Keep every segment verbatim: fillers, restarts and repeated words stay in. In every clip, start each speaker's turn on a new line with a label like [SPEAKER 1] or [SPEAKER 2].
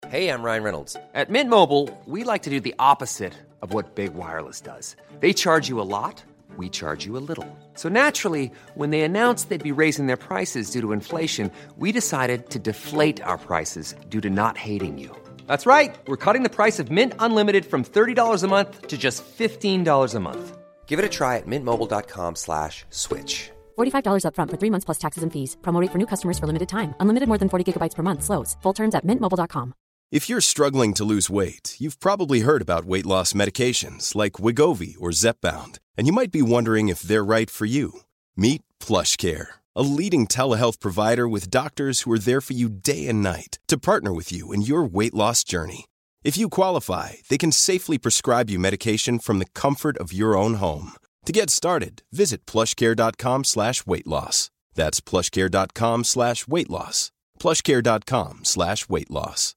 [SPEAKER 1] Hey, I'm Ryan Reynolds. At Mint Mobile, we like to do the opposite of what Big Wireless does. They charge you a lot, we charge you a little. So naturally, when they announced they'd be raising their prices due to inflation, we decided to deflate our prices due to not hating you. That's right. We're cutting the price of Mint Unlimited from thirty dollars a month to just fifteen dollars a month. Give it a try at mintmobile.com slash switch.
[SPEAKER 2] forty-five dollars up front for three months plus taxes and fees. Promo rate for new customers for limited time. Unlimited more than forty gigabytes per month slows. Full terms at mint mobile dot com.
[SPEAKER 3] If you're struggling to lose weight, you've probably heard about weight loss medications like Wegovy or Zepbound, and you might be wondering if they're right for you. Meet PlushCare, a leading telehealth provider with doctors who are there for you day and night to partner with you in your weight loss journey. If you qualify, they can safely prescribe you medication from the comfort of your own home. To get started, visit plushcare.com slash weight loss. That's plushcare.com slash weight loss. plushcare.com slash weight loss.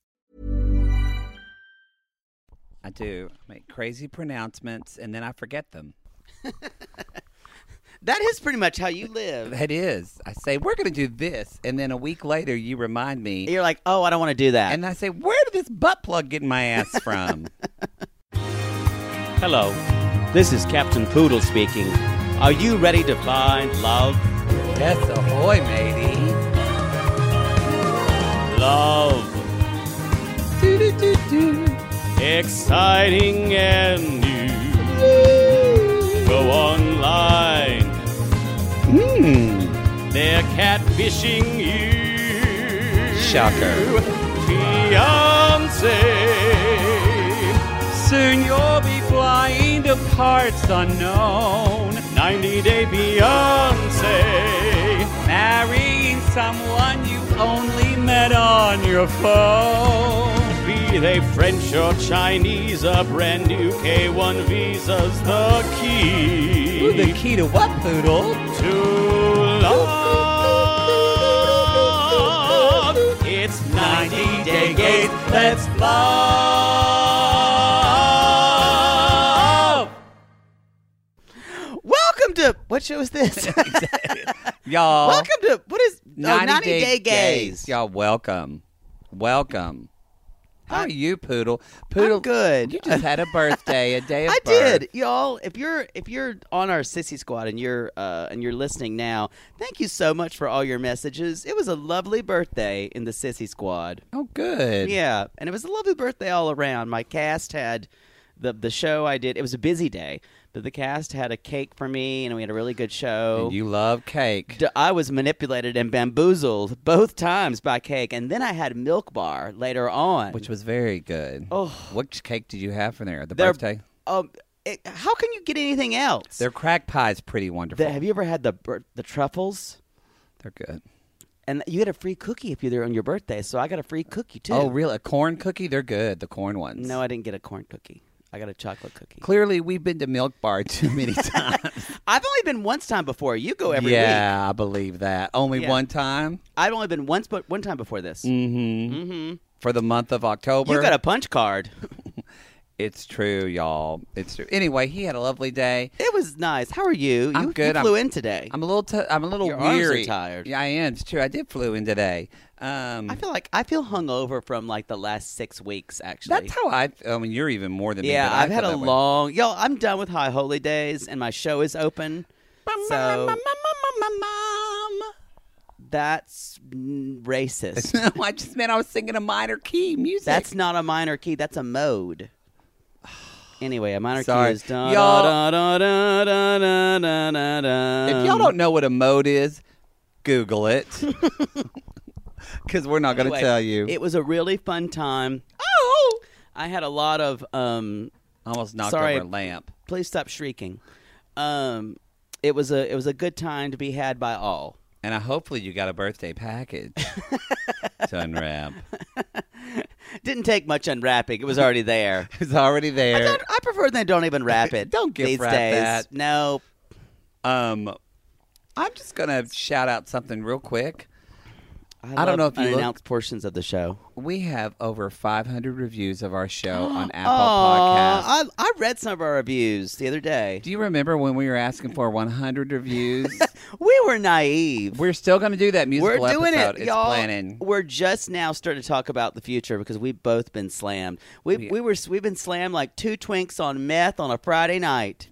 [SPEAKER 4] I do make crazy pronouncements, and then I forget them.
[SPEAKER 5] That is pretty much how you live.
[SPEAKER 4] That is. I say, we're going to do this, and then a week later, you remind me.
[SPEAKER 5] You're like, oh, I don't want to do that.
[SPEAKER 4] And I say, where did this butt plug get in my ass from?
[SPEAKER 6] Hello, this is Captain Poodle speaking. Are you ready to find love?
[SPEAKER 4] Yes, ahoy, matey.
[SPEAKER 6] Love.
[SPEAKER 4] Do-do-do-do.
[SPEAKER 6] Exciting and new. Go online.
[SPEAKER 4] Hmm.
[SPEAKER 6] They're catfishing you.
[SPEAKER 4] Shocker.
[SPEAKER 6] Fiancé.
[SPEAKER 4] Soon you'll be flying to parts unknown.
[SPEAKER 6] ninety Day Fiancé.
[SPEAKER 4] Marrying someone you only met on your phone.
[SPEAKER 6] Be they French or Chinese, a brand new K one visa's the key.
[SPEAKER 4] Ooh, the key to what, Poodle?
[SPEAKER 6] To love. It's ninety Day Gays. Let's love.
[SPEAKER 5] Welcome to, what show is this?
[SPEAKER 4] Y'all.
[SPEAKER 5] Welcome to, what is,
[SPEAKER 4] ninety,
[SPEAKER 5] oh, ninety Day,
[SPEAKER 4] Day
[SPEAKER 5] Gays.
[SPEAKER 4] Gays. Y'all, welcome. Welcome. How are you, Poodle? Poodle,
[SPEAKER 5] I'm good.
[SPEAKER 4] You just had a birthday, a day of
[SPEAKER 5] I
[SPEAKER 4] birth.
[SPEAKER 5] did, y'all. If you're if you're on our Sissy Squad and you're uh, and you're listening now, thank you so much for all your messages. It was a lovely birthday in the Sissy Squad.
[SPEAKER 4] Oh, good.
[SPEAKER 5] Yeah, and it was a lovely birthday all around. My cast had the the show I did. It was a busy day, but the cast had a cake for me, and we had a really good show.
[SPEAKER 4] And you love cake.
[SPEAKER 5] D- I was manipulated and bamboozled both times by cake, and then I had Milk Bar later on,
[SPEAKER 4] Which was very good.
[SPEAKER 5] Oh.
[SPEAKER 4] Which cake did you have for there? The
[SPEAKER 5] They're-
[SPEAKER 4] birthday?
[SPEAKER 5] Um, it, how can you get anything else?
[SPEAKER 4] Their crack pie's pretty wonderful.
[SPEAKER 5] The- have you ever had the bir- the truffles?
[SPEAKER 4] They're good.
[SPEAKER 5] And you get a free cookie if you're there on your birthday, so I got a free cookie too.
[SPEAKER 4] Oh, really? A corn cookie? They're good, the corn ones.
[SPEAKER 5] No, I didn't get a corn cookie. I got a chocolate cookie.
[SPEAKER 4] Clearly, we've been to Milk Bar too many times.
[SPEAKER 5] I've only been once time before. You go every
[SPEAKER 4] yeah,
[SPEAKER 5] week.
[SPEAKER 4] I believe that. Only
[SPEAKER 5] Yeah.
[SPEAKER 4] one time?
[SPEAKER 5] I've only been once, but one time before this.
[SPEAKER 4] Mm-hmm.
[SPEAKER 5] Mm-hmm.
[SPEAKER 4] For the month of October.
[SPEAKER 5] You got a punch card.
[SPEAKER 4] It's true, y'all. It's true. Anyway, he had a lovely day.
[SPEAKER 5] It was nice. How are you?
[SPEAKER 4] I'm
[SPEAKER 5] you,
[SPEAKER 4] good.
[SPEAKER 5] You flew
[SPEAKER 4] I'm-
[SPEAKER 5] in today.
[SPEAKER 4] I'm a little. T- I'm a little
[SPEAKER 5] Your arms are
[SPEAKER 4] weary.
[SPEAKER 5] tired.
[SPEAKER 4] Yeah, I am. It's true. I did flew in today. Um,
[SPEAKER 5] I feel like I feel hungover from like the last six weeks. Actually,
[SPEAKER 4] that's how I. I mean, you're even more than me.
[SPEAKER 5] yeah.
[SPEAKER 4] but I
[SPEAKER 5] I've had
[SPEAKER 4] feel
[SPEAKER 5] a
[SPEAKER 4] that way.
[SPEAKER 5] long. Yo, I'm done with High Holy Days, and my show is open. So that's mm, racist.
[SPEAKER 4] No, I just meant I was singing a minor key music.
[SPEAKER 5] That's not a minor key. That's a mode. Anyway, a minor
[SPEAKER 4] Sorry.
[SPEAKER 5] key is da
[SPEAKER 4] Y'all-
[SPEAKER 5] da da da da da da da da.
[SPEAKER 4] If y'all don't know what a mode is, Google it. Because we're not going to
[SPEAKER 5] Anyway,
[SPEAKER 4] tell you.
[SPEAKER 5] It was a really fun time. Oh, I had a lot of. Um,
[SPEAKER 4] Almost knocked
[SPEAKER 5] sorry.
[SPEAKER 4] over a lamp.
[SPEAKER 5] Please stop shrieking. Um, it was a it was a good time to be had by all.
[SPEAKER 4] And I hopefully you got a birthday package to unwrap.
[SPEAKER 5] Didn't take much unwrapping. It was already there.
[SPEAKER 4] It's already
[SPEAKER 5] I,
[SPEAKER 4] there.
[SPEAKER 5] don't, I prefer they don't even wrap it.
[SPEAKER 4] Don't gift
[SPEAKER 5] these
[SPEAKER 4] wrap
[SPEAKER 5] days.
[SPEAKER 4] that.
[SPEAKER 5] No.
[SPEAKER 4] Um, I'm just going to shout out something real quick.
[SPEAKER 5] I,
[SPEAKER 4] I don't know if you look-
[SPEAKER 5] unannounced portions of the show.
[SPEAKER 4] We have over five hundred reviews of our show on Apple
[SPEAKER 5] Aw,
[SPEAKER 4] Podcasts.
[SPEAKER 5] I, I read some of our reviews the other day.
[SPEAKER 4] Do you remember when we were asking for one hundred reviews?
[SPEAKER 5] We were naive.
[SPEAKER 4] We're still going to do that musical
[SPEAKER 5] We're doing
[SPEAKER 4] episode.
[SPEAKER 5] it,
[SPEAKER 4] It's
[SPEAKER 5] y'all.
[SPEAKER 4] planning.
[SPEAKER 5] We're just now starting to talk about the future because we've both been slammed. We
[SPEAKER 4] Yeah.
[SPEAKER 5] we were we've been slammed like two twinks on meth on a Friday night.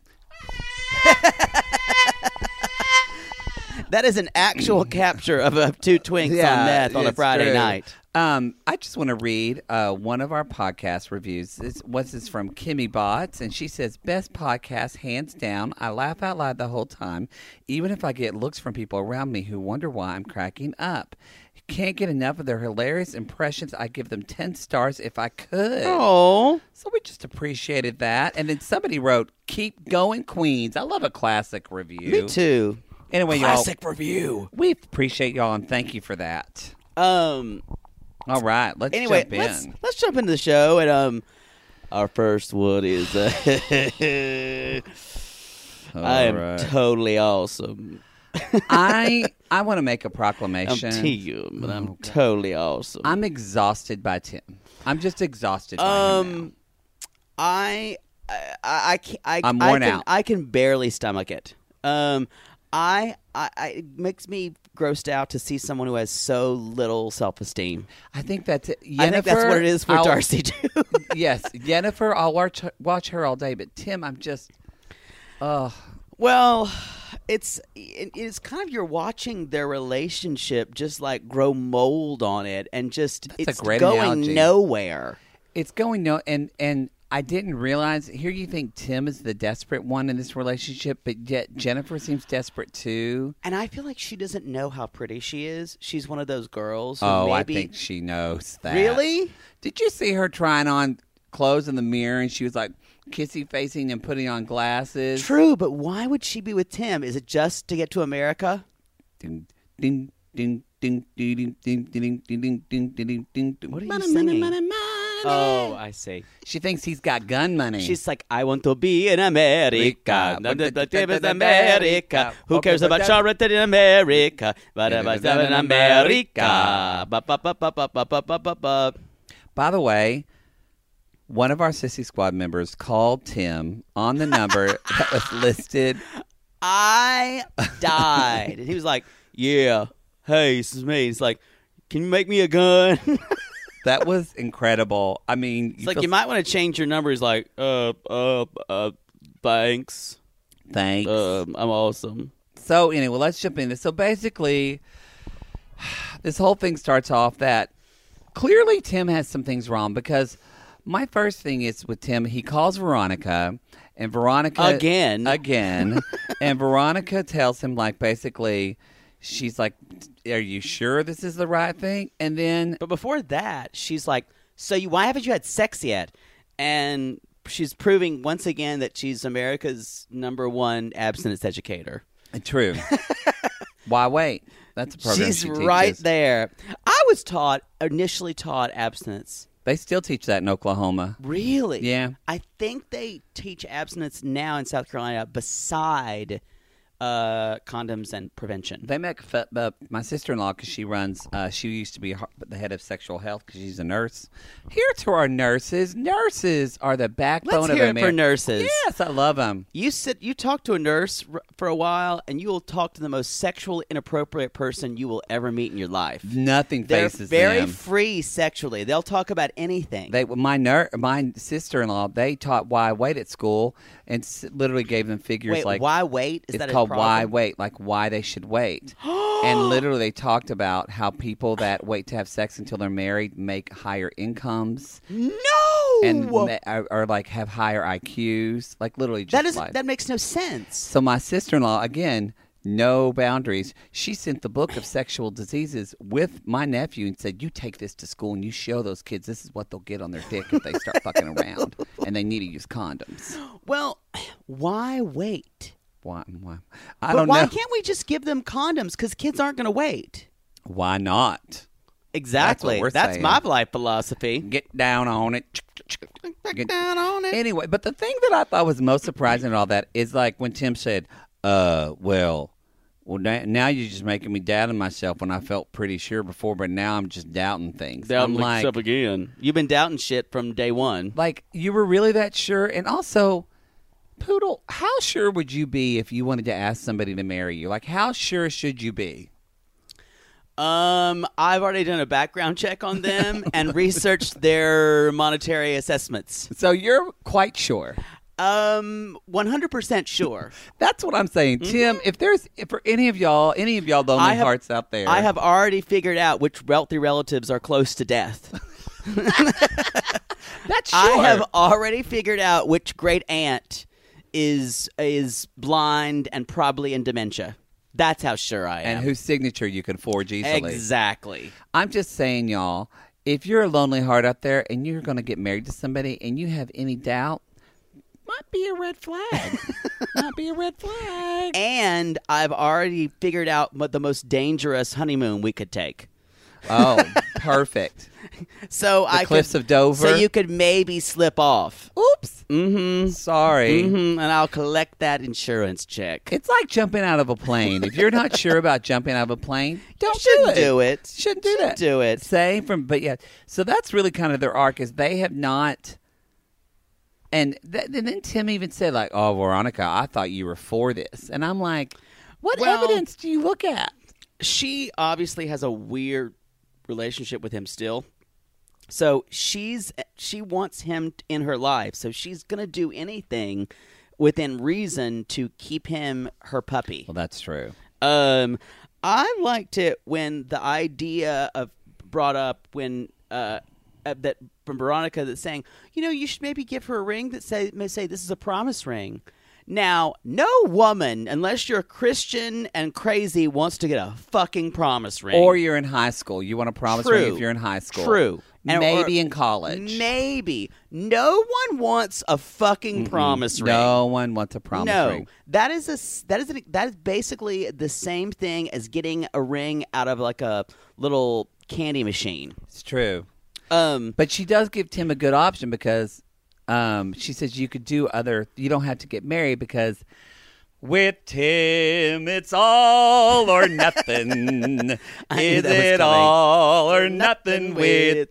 [SPEAKER 5] That is an actual capture of uh, two twinks on meth on a
[SPEAKER 4] it's
[SPEAKER 5] Friday
[SPEAKER 4] true.
[SPEAKER 5] night.
[SPEAKER 4] Um, I just want to read uh, one of our podcast reviews. This, what's this from Kimmy Bots? And she says, best podcast, hands down. I laugh out loud the whole time, even if I get looks from people around me who wonder why I'm cracking up. Can't get enough of their hilarious impressions. I give them ten stars if I could.
[SPEAKER 5] Oh,
[SPEAKER 4] So we just appreciated that. And then somebody wrote, keep going, Queens. I love a classic review.
[SPEAKER 5] me too.
[SPEAKER 4] Anyway,
[SPEAKER 5] Classic
[SPEAKER 4] y'all,
[SPEAKER 5] review.
[SPEAKER 4] we appreciate y'all and thank you for that.
[SPEAKER 5] Um.
[SPEAKER 4] All right, let's
[SPEAKER 5] Anyway,
[SPEAKER 4] jump in.
[SPEAKER 5] let's let's jump into the show and um. Our first one is uh, I am
[SPEAKER 4] right.
[SPEAKER 5] totally awesome.
[SPEAKER 4] I I want to make a proclamation.
[SPEAKER 5] I'm Tim, but I'm
[SPEAKER 4] Oh, God.
[SPEAKER 5] totally awesome.
[SPEAKER 4] I'm exhausted by Tim. I'm just exhausted by him now.
[SPEAKER 5] um, I I I can't, I,
[SPEAKER 4] I'm
[SPEAKER 5] I
[SPEAKER 4] worn
[SPEAKER 5] can,
[SPEAKER 4] out.
[SPEAKER 5] I can barely stomach it. Um, I, I I it makes me grossed out to see someone who has so little self esteem.
[SPEAKER 4] I think that's it.
[SPEAKER 5] I think that's what it is for
[SPEAKER 4] I'll-
[SPEAKER 5] Darcy too.
[SPEAKER 4] Yes, Jennifer, I'll watch watch her all day, but Tim, I'm just, oh,
[SPEAKER 5] Well, it's it, it's kind of you're watching their relationship just like grow mold on it, and just
[SPEAKER 4] That's a
[SPEAKER 5] it's
[SPEAKER 4] great
[SPEAKER 5] going
[SPEAKER 4] analogy.
[SPEAKER 5] nowhere.
[SPEAKER 4] it's going no, and and I didn't realize. Here, you think Tim is the desperate one in this relationship, but yet Jennifer seems desperate too.
[SPEAKER 5] And I feel like she doesn't know how pretty she is. She's one of those girls who
[SPEAKER 4] Oh,
[SPEAKER 5] maybe
[SPEAKER 4] I think she knows that.
[SPEAKER 5] really.
[SPEAKER 4] Did you see her trying on clothes in the mirror, and she was like kissy facing and putting on glasses?
[SPEAKER 5] True, but why would she be with Tim? Is it just to get to America?
[SPEAKER 4] Ding, ding, ding, ding, ding, ding, ding, ding, ding, ding, ding, ding, ding, ding.
[SPEAKER 5] What are you
[SPEAKER 4] Money,
[SPEAKER 5] singing?
[SPEAKER 4] money, money, money.
[SPEAKER 5] Oh, I see.
[SPEAKER 4] She thinks he's got gun money.
[SPEAKER 5] She's like, I want to be in America.
[SPEAKER 4] America.
[SPEAKER 5] America. Who cares about charity in America? But I'm in America. Ba, ba, ba, ba, ba, ba, ba, ba, ba, ba.
[SPEAKER 4] By the way, one of our Sissy Squad members called Tim on the number that was listed.
[SPEAKER 5] I died. And he was like, yeah, hey, this is me. He's like, can you make me a gun?
[SPEAKER 4] That was incredible. I mean,
[SPEAKER 5] It's like,
[SPEAKER 4] feel-
[SPEAKER 5] you might want to change your number. He's like, uh, uh, uh, thanks.
[SPEAKER 4] thanks.
[SPEAKER 5] Um, I'm awesome.
[SPEAKER 4] So anyway, let's jump into this. So basically, this whole thing starts off that clearly Tim has some things wrong, because my first thing is with Tim, he calls Veronica, and Veronica
[SPEAKER 5] Again.
[SPEAKER 4] again, and Veronica tells him, like, basically, she's like, "Are you sure this is the right thing?" And then
[SPEAKER 5] But before that, she's like, so you, why haven't you had sex yet? And she's proving once again that she's America's number one abstinence educator.
[SPEAKER 4] true. Why wait? That's a program
[SPEAKER 5] She's
[SPEAKER 4] she
[SPEAKER 5] right
[SPEAKER 4] teaches.
[SPEAKER 5] there. I was taught, initially taught abstinence.
[SPEAKER 4] They still teach that in Oklahoma.
[SPEAKER 5] Really?
[SPEAKER 4] Yeah.
[SPEAKER 5] I think they teach abstinence now in South Carolina beside uh, condoms and prevention.
[SPEAKER 4] They make fun, uh, my sister-in-law, because she runs, uh, she used to be har- the head of sexual health because she's a nurse. Here to our nurses. Nurses are the backbone
[SPEAKER 5] Let's
[SPEAKER 4] of
[SPEAKER 5] hear it
[SPEAKER 4] America.
[SPEAKER 5] for nurses.
[SPEAKER 4] Yes, I love them.
[SPEAKER 5] You sit, you talk to a nurse r- for a while, and you will talk to the most sexually inappropriate person you will ever meet in your life.
[SPEAKER 4] Nothing
[SPEAKER 5] They're
[SPEAKER 4] faces
[SPEAKER 5] very
[SPEAKER 4] them.
[SPEAKER 5] free sexually. They'll talk about anything.
[SPEAKER 4] They, my ner- my sister-in-law, they taught why wait at school, and s- literally gave them figures
[SPEAKER 5] Wait,
[SPEAKER 4] like
[SPEAKER 5] why wait? Is
[SPEAKER 4] it's
[SPEAKER 5] that a
[SPEAKER 4] called
[SPEAKER 5] problem?
[SPEAKER 4] why wait, like why they should wait. And literally they talked about how people that wait to have sex until they're married make higher incomes
[SPEAKER 5] No,
[SPEAKER 4] and ma- are, are like have higher I Qs, like literally just
[SPEAKER 5] that is
[SPEAKER 4] like
[SPEAKER 5] that makes no sense.
[SPEAKER 4] So my sister-in-law, again, no boundaries. She sent the book of sexual diseases with my nephew and said, "You take this to school and you show those kids this is what they'll get on their dick if they start fucking around, and they need to use condoms."
[SPEAKER 5] Well, why wait?
[SPEAKER 4] Why? why? I
[SPEAKER 5] But
[SPEAKER 4] don't
[SPEAKER 5] why
[SPEAKER 4] know.
[SPEAKER 5] can't we just give them condoms? Because kids aren't going to wait.
[SPEAKER 4] Why not?
[SPEAKER 5] Exactly.
[SPEAKER 4] we're
[SPEAKER 5] That's
[SPEAKER 4] saying.
[SPEAKER 5] my life philosophy.
[SPEAKER 4] Get down on it. Get
[SPEAKER 5] down on it.
[SPEAKER 4] Anyway, but the thing that I thought was most surprising in all that is like when Tim said, uh, well, Well, na- now you're just making me doubt myself when I felt pretty sure before, but now I'm just doubting things.
[SPEAKER 6] Doubting
[SPEAKER 4] I'm like,
[SPEAKER 6] yourself again.
[SPEAKER 5] You've been doubting shit from day one.
[SPEAKER 4] like, you were really that sure? And also, Poodle, how sure would you be if you wanted to ask somebody to marry you? Like, how sure should you be?
[SPEAKER 5] Um, I've already done a background check on them and researched their monetary assessments.
[SPEAKER 4] So you're quite sure.
[SPEAKER 5] Um, one hundred percent sure.
[SPEAKER 4] That's what I'm saying.
[SPEAKER 5] Mm-hmm.
[SPEAKER 4] Tim, if there's, if for any of y'all, any of y'all lonely
[SPEAKER 5] I have-
[SPEAKER 4] hearts out there.
[SPEAKER 5] I have already figured out which wealthy relatives are close to death.
[SPEAKER 4] That's sure.
[SPEAKER 5] I have already figured out which great aunt is is blind and probably in dementia. That's how sure I am.
[SPEAKER 4] And whose signature you can forge easily.
[SPEAKER 5] Exactly.
[SPEAKER 4] I'm just saying, y'all, if you're a lonely heart out there and you're going to get married to somebody and you have any doubt, might be a red flag. might be a red flag.
[SPEAKER 5] And I've already figured out what the most dangerous honeymoon we could take.
[SPEAKER 4] Oh, perfect.
[SPEAKER 5] So I
[SPEAKER 4] cliffs
[SPEAKER 5] could,
[SPEAKER 4] of Dover?
[SPEAKER 5] So you could maybe slip off.
[SPEAKER 4] Oops.
[SPEAKER 5] Mm-hmm.
[SPEAKER 4] Sorry.
[SPEAKER 5] Mm-hmm. And I'll collect that insurance check.
[SPEAKER 4] It's like jumping out of a plane. If you're not sure about jumping out of a plane, don't
[SPEAKER 5] shouldn't
[SPEAKER 4] do it.
[SPEAKER 5] do it.
[SPEAKER 4] Shouldn't do
[SPEAKER 5] Shouldn't
[SPEAKER 4] that.
[SPEAKER 5] do it.
[SPEAKER 4] Say from, but yeah. So that's really kind of their arc is they have not. And, th- and then Tim even said like, "Oh, Veronica, I thought you were for this," and I'm like, "What
[SPEAKER 5] Well,
[SPEAKER 4] evidence do you look at?"
[SPEAKER 5] She obviously has a weird relationship with him still. So she's she wants him in her life. So she's going to do anything within reason to keep him her puppy.
[SPEAKER 4] Well, that's true.
[SPEAKER 5] Um, I liked it when the idea of brought up when uh, uh, that from Veronica that's saying, you know, you should maybe give her a ring that say may say this is a promise ring. Now, no woman, unless you're a Christian and crazy, wants to get a fucking promise ring.
[SPEAKER 4] Or you're in high school. You want a promise
[SPEAKER 5] True.
[SPEAKER 4] ring if you're in high school.
[SPEAKER 5] True. And-
[SPEAKER 4] Maybe
[SPEAKER 5] or-
[SPEAKER 4] in college.
[SPEAKER 5] Maybe. No one wants a fucking promise ring.
[SPEAKER 4] No one wants a promise
[SPEAKER 5] no,
[SPEAKER 4] ring.
[SPEAKER 5] that is a s- that is an, that is basically the same thing as getting a ring out of like a little candy machine.
[SPEAKER 4] It's true.
[SPEAKER 5] Um,
[SPEAKER 4] But she does give Tim a good option because um, she says you could do other. You don't have to get married because with Tim it's all or nothing.
[SPEAKER 5] I knew
[SPEAKER 4] Is
[SPEAKER 5] that was
[SPEAKER 4] it
[SPEAKER 5] coming.
[SPEAKER 4] all or nothing with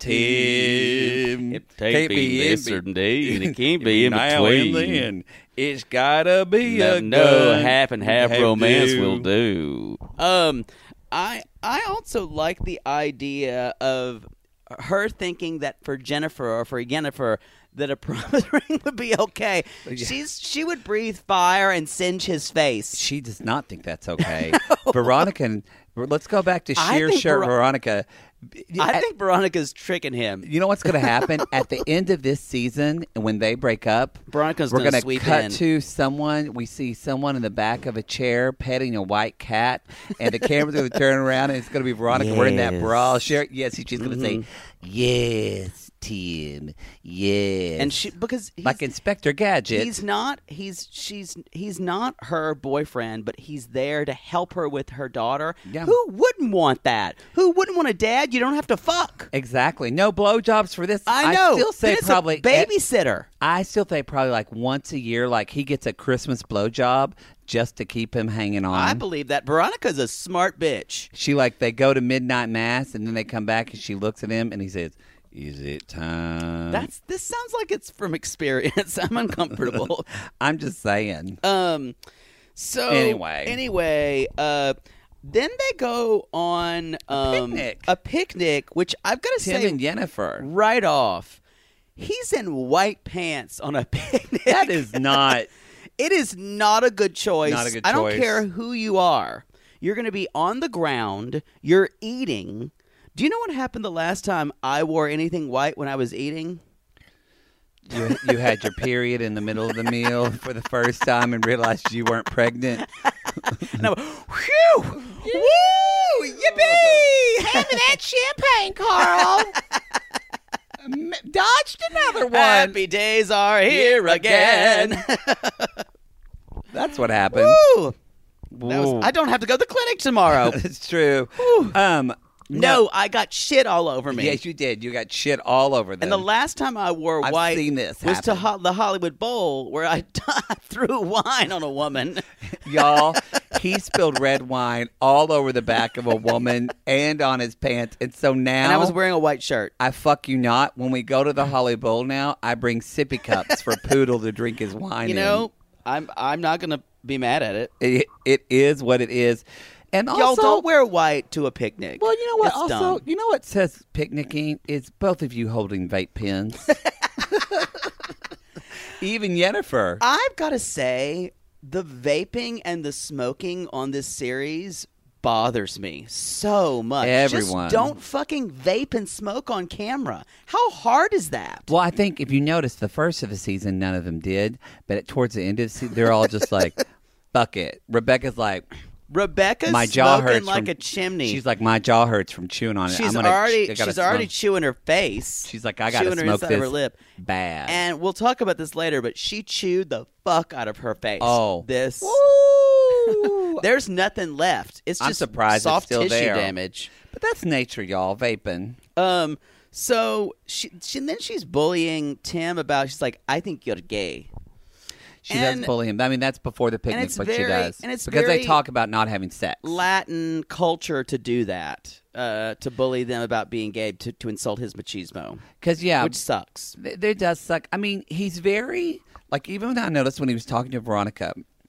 [SPEAKER 4] Tim?
[SPEAKER 6] It can't be this
[SPEAKER 4] in
[SPEAKER 6] certain day, and it can't be in
[SPEAKER 4] now and
[SPEAKER 6] between.
[SPEAKER 4] then. It's gotta be
[SPEAKER 6] No,
[SPEAKER 4] a
[SPEAKER 6] no
[SPEAKER 4] good
[SPEAKER 6] half and half
[SPEAKER 4] have
[SPEAKER 6] romance
[SPEAKER 4] do.
[SPEAKER 6] will do.
[SPEAKER 5] um, I I also like the idea of her thinking that for Jennifer or for Yennefer that a promise ring would be okay. She's she would breathe fire and singe his face.
[SPEAKER 4] She does not think that's okay. Veronica, and, let's go back to
[SPEAKER 5] I
[SPEAKER 4] sheer
[SPEAKER 5] think
[SPEAKER 4] shirt
[SPEAKER 5] Ver-
[SPEAKER 4] Veronica.
[SPEAKER 5] I
[SPEAKER 4] At-
[SPEAKER 5] think Veronica's tricking him.
[SPEAKER 4] You know what's going to happen at the end of this season when they break up?
[SPEAKER 5] Veronica's
[SPEAKER 4] we're
[SPEAKER 5] gonna
[SPEAKER 4] gonna
[SPEAKER 5] sweep
[SPEAKER 4] cut
[SPEAKER 5] in.
[SPEAKER 4] to someone. We see someone in the back of a chair petting a white cat, and the camera's going to turn around, and it's going to be Veronica wearing that
[SPEAKER 5] Yes.
[SPEAKER 4] bra shirt. Yes, she's going to
[SPEAKER 5] Mm-hmm.
[SPEAKER 4] say, "Yes, Tim, yes,"
[SPEAKER 5] And she because he's,
[SPEAKER 4] like Inspector Gadget.
[SPEAKER 5] he's not he's she's he's not her boyfriend, but he's there to help her with her daughter.
[SPEAKER 4] Yeah.
[SPEAKER 5] Who wouldn't want that? Who wouldn't want a dad you don't have to fuck?
[SPEAKER 4] Exactly. No blowjobs for this.
[SPEAKER 5] I know.
[SPEAKER 4] still say
[SPEAKER 5] Then it's
[SPEAKER 4] probably
[SPEAKER 5] a babysitter.
[SPEAKER 4] I still think probably like once a year, like he gets a Christmas blowjob just to keep him hanging on.
[SPEAKER 5] I believe that Veronica's a smart bitch.
[SPEAKER 4] She like they go to midnight mass and then they come back and she looks at him and he says, "Is it time?"
[SPEAKER 5] That's this sounds like it's from experience. I'm uncomfortable.
[SPEAKER 4] I'm just saying.
[SPEAKER 5] um. So
[SPEAKER 4] Anyway.
[SPEAKER 5] anyway, uh, then they go on um,
[SPEAKER 4] picnic.
[SPEAKER 5] a picnic, which I've got to
[SPEAKER 4] Tim
[SPEAKER 5] say
[SPEAKER 4] and Yennefer.
[SPEAKER 5] right off, he's in white pants on a picnic.
[SPEAKER 4] That is not.
[SPEAKER 5] It is not a good choice.
[SPEAKER 4] Not a good
[SPEAKER 5] I don't
[SPEAKER 4] choice.
[SPEAKER 5] care who you are. You're going to be on the ground. You're eating. Do you know what happened the last time I wore anything white when I was eating?
[SPEAKER 4] You, you had your period in the middle of the meal for the first time and realized you weren't pregnant.
[SPEAKER 5] And I went, whew! Woo! Yippee!
[SPEAKER 4] Hand me that champagne, Carl. M- Dodged another one.
[SPEAKER 5] Happy days are here again.
[SPEAKER 4] That's what happened.
[SPEAKER 5] Woo! That was, I don't have to go to the clinic tomorrow.
[SPEAKER 4] It's true. Um,
[SPEAKER 5] No, I got shit all over me.
[SPEAKER 4] Yes, you did. You got shit all over them.
[SPEAKER 5] And the last time I wore
[SPEAKER 4] I've
[SPEAKER 5] white
[SPEAKER 4] seen this
[SPEAKER 5] was to
[SPEAKER 4] happen.
[SPEAKER 5] ho- the Hollywood Bowl, where I threw wine on a woman.
[SPEAKER 4] Y'all, he spilled red wine all over the back of a woman and on his pants. And so now...
[SPEAKER 5] And I was wearing a white shirt.
[SPEAKER 4] I fuck you not. When we go to the Hollywood Bowl now, I bring sippy cups for Poodle to drink his wine
[SPEAKER 5] You
[SPEAKER 4] in.
[SPEAKER 5] know, I'm I'm not going to be mad at it.
[SPEAKER 4] It, it is what it is. And also,
[SPEAKER 5] Y'all don't wear white to a picnic.
[SPEAKER 4] Well, you know what?
[SPEAKER 5] It's
[SPEAKER 4] also,
[SPEAKER 5] dumb.
[SPEAKER 4] you know what says picnicking is both of you holding vape pens. Even Yennefer.
[SPEAKER 5] I've got to say, the vaping and the smoking on this series bothers me so much.
[SPEAKER 4] Everyone.
[SPEAKER 5] Just don't fucking vape and smoke on camera. How hard is that?
[SPEAKER 4] Well, I think if you notice, the first of the season, none of them did. But at, towards the end of the season, they're all just like, fuck it. Rebecca's like...
[SPEAKER 5] Rebecca's
[SPEAKER 4] my jaw
[SPEAKER 5] smoking
[SPEAKER 4] hurts
[SPEAKER 5] like
[SPEAKER 4] from,
[SPEAKER 5] a chimney.
[SPEAKER 4] She's like, my jaw hurts from chewing on it.
[SPEAKER 5] She's
[SPEAKER 4] I'm gonna,
[SPEAKER 5] already
[SPEAKER 4] I gotta
[SPEAKER 5] she's already
[SPEAKER 4] smoke.
[SPEAKER 5] chewing her face.
[SPEAKER 4] She's like, I gotta
[SPEAKER 5] chewing her
[SPEAKER 4] smoke
[SPEAKER 5] inside
[SPEAKER 4] this
[SPEAKER 5] of her lip.
[SPEAKER 4] bad.
[SPEAKER 5] And we'll talk about this later, but she chewed the fuck out of her face.
[SPEAKER 4] Oh.
[SPEAKER 5] This
[SPEAKER 4] Woo!
[SPEAKER 5] There's nothing left. It's
[SPEAKER 4] I'm
[SPEAKER 5] just
[SPEAKER 4] surprised it's
[SPEAKER 5] soft
[SPEAKER 4] still
[SPEAKER 5] tissue
[SPEAKER 4] there.
[SPEAKER 5] damage.
[SPEAKER 4] But that's nature, y'all, vaping.
[SPEAKER 5] Um so she, she and then she's bullying Tim about she's like, I think you're gay.
[SPEAKER 4] She
[SPEAKER 5] And-
[SPEAKER 4] does bully him. I mean, that's before the picnic,
[SPEAKER 5] it's
[SPEAKER 4] but she
[SPEAKER 5] very-
[SPEAKER 4] does.
[SPEAKER 5] and it's
[SPEAKER 4] because
[SPEAKER 5] very
[SPEAKER 4] they talk about not having sex.
[SPEAKER 5] Latin culture to do that. Uh, to bully them about being gay, to, to insult his machismo.
[SPEAKER 4] Because, yeah,
[SPEAKER 5] Which sucks.
[SPEAKER 4] th- there does suck. I mean, he's very, like, even when I noticed when he was talking to Veronica,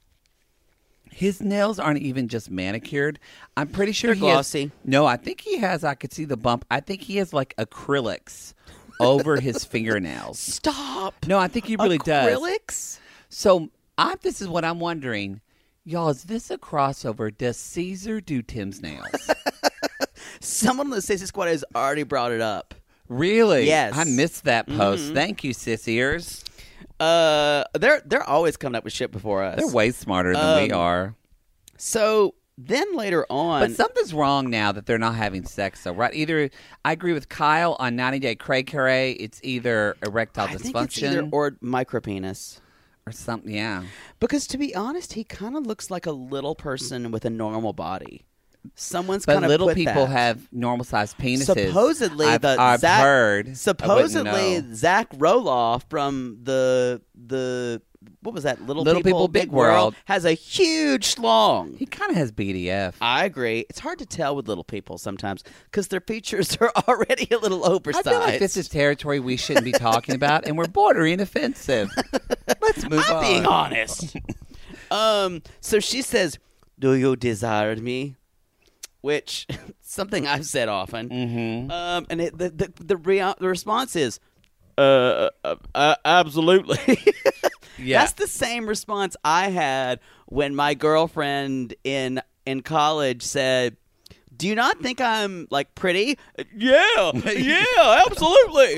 [SPEAKER 4] his nails aren't even just manicured. I'm pretty sure
[SPEAKER 5] They're
[SPEAKER 4] he
[SPEAKER 5] glossy.
[SPEAKER 4] has. No, I think he has, I could see the bump. I think he has, like, acrylics over his fingernails.
[SPEAKER 5] Stop.
[SPEAKER 4] No, I think he really does.
[SPEAKER 5] Acrylics?
[SPEAKER 4] So I, this is what I'm wondering. Y'all, is this a crossover? Does Caesar do Tim's nails?
[SPEAKER 5] Someone on the Stacey Squad has already brought it up.
[SPEAKER 4] Really?
[SPEAKER 5] Yes.
[SPEAKER 4] I missed that post.
[SPEAKER 5] Mm-hmm.
[SPEAKER 4] Thank you, sis ears.
[SPEAKER 5] Uh, they're they're always coming up with shit before us.
[SPEAKER 4] They're way smarter than we
[SPEAKER 5] Um,
[SPEAKER 4] are.
[SPEAKER 5] So then later on,
[SPEAKER 4] But something's wrong now that they're not having sex, though, right? Either I agree with Kyle on ninety Day Cray Cray. It's either erectile
[SPEAKER 5] I
[SPEAKER 4] dysfunction
[SPEAKER 5] think it's either or micropenis.
[SPEAKER 4] or something. Yeah.
[SPEAKER 5] Because to be honest, he kind of looks like a little person with a normal body. Someone's
[SPEAKER 4] But
[SPEAKER 5] kind of
[SPEAKER 4] little
[SPEAKER 5] put
[SPEAKER 4] people
[SPEAKER 5] that.
[SPEAKER 4] have normal sized penises.
[SPEAKER 5] Supposedly,
[SPEAKER 4] I've,
[SPEAKER 5] the
[SPEAKER 4] I've
[SPEAKER 5] Zach,
[SPEAKER 4] heard. I wouldn't
[SPEAKER 5] Supposedly,
[SPEAKER 4] know.
[SPEAKER 5] Zach Roloff from the the what was that? Little,
[SPEAKER 4] Little People, Big World.
[SPEAKER 5] has a huge schlong.
[SPEAKER 4] He kind of has B D F.
[SPEAKER 5] I agree. It's hard to tell with little people sometimes because their features are already a little
[SPEAKER 4] I
[SPEAKER 5] oversized.
[SPEAKER 4] feel like this is territory we shouldn't be talking about, and we're bordering offensive. Let's move
[SPEAKER 5] I'm
[SPEAKER 4] on.
[SPEAKER 5] being honest. um. So she says, "Do you desire me?" Which something I've said often. Mm-hmm. Um. And it, the the the, rea- the response is, "Uh, uh, uh absolutely."
[SPEAKER 4] Yeah.
[SPEAKER 5] That's the same response I had when my girlfriend in in college said, "Do you not think I'm like pretty?" Yeah, yeah, absolutely.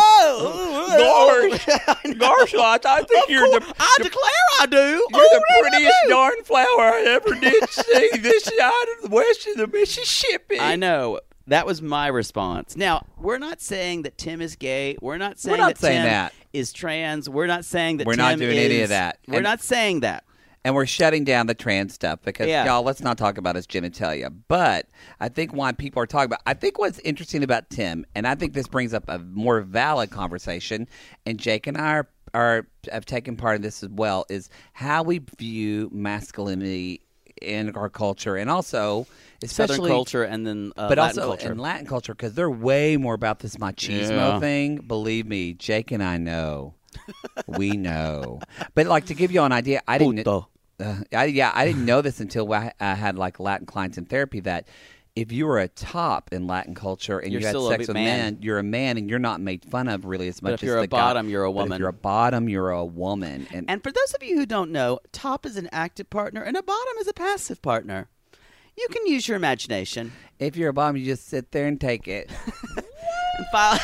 [SPEAKER 5] Oh,
[SPEAKER 4] Gosh, gosh, I, I think you're the,
[SPEAKER 5] I declare I do.
[SPEAKER 4] you're
[SPEAKER 5] Oh,
[SPEAKER 4] the
[SPEAKER 5] really, I
[SPEAKER 4] prettiest
[SPEAKER 5] do.
[SPEAKER 4] darn flower I ever did see this side of the west of the Mississippi.
[SPEAKER 5] I know. That was my response. Now, we're not saying that Tim is gay. We're not saying
[SPEAKER 4] not
[SPEAKER 5] that
[SPEAKER 4] saying
[SPEAKER 5] Tim
[SPEAKER 4] that.
[SPEAKER 5] is trans. We're not saying that
[SPEAKER 4] We're
[SPEAKER 5] Tim
[SPEAKER 4] not doing
[SPEAKER 5] is,
[SPEAKER 4] any of that.
[SPEAKER 5] We're
[SPEAKER 4] And-
[SPEAKER 5] not saying that.
[SPEAKER 4] And we're shutting down the trans stuff because,
[SPEAKER 5] Yeah.
[SPEAKER 4] y'all, let's not talk about his genitalia. But I think why people are talking about, I think what's interesting about Tim, and I think this brings up a more valid conversation, and Jake and I are, are have taken part in this as well, is how we view masculinity in our culture, and also, especially
[SPEAKER 5] Southern culture and then uh,
[SPEAKER 4] but
[SPEAKER 5] Latin
[SPEAKER 4] also
[SPEAKER 5] culture.
[SPEAKER 4] in Latin culture, because they're way more about this machismo
[SPEAKER 5] Yeah.
[SPEAKER 4] thing. Believe me, Jake and I know. We know. But, like, to give you an idea, I didn't...
[SPEAKER 5] Puto.
[SPEAKER 4] Uh, I, yeah, I didn't know this until I, I had, like, Latin clients in therapy, that if you were a top in Latin culture and
[SPEAKER 5] You're
[SPEAKER 4] you had
[SPEAKER 5] still a
[SPEAKER 4] sex
[SPEAKER 5] big
[SPEAKER 4] with
[SPEAKER 5] man.
[SPEAKER 4] men, you're a man and you're not made fun of really as much
[SPEAKER 5] if
[SPEAKER 4] as
[SPEAKER 5] you're
[SPEAKER 4] the
[SPEAKER 5] a
[SPEAKER 4] guy-
[SPEAKER 5] bottom, you're a
[SPEAKER 4] but if
[SPEAKER 5] woman.
[SPEAKER 4] you're a bottom, you're a woman. And,
[SPEAKER 5] And for those of you who don't know, top is an active partner and a bottom is a passive partner. You can use your imagination.
[SPEAKER 4] if you're a bottom, you just sit there and take it.
[SPEAKER 5] And file-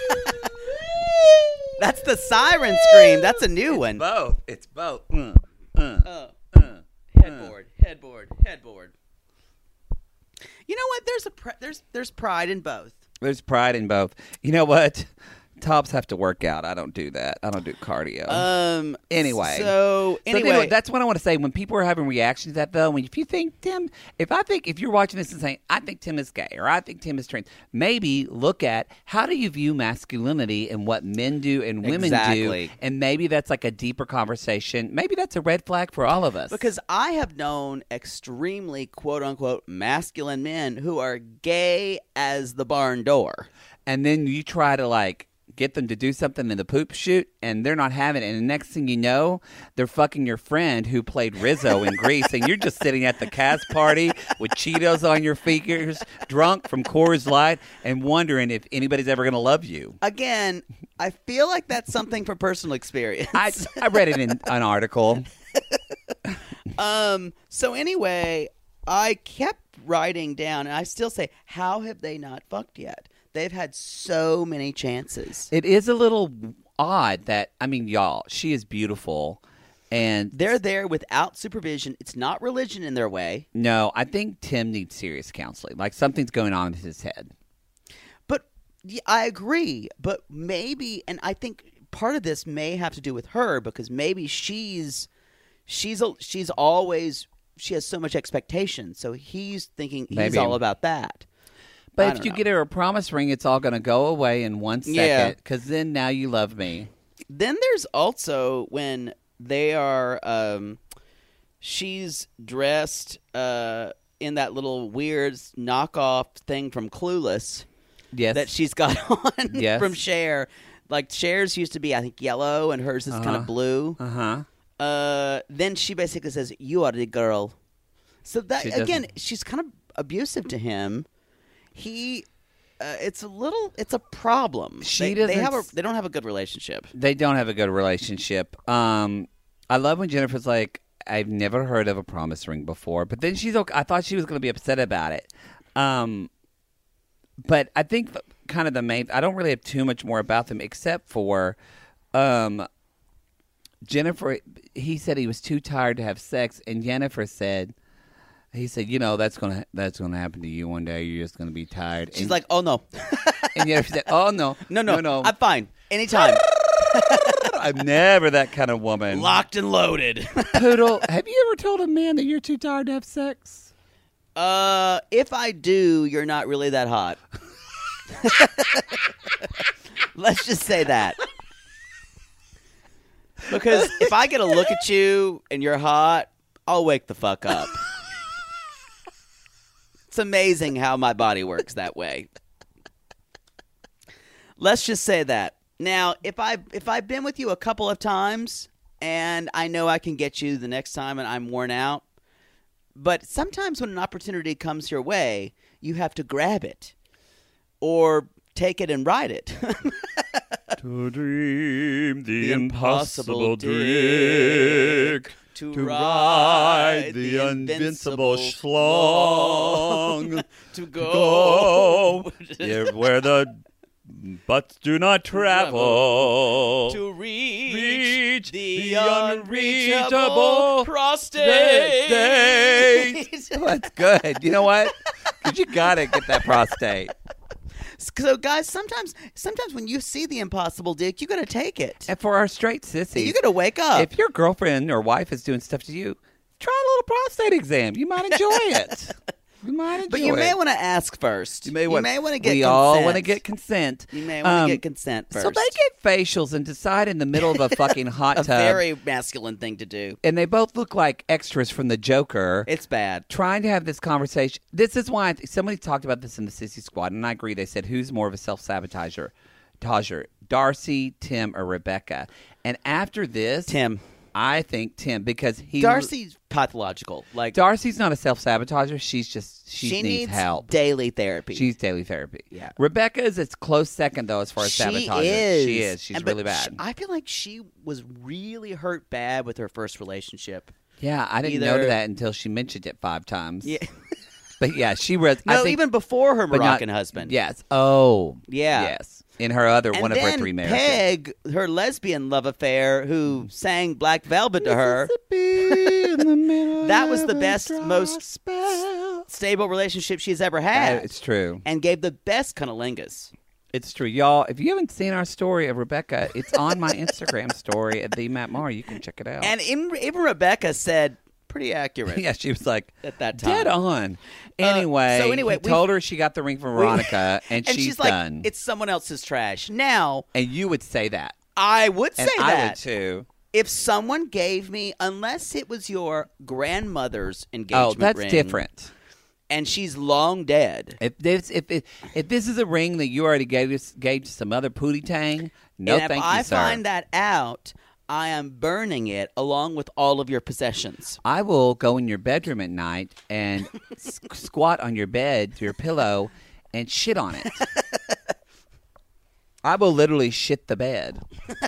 [SPEAKER 5] That's the siren scream. That's a new one.
[SPEAKER 4] Both. It's both. Uh, uh.
[SPEAKER 5] Uh, uh, headboard, headboard, headboard. You know what? There's a pr- there's there's pride in both.
[SPEAKER 4] There's pride in both. You know what? tops have to work out. I don't do that. I don't do cardio.
[SPEAKER 5] Um.
[SPEAKER 4] Anyway.
[SPEAKER 5] So anyway,
[SPEAKER 4] so that's what I want to say. When people are having reactions to that, though, when if you think Tim, if I think if you're watching this and saying, I think Tim is gay or I think Tim is trans, maybe look at how do you view masculinity and what men do and women
[SPEAKER 5] Exactly.
[SPEAKER 4] do, and maybe that's like a deeper conversation. Maybe that's a red flag for all of us.
[SPEAKER 5] because I have known extremely quote unquote masculine men who are gay as the barn door.
[SPEAKER 4] And then you try to like get them to do something in the poop shoot, and they're not having it. And the next thing you know, they're fucking your friend who played Rizzo in Grease, and you're just sitting at the cast party with Cheetos on your fingers, drunk from Coors Light, and wondering if anybody's ever going to love you.
[SPEAKER 5] Again, I feel like that's something from personal experience.
[SPEAKER 4] I, I read it in an article.
[SPEAKER 5] Um. So anyway, I kept writing down, and I still say, how have they not fucked yet? They've had so many chances.
[SPEAKER 4] It is a little odd that, I mean, y'all, she is beautiful. And
[SPEAKER 5] They're there without supervision. It's not religion in their way.
[SPEAKER 4] no, I think Tim needs serious counseling. Like something's going on in his head.
[SPEAKER 5] But yeah, I agree. But maybe, and I think part of this may have to do with her because maybe she's she's a, she's always she has so much expectation. So he's thinking he's
[SPEAKER 4] Maybe.
[SPEAKER 5] all about that. I
[SPEAKER 4] But if
[SPEAKER 5] don't
[SPEAKER 4] you
[SPEAKER 5] know.
[SPEAKER 4] get her a promise ring, it's all going to go away in one
[SPEAKER 5] Yeah.
[SPEAKER 4] second. Because then now you love me.
[SPEAKER 5] Then there's also when they are, um, she's dressed uh, in that little weird knockoff thing from Clueless
[SPEAKER 4] Yes.
[SPEAKER 5] that she's got on
[SPEAKER 4] Yes.
[SPEAKER 5] from Cher. Like Cher's used to be, I think, yellow, and hers is kind of blue.
[SPEAKER 4] Uh huh.
[SPEAKER 5] Uh, then she basically says, "You are the girl." So that
[SPEAKER 4] She
[SPEAKER 5] again,
[SPEAKER 4] doesn't-
[SPEAKER 5] she's kind of abusive to him. He, uh, it's a little, it's a problem.
[SPEAKER 4] She
[SPEAKER 5] they, they
[SPEAKER 4] doesn't
[SPEAKER 5] have a,
[SPEAKER 4] s-
[SPEAKER 5] they don't have a good relationship.
[SPEAKER 4] They don't have a good relationship. Um, I love when Jennifer's like, I've never heard of a promise ring before. But then she's okay. I thought she was going to be upset about it. Um, but I think the, kind of the main, I don't really have too much more about them except for um, Jennifer. He said he was too tired to have sex. And Jennifer said, he said, you know, that's gonna that's gonna happen to you one day. You're just gonna be tired.
[SPEAKER 5] She's
[SPEAKER 4] and,
[SPEAKER 5] like, "Oh no,
[SPEAKER 4] and Jennifer said, oh no,
[SPEAKER 5] no, no,
[SPEAKER 4] no, no,
[SPEAKER 5] I'm fine. Anytime,
[SPEAKER 4] I'm never that kind of woman.
[SPEAKER 5] locked and loaded."
[SPEAKER 4] Poodle, have you ever told a man that you're too tired to have sex?
[SPEAKER 5] uh, if I do, you're not really that hot. Let's just say that. Because if I get a look at you and you're hot, I'll wake the fuck up. It's amazing how my body works that way. Let's just say that. Now, if I if I've been with you a couple of times and I know I can get you the next time and I'm worn out, but sometimes when an opportunity comes your way, you have to grab it or take it and ride it.
[SPEAKER 6] To dream the,
[SPEAKER 5] The
[SPEAKER 6] impossible
[SPEAKER 5] impossible
[SPEAKER 6] dick.
[SPEAKER 5] to
[SPEAKER 6] To
[SPEAKER 5] ride
[SPEAKER 6] ride
[SPEAKER 5] the
[SPEAKER 6] the
[SPEAKER 5] invincible
[SPEAKER 6] invincible schlong.
[SPEAKER 5] to
[SPEAKER 6] Go
[SPEAKER 5] go
[SPEAKER 6] yeah, where the butts do not travel.
[SPEAKER 5] to reach,
[SPEAKER 6] Reach
[SPEAKER 5] the,
[SPEAKER 6] the
[SPEAKER 5] unreachable
[SPEAKER 6] unreachable
[SPEAKER 5] prostate.
[SPEAKER 4] That's good. You know what? Because you got to get that prostate.
[SPEAKER 5] So, guys, sometimes, sometimes when you see the impossible dick, you got to take it.
[SPEAKER 4] And for our straight sissies,
[SPEAKER 5] You got to wake up.
[SPEAKER 4] if your girlfriend or wife is doing stuff to you, try a little prostate exam. You might enjoy it. You might enjoy
[SPEAKER 5] but you
[SPEAKER 4] it.
[SPEAKER 5] may want to ask first.
[SPEAKER 4] You may want.
[SPEAKER 5] to get.
[SPEAKER 4] We
[SPEAKER 5] consent.
[SPEAKER 4] all want to get consent.
[SPEAKER 5] You may want to
[SPEAKER 4] Um,
[SPEAKER 5] get consent first.
[SPEAKER 4] So they get facials and decide in the middle of a fucking hot
[SPEAKER 5] a
[SPEAKER 4] tub,
[SPEAKER 5] very masculine thing to do.
[SPEAKER 4] and they both look like extras from the Joker.
[SPEAKER 5] It's bad.
[SPEAKER 4] Trying to have this conversation. This is why I th- somebody talked about this in the Sissy Squad, and I agree. They said, who's more of a self-sabotager? Tager, Darcy, Tim, or Rebecca? And after this,
[SPEAKER 5] Tim.
[SPEAKER 4] I think Tim, because he
[SPEAKER 5] Darcy's pathological. Like
[SPEAKER 4] Darcy's not a self-sabotager. She's just she,
[SPEAKER 5] she
[SPEAKER 4] needs,
[SPEAKER 5] needs
[SPEAKER 4] help.
[SPEAKER 5] daily therapy.
[SPEAKER 4] She's daily therapy.
[SPEAKER 5] Yeah.
[SPEAKER 4] Rebecca is its close second though as far as
[SPEAKER 5] she
[SPEAKER 4] sabotager.
[SPEAKER 5] is.
[SPEAKER 4] She is. She's
[SPEAKER 5] And- but
[SPEAKER 4] really bad.
[SPEAKER 5] she- I feel like she was really hurt bad with her first relationship.
[SPEAKER 4] yeah, I didn't
[SPEAKER 5] either-
[SPEAKER 4] know that until she mentioned it five times.
[SPEAKER 5] Yeah.
[SPEAKER 4] But yeah, she was. I
[SPEAKER 5] No,
[SPEAKER 4] think,
[SPEAKER 5] even before her
[SPEAKER 4] but not-
[SPEAKER 5] Moroccan husband.
[SPEAKER 4] Yes. Oh.
[SPEAKER 5] Yeah.
[SPEAKER 4] Yes. In her other
[SPEAKER 5] And
[SPEAKER 4] one of
[SPEAKER 5] then
[SPEAKER 4] her three marriages.
[SPEAKER 5] Peg, her lesbian love affair, who sang Black Velvet to her. That was the best, most stable relationship she's ever
[SPEAKER 4] Uh,
[SPEAKER 5] had.
[SPEAKER 4] It's true.
[SPEAKER 5] And gave the best cunnilingus.
[SPEAKER 4] It's true. Y'all, if you haven't seen our story of Rebecca, it's on my Instagram story at the Matt Maher. You can check it out.
[SPEAKER 5] And even, even Rebecca said pretty accurate.
[SPEAKER 4] Yeah, she was like,
[SPEAKER 5] at that time.
[SPEAKER 4] dead on. Anyway,
[SPEAKER 5] uh, so anyway,
[SPEAKER 4] he told her she got the ring from Veronica, and,
[SPEAKER 5] and
[SPEAKER 4] she's,
[SPEAKER 5] she's
[SPEAKER 4] done.
[SPEAKER 5] like, it's someone else's trash. Now,
[SPEAKER 4] and you would say that.
[SPEAKER 5] I would say
[SPEAKER 4] and
[SPEAKER 5] that.
[SPEAKER 4] I would too.
[SPEAKER 5] If someone gave me, unless it was your grandmother's engagement
[SPEAKER 4] Oh, that's
[SPEAKER 5] ring,
[SPEAKER 4] different.
[SPEAKER 5] And she's long dead.
[SPEAKER 4] If this if if, if this is a ring that you already gave us, gave to some other pootie tang, no
[SPEAKER 5] and if
[SPEAKER 4] thank
[SPEAKER 5] I
[SPEAKER 4] you, sir.
[SPEAKER 5] find that out, I am burning it along with all of your possessions.
[SPEAKER 4] I will go in your bedroom at night and s- squat on your bed, your pillow, and shit on it. I will literally shit the bed.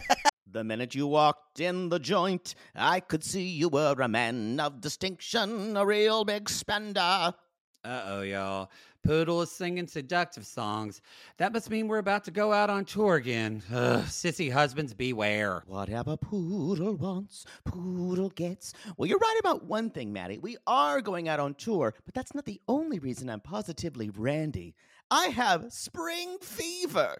[SPEAKER 7] The minute you walked in the joint, I could see you were a man of distinction, a real big spender.
[SPEAKER 4] Uh-oh, y'all. Poodle is singing seductive songs. That must mean we're about to go out on tour again. Ugh, sissy husbands, beware.
[SPEAKER 7] Whatever Poodle wants, Poodle gets. Well, you're right about one thing, Maddie. We are going out on tour, but that's not the only reason I'm positively randy. I have spring fever.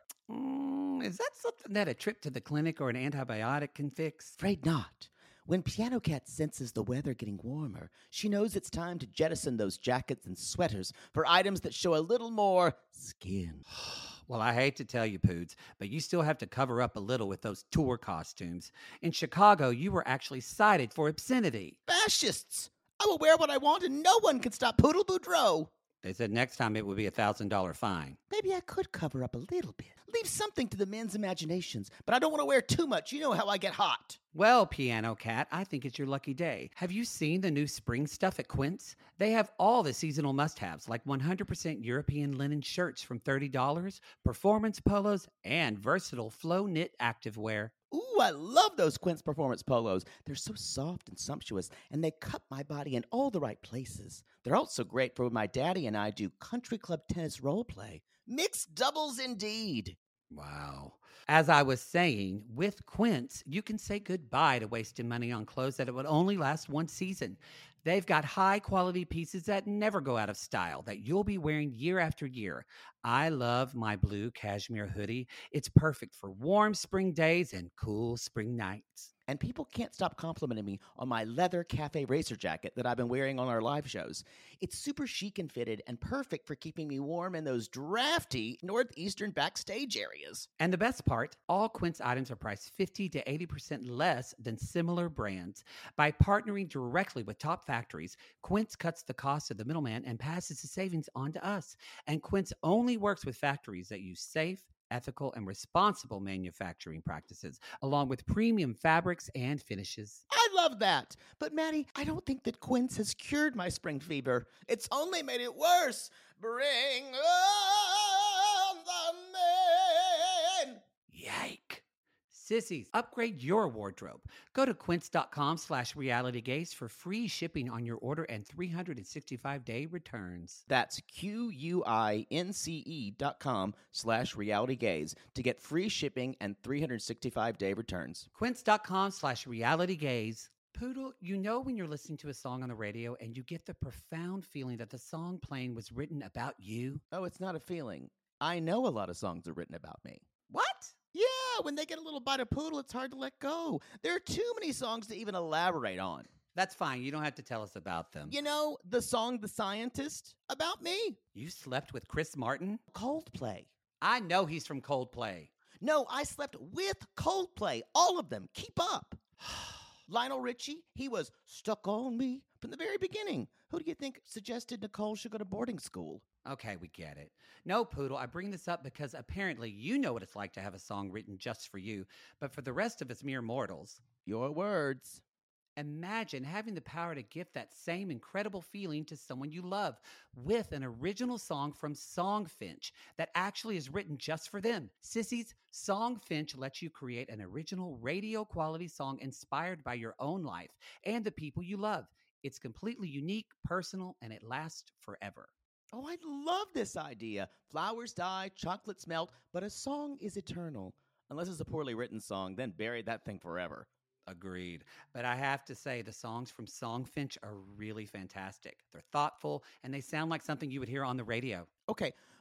[SPEAKER 4] Mm, is that something that a trip to the clinic or an antibiotic can fix?
[SPEAKER 7] Afraid not. When Piano Cat senses the weather getting warmer, she knows it's time to jettison those jackets and sweaters for items that show a little more skin.
[SPEAKER 4] Well, I hate to tell you, Poods, but you still have to cover up a little with those tour costumes. In Chicago, you were actually cited for obscenity.
[SPEAKER 7] Fascists! I will wear what I want and no one can stop Poodle Boudreaux.
[SPEAKER 4] They said next time it would be a one thousand dollars fine.
[SPEAKER 7] Maybe I could cover up a little bit. Leave something to the men's imaginations, but I don't want to wear too much. You know how I get hot.
[SPEAKER 4] Well, Piano Cat, I think it's your lucky day. Have you seen the new spring stuff at Quince? They have all the seasonal must-haves, like one hundred percent European linen shirts from thirty dollars, performance polos, and versatile flow knit activewear.
[SPEAKER 7] Ooh, I love those Quince Performance polos. They're so soft and sumptuous, and they cut my body in all the right places. They're also great for when my daddy and I do country club tennis role play. Mixed doubles indeed.
[SPEAKER 4] Wow. As I was saying, with Quince, you can say goodbye to wasting money on clothes that it would only last one season. They've got high-quality pieces that never go out of style, that you'll be wearing year after year. I love my blue cashmere hoodie. It's perfect for warm spring days and cool spring nights.
[SPEAKER 7] And people can't stop complimenting me on my leather cafe racer jacket that I've been wearing on our live shows. It's super chic and fitted and perfect for keeping me warm in those drafty northeastern backstage areas.
[SPEAKER 4] And the best part, all Quince items are priced fifty to eighty percent less than similar brands. By partnering directly with top factories, Quince cuts the cost of the middleman and passes the savings on to us. And Quince only works with factories that use safe, ethical, and responsible manufacturing practices, along with premium fabrics and finishes.
[SPEAKER 7] I love that. But, Maddie, I don't think that Quince has cured my spring fever. It's only made it worse. Bring on the men.
[SPEAKER 4] Yike. Sissies, upgrade your wardrobe. Go to quince.com slash realitygaze for free shipping on your order and three hundred sixty-five day returns.
[SPEAKER 7] That's Q-U-I-N-C-E dot com slash realitygaze to get free shipping and three hundred sixty-five day returns.
[SPEAKER 4] Quince.com slash realitygaze. Poodle, you know when you're listening to a song on the radio and you get the profound feeling that the song playing was written about you?
[SPEAKER 7] Oh, it's not a feeling. I know a lot of songs are written about me.
[SPEAKER 4] What?
[SPEAKER 7] Yeah, when they get a little bite of Poodle, it's hard to let go. There are too many songs to even elaborate on.
[SPEAKER 4] That's fine. You don't have to tell us about them.
[SPEAKER 7] You know, the song The Scientist, about me.
[SPEAKER 4] You slept with Chris Martin?
[SPEAKER 7] Coldplay.
[SPEAKER 4] I know he's from Coldplay.
[SPEAKER 7] No, I slept with Coldplay. All of them. Keep up. Lionel Richie, he was stuck on me from the very beginning. Who do you think suggested Nicole should go to boarding school?
[SPEAKER 4] Okay, we get it. No, Poodle, I bring this up because apparently you know what it's like to have a song written just for you, but for the rest of us mere mortals.
[SPEAKER 7] Your words.
[SPEAKER 4] Imagine having the power to gift that same incredible feeling to someone you love with an original song from Songfinch that actually is written just for them. Sissies, Songfinch lets you create an original radio-quality song inspired by your own life and the people you love. It's completely unique, personal, and it lasts forever.
[SPEAKER 7] Oh, I love this idea. Flowers die, chocolates melt, but a song is eternal. Unless it's a poorly written song, then bury that thing forever.
[SPEAKER 4] Agreed. But I have to say, the songs from Songfinch are really fantastic. They're thoughtful, and they sound like something you would hear on the radio.
[SPEAKER 7] Okay,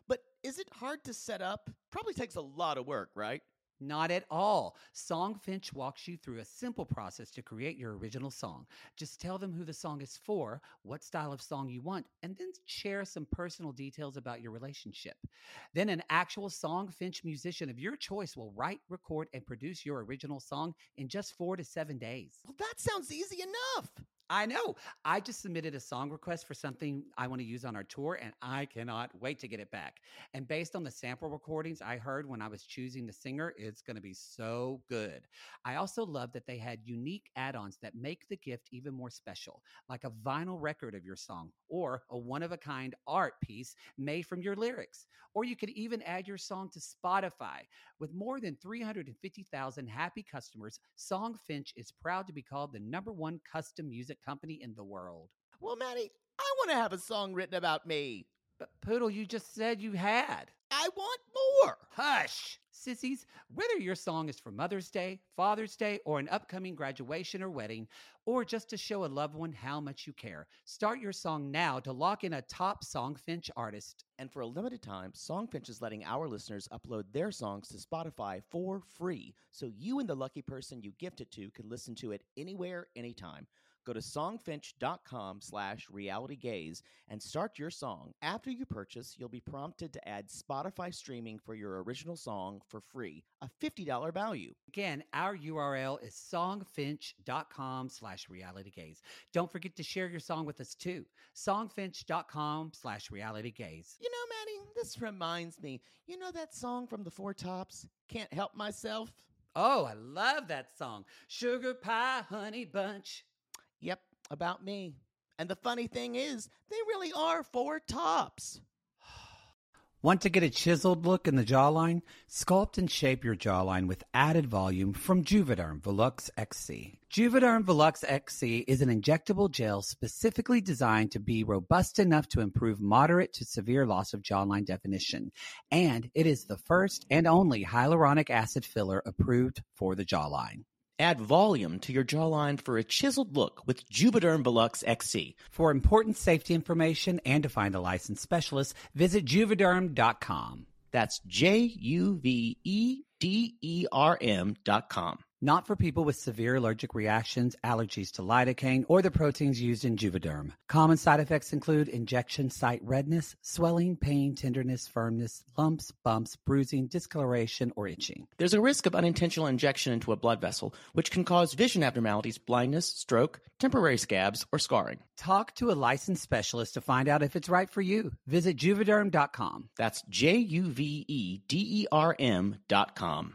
[SPEAKER 7] But is it hard to set up? Probably takes a lot of work, right?
[SPEAKER 4] Not at all. Songfinch walks you through a simple process to create your original song. Just tell them who the song is for, what style of song you want, and then share some personal details about your relationship. Then an actual Songfinch musician of your choice will write, record, and produce your original song in just four to seven days.
[SPEAKER 7] Well, that sounds easy enough.
[SPEAKER 4] I know. I just submitted a song request for something I want to use on our tour, and I cannot wait to get it back. And based on the sample recordings I heard when I was choosing the singer, it's going to be so good. I also love that they had unique add-ons that make the gift even more special, like a vinyl record of your song or a one-of-a-kind art piece made from your lyrics. Or you could even add your song to Spotify. With more than three hundred fifty thousand happy customers, Songfinch is proud to be called the number one custom music company in the world.
[SPEAKER 7] Well, Maddie, I want to have a song written about me.
[SPEAKER 4] But Poodle, you just said you had.
[SPEAKER 7] I want more.
[SPEAKER 4] Hush! Sissies, whether your song is for Mother's Day, Father's Day, or an upcoming graduation or wedding, or just to show a loved one how much you care, start your song now to lock in a top Songfinch artist.
[SPEAKER 7] And for a limited time, Songfinch is letting our listeners upload their songs to Spotify for free, so you and the lucky person you gift it to can listen to it anywhere, anytime. Go to songfinch.com slash realitygaze and start your song. After you purchase, you'll be prompted to add Spotify streaming for your original song for free, a fifty dollars value.
[SPEAKER 4] Again, our U R L is songfinch.com slash realitygaze. Don't forget to share your song with us too. Songfinch.com slash realitygaze.
[SPEAKER 7] You know, Maddie, this reminds me, you know that song from the Four Tops, Can't Help Myself?
[SPEAKER 4] Oh, I love that song. Sugar Pie Honey Bunch.
[SPEAKER 7] Yep, about me. And the funny thing is, they really are four tops.
[SPEAKER 4] Want to get a chiseled look in the jawline? Sculpt and shape your jawline with added volume from Juvederm Volux X C. Juvederm Volux X C is an injectable gel specifically designed to be robust enough to improve moderate to severe loss of jawline definition. And it is the first and only hyaluronic acid filler approved for the jawline.
[SPEAKER 7] Add volume to your jawline for a chiseled look with Juvederm Volux X C.
[SPEAKER 4] For important safety information and to find a licensed specialist, visit juvederm dot com.
[SPEAKER 7] That's J U V E D E R M dot com.
[SPEAKER 4] Not for people with severe allergic reactions, allergies to lidocaine, or the proteins used in Juvederm. Common side effects include injection site redness, swelling, pain, tenderness, firmness, lumps, bumps, bruising, discoloration, or itching.
[SPEAKER 7] There's a risk of unintentional injection into a blood vessel, which can cause vision abnormalities, blindness, stroke, temporary scabs, or scarring.
[SPEAKER 4] Talk to a licensed specialist to find out if it's right for you. Visit juvederm dot com.
[SPEAKER 7] That's J U V E D E R M dot com.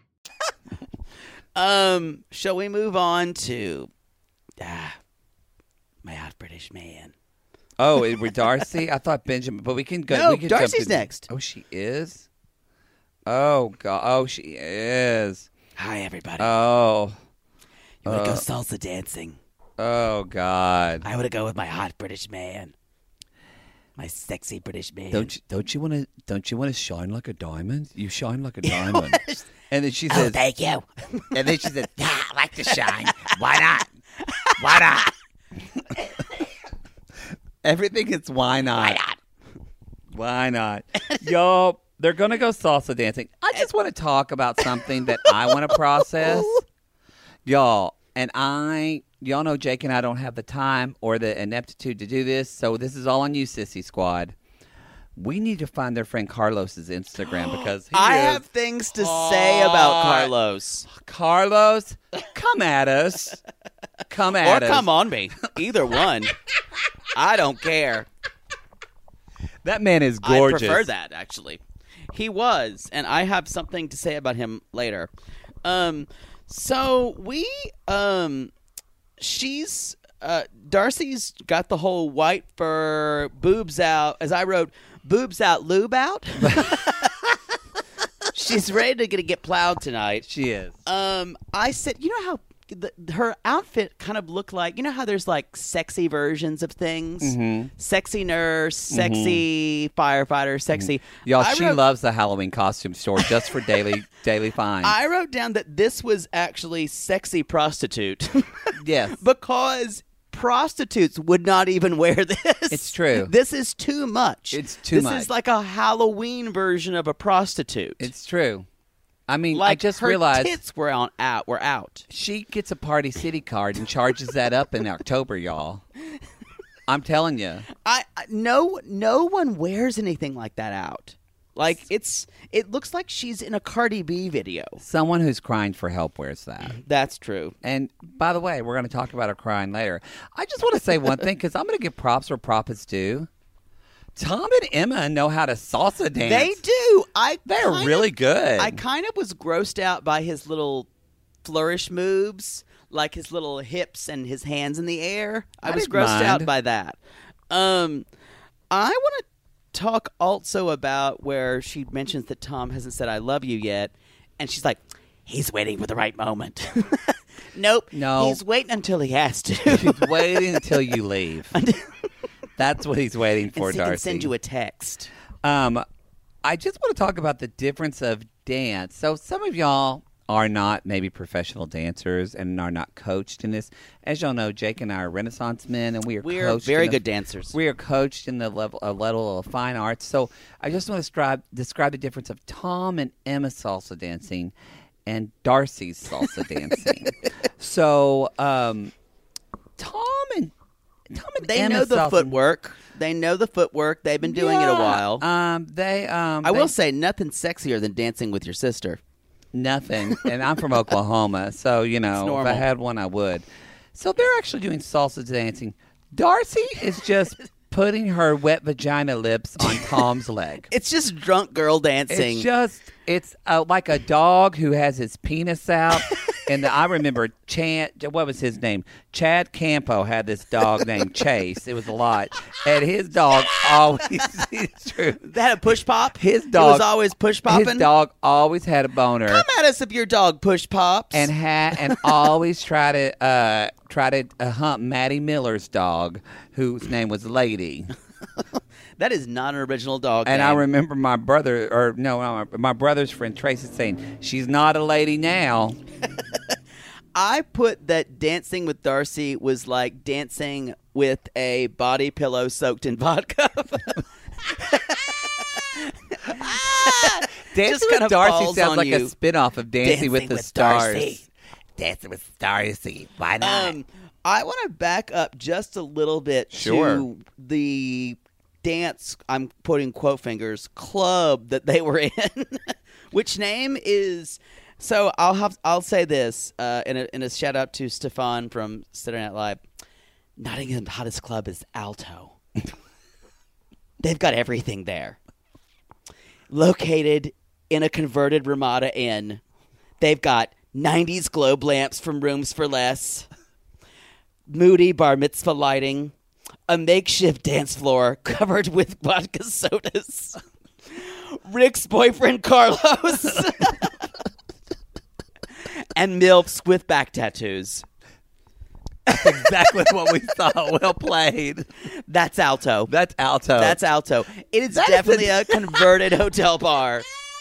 [SPEAKER 5] Um, shall we move on to ah, my hot British man?
[SPEAKER 4] Oh, we're Darcy? I thought Benjamin, but we can go.
[SPEAKER 5] No,
[SPEAKER 4] we can
[SPEAKER 5] Darcy's
[SPEAKER 4] jump to,
[SPEAKER 5] next.
[SPEAKER 4] Oh, she is? Oh, God. Oh, she is.
[SPEAKER 5] Hi, everybody.
[SPEAKER 4] Oh.
[SPEAKER 5] You want to
[SPEAKER 4] uh,
[SPEAKER 5] go salsa dancing?
[SPEAKER 4] Oh, God.
[SPEAKER 5] I want to go with my hot British man. My sexy British man.
[SPEAKER 4] Don't you, don't you want to? Don't you want to shine like a diamond? You shine like a diamond. And then she says,
[SPEAKER 5] "Oh, thank you."
[SPEAKER 4] And then she says, "Yeah, I like to shine. Why not? Why not?" Everything is why not?
[SPEAKER 5] Why not?
[SPEAKER 4] Why not? Yo, they're gonna go salsa dancing. I just want to talk about something that I want to process, y'all. And I, y'all know Jake and I don't have the time or the ineptitude to do this, so this is all on you, Sissy Squad. We need to find their friend Carlos's Instagram because he
[SPEAKER 5] I
[SPEAKER 4] is
[SPEAKER 5] have things to say about Carlos.
[SPEAKER 4] Carlos, come at us. Come
[SPEAKER 5] Or
[SPEAKER 4] at us.
[SPEAKER 5] come on me. Either one. I don't care.
[SPEAKER 4] That man is gorgeous.
[SPEAKER 5] I prefer that, actually. He was, and I have something to say about him later. Um, so we, um, she's, uh, Darcy's got the whole white fur, boobs out, as I wrote, boobs out, lube out. She's ready to get, get plowed tonight.
[SPEAKER 4] She is.
[SPEAKER 5] Um, I said, you know how the, her outfit kind of looked like, you know how there's like sexy versions of things?
[SPEAKER 4] Mm-hmm.
[SPEAKER 5] Sexy nurse, sexy mm-hmm. firefighter, sexy.
[SPEAKER 4] Mm-hmm. Y'all,
[SPEAKER 5] I
[SPEAKER 4] she
[SPEAKER 5] wrote,
[SPEAKER 4] loves the Halloween costume store just for daily daily finds.
[SPEAKER 5] I wrote down that this was actually sexy prostitute.
[SPEAKER 4] Yes.
[SPEAKER 5] Because prostitutes would not even wear this.
[SPEAKER 4] It's true.
[SPEAKER 5] This is too much.
[SPEAKER 4] It's too
[SPEAKER 5] this
[SPEAKER 4] much.
[SPEAKER 5] This is like a Halloween version of a prostitute.
[SPEAKER 4] It's true. I mean,
[SPEAKER 5] like
[SPEAKER 4] I just
[SPEAKER 5] her
[SPEAKER 4] realized
[SPEAKER 5] tits were on out. Were out.
[SPEAKER 4] She gets a Party City card and charges that up in October, y'all. I'm telling you.
[SPEAKER 5] I, I no no one wears anything like that out. Like it's it looks like she's in a Cardi B video.
[SPEAKER 4] Someone who's crying for help wears that.
[SPEAKER 5] That's true.
[SPEAKER 4] And by the way, we're going to talk about her crying later. I just want to say one thing because I'm going to give props where props due. Tom and Emma know how to salsa dance.
[SPEAKER 5] They do. I
[SPEAKER 4] They're
[SPEAKER 5] kind
[SPEAKER 4] really
[SPEAKER 5] of,
[SPEAKER 4] good.
[SPEAKER 5] I kind of was grossed out by his little flourish moves, like his little hips and his hands in the air. I,
[SPEAKER 4] I
[SPEAKER 5] was
[SPEAKER 4] didn't
[SPEAKER 5] grossed
[SPEAKER 4] mind.
[SPEAKER 5] out by that. Um, I want to talk also about where she mentions that Tom hasn't said "I love you" yet, and she's like, "He's waiting for the right moment." Nope.
[SPEAKER 4] No.
[SPEAKER 5] He's waiting until he has to.
[SPEAKER 4] He's waiting until you leave. That's what he's waiting for,
[SPEAKER 5] and he
[SPEAKER 4] Darcy.
[SPEAKER 5] can send you a text.
[SPEAKER 4] Um, I just want to talk about the difference of dance. So some of y'all are not maybe professional dancers and are not coached in this. As y'all know, Jake and I are Renaissance men, and we are
[SPEAKER 5] We are
[SPEAKER 4] coached
[SPEAKER 5] very
[SPEAKER 4] in the-
[SPEAKER 5] good dancers.
[SPEAKER 4] We are coached in the level, a level of fine arts. So I just want to describe describe the difference of Tom and Emma salsa dancing and Darcy's salsa dancing. So um, Tom and Tom and
[SPEAKER 5] They
[SPEAKER 4] Emma
[SPEAKER 5] know the
[SPEAKER 4] salsa-
[SPEAKER 5] footwork. They know the footwork. They've been doing it a
[SPEAKER 4] Yeah.
[SPEAKER 5] while.
[SPEAKER 4] Um, they. Um,
[SPEAKER 5] I
[SPEAKER 4] they-
[SPEAKER 5] will say nothing sexier than dancing with your sister.
[SPEAKER 4] Nothing. And I'm from Oklahoma, so, you know, if I
[SPEAKER 5] normal.
[SPEAKER 4] had one, I would. So they're actually doing salsa dancing. Darcy is just putting her wet vagina lips on Tom's leg.
[SPEAKER 5] It's just drunk girl dancing.
[SPEAKER 4] It's just, it's uh, like a dog who has his penis out. And the, I remember Chad, what was his name? Chad Campo had this dog named Chase. It was a lot. And his dog always, it's true.
[SPEAKER 5] They had a push pop.
[SPEAKER 4] His
[SPEAKER 5] It
[SPEAKER 4] dog
[SPEAKER 5] was always push popping.
[SPEAKER 4] His dog always had a boner.
[SPEAKER 5] Come at us if your dog push pops.
[SPEAKER 4] and ha- and always try to uh, try to uh, hump Maddie Miller's dog, whose name was Lady.
[SPEAKER 5] that is not an original dog.
[SPEAKER 4] And
[SPEAKER 5] name.
[SPEAKER 4] I remember my brother, or no, my, my brother's friend Tracy saying, "She's not a lady now."
[SPEAKER 5] I put that dancing with Darcy was like dancing with a body pillow soaked in vodka.
[SPEAKER 4] Dancing
[SPEAKER 5] Just kinda
[SPEAKER 4] with Darcy
[SPEAKER 5] falls
[SPEAKER 4] sounds
[SPEAKER 5] on
[SPEAKER 4] like a
[SPEAKER 5] you.
[SPEAKER 4] spinoff of Dancing,
[SPEAKER 5] Dancing
[SPEAKER 4] with the
[SPEAKER 5] with
[SPEAKER 4] Stars.
[SPEAKER 5] Darcy.
[SPEAKER 4] Dancing with Darcy. Why not?
[SPEAKER 5] Um, I want to back up just a little bit
[SPEAKER 4] Sure.
[SPEAKER 5] to the dance, I'm putting quote fingers, club that they were in, which name is, so I'll have, I'll say this uh, in, a, in a shout out to Stefan from Saturday Night Live. Nottingham's hottest club is Alto. They've got everything there. Located in a converted Ramada Inn. They've got nineties globe lamps from Rooms for Less, moody bar mitzvah lighting, a makeshift dance floor covered with vodka sodas, Rick's boyfriend Carlos, and MILFs with back tattoos.
[SPEAKER 4] Exactly what we thought. Well played.
[SPEAKER 5] That's Alto.
[SPEAKER 4] That's Alto.
[SPEAKER 5] That's Alto. It is
[SPEAKER 4] That is
[SPEAKER 5] definitely
[SPEAKER 4] a-
[SPEAKER 5] a converted hotel bar.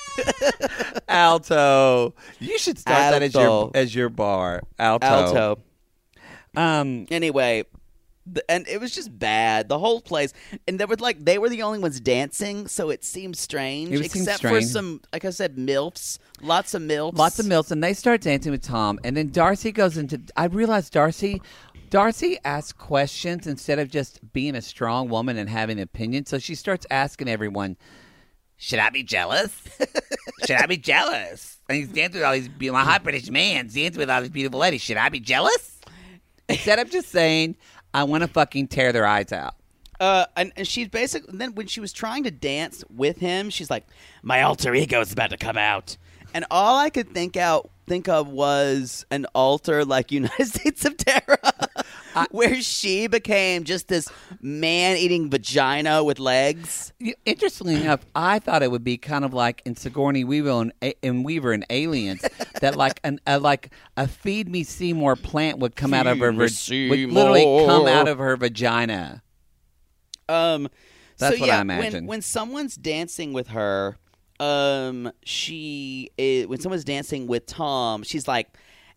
[SPEAKER 4] Alto. You should start that as your
[SPEAKER 5] Alto.
[SPEAKER 4] as your bar. Alto.
[SPEAKER 5] Alto.
[SPEAKER 4] Um.
[SPEAKER 5] Anyway, th- and it was just bad. The whole place, and they were like they were the only ones dancing, so it seemed strange.
[SPEAKER 4] It seemed
[SPEAKER 5] except
[SPEAKER 4] strange.
[SPEAKER 5] for some, like I said, milfs, lots of milfs,
[SPEAKER 4] Lots of milfs, and they start dancing with Tom, and then Darcy goes into. I realized Darcy, Darcy asks questions instead of just being a strong woman and having an opinion. So she starts asking everyone, "Should I be jealous? Should I be jealous?" And he's dancing with all these, be- my hot British man dancing with all these beautiful ladies. Should I be jealous? Instead of just saying, "I want to fucking tear their eyes out."
[SPEAKER 5] Uh, and, and she's basically then when she was trying to dance with him, she's like, "My alter ego is about to come out," and all I could think out think of was an alter like United States of Terror, where she became just this man-eating vagina with legs.
[SPEAKER 4] Y- Interestingly enough, I thought it would be kind of like in Sigourney Weaver and, and Weaver and Aliens, that like an a, like a feed me Seymour plant would come out of her
[SPEAKER 5] Feed me
[SPEAKER 4] vag- would literally come
[SPEAKER 5] Seymour.
[SPEAKER 4] out of her vagina.
[SPEAKER 5] Um,
[SPEAKER 4] That's
[SPEAKER 5] so
[SPEAKER 4] what
[SPEAKER 5] yeah,
[SPEAKER 4] I imagine.
[SPEAKER 5] When, when someone's dancing with her, um, she is, when someone's dancing with Tom, she's like,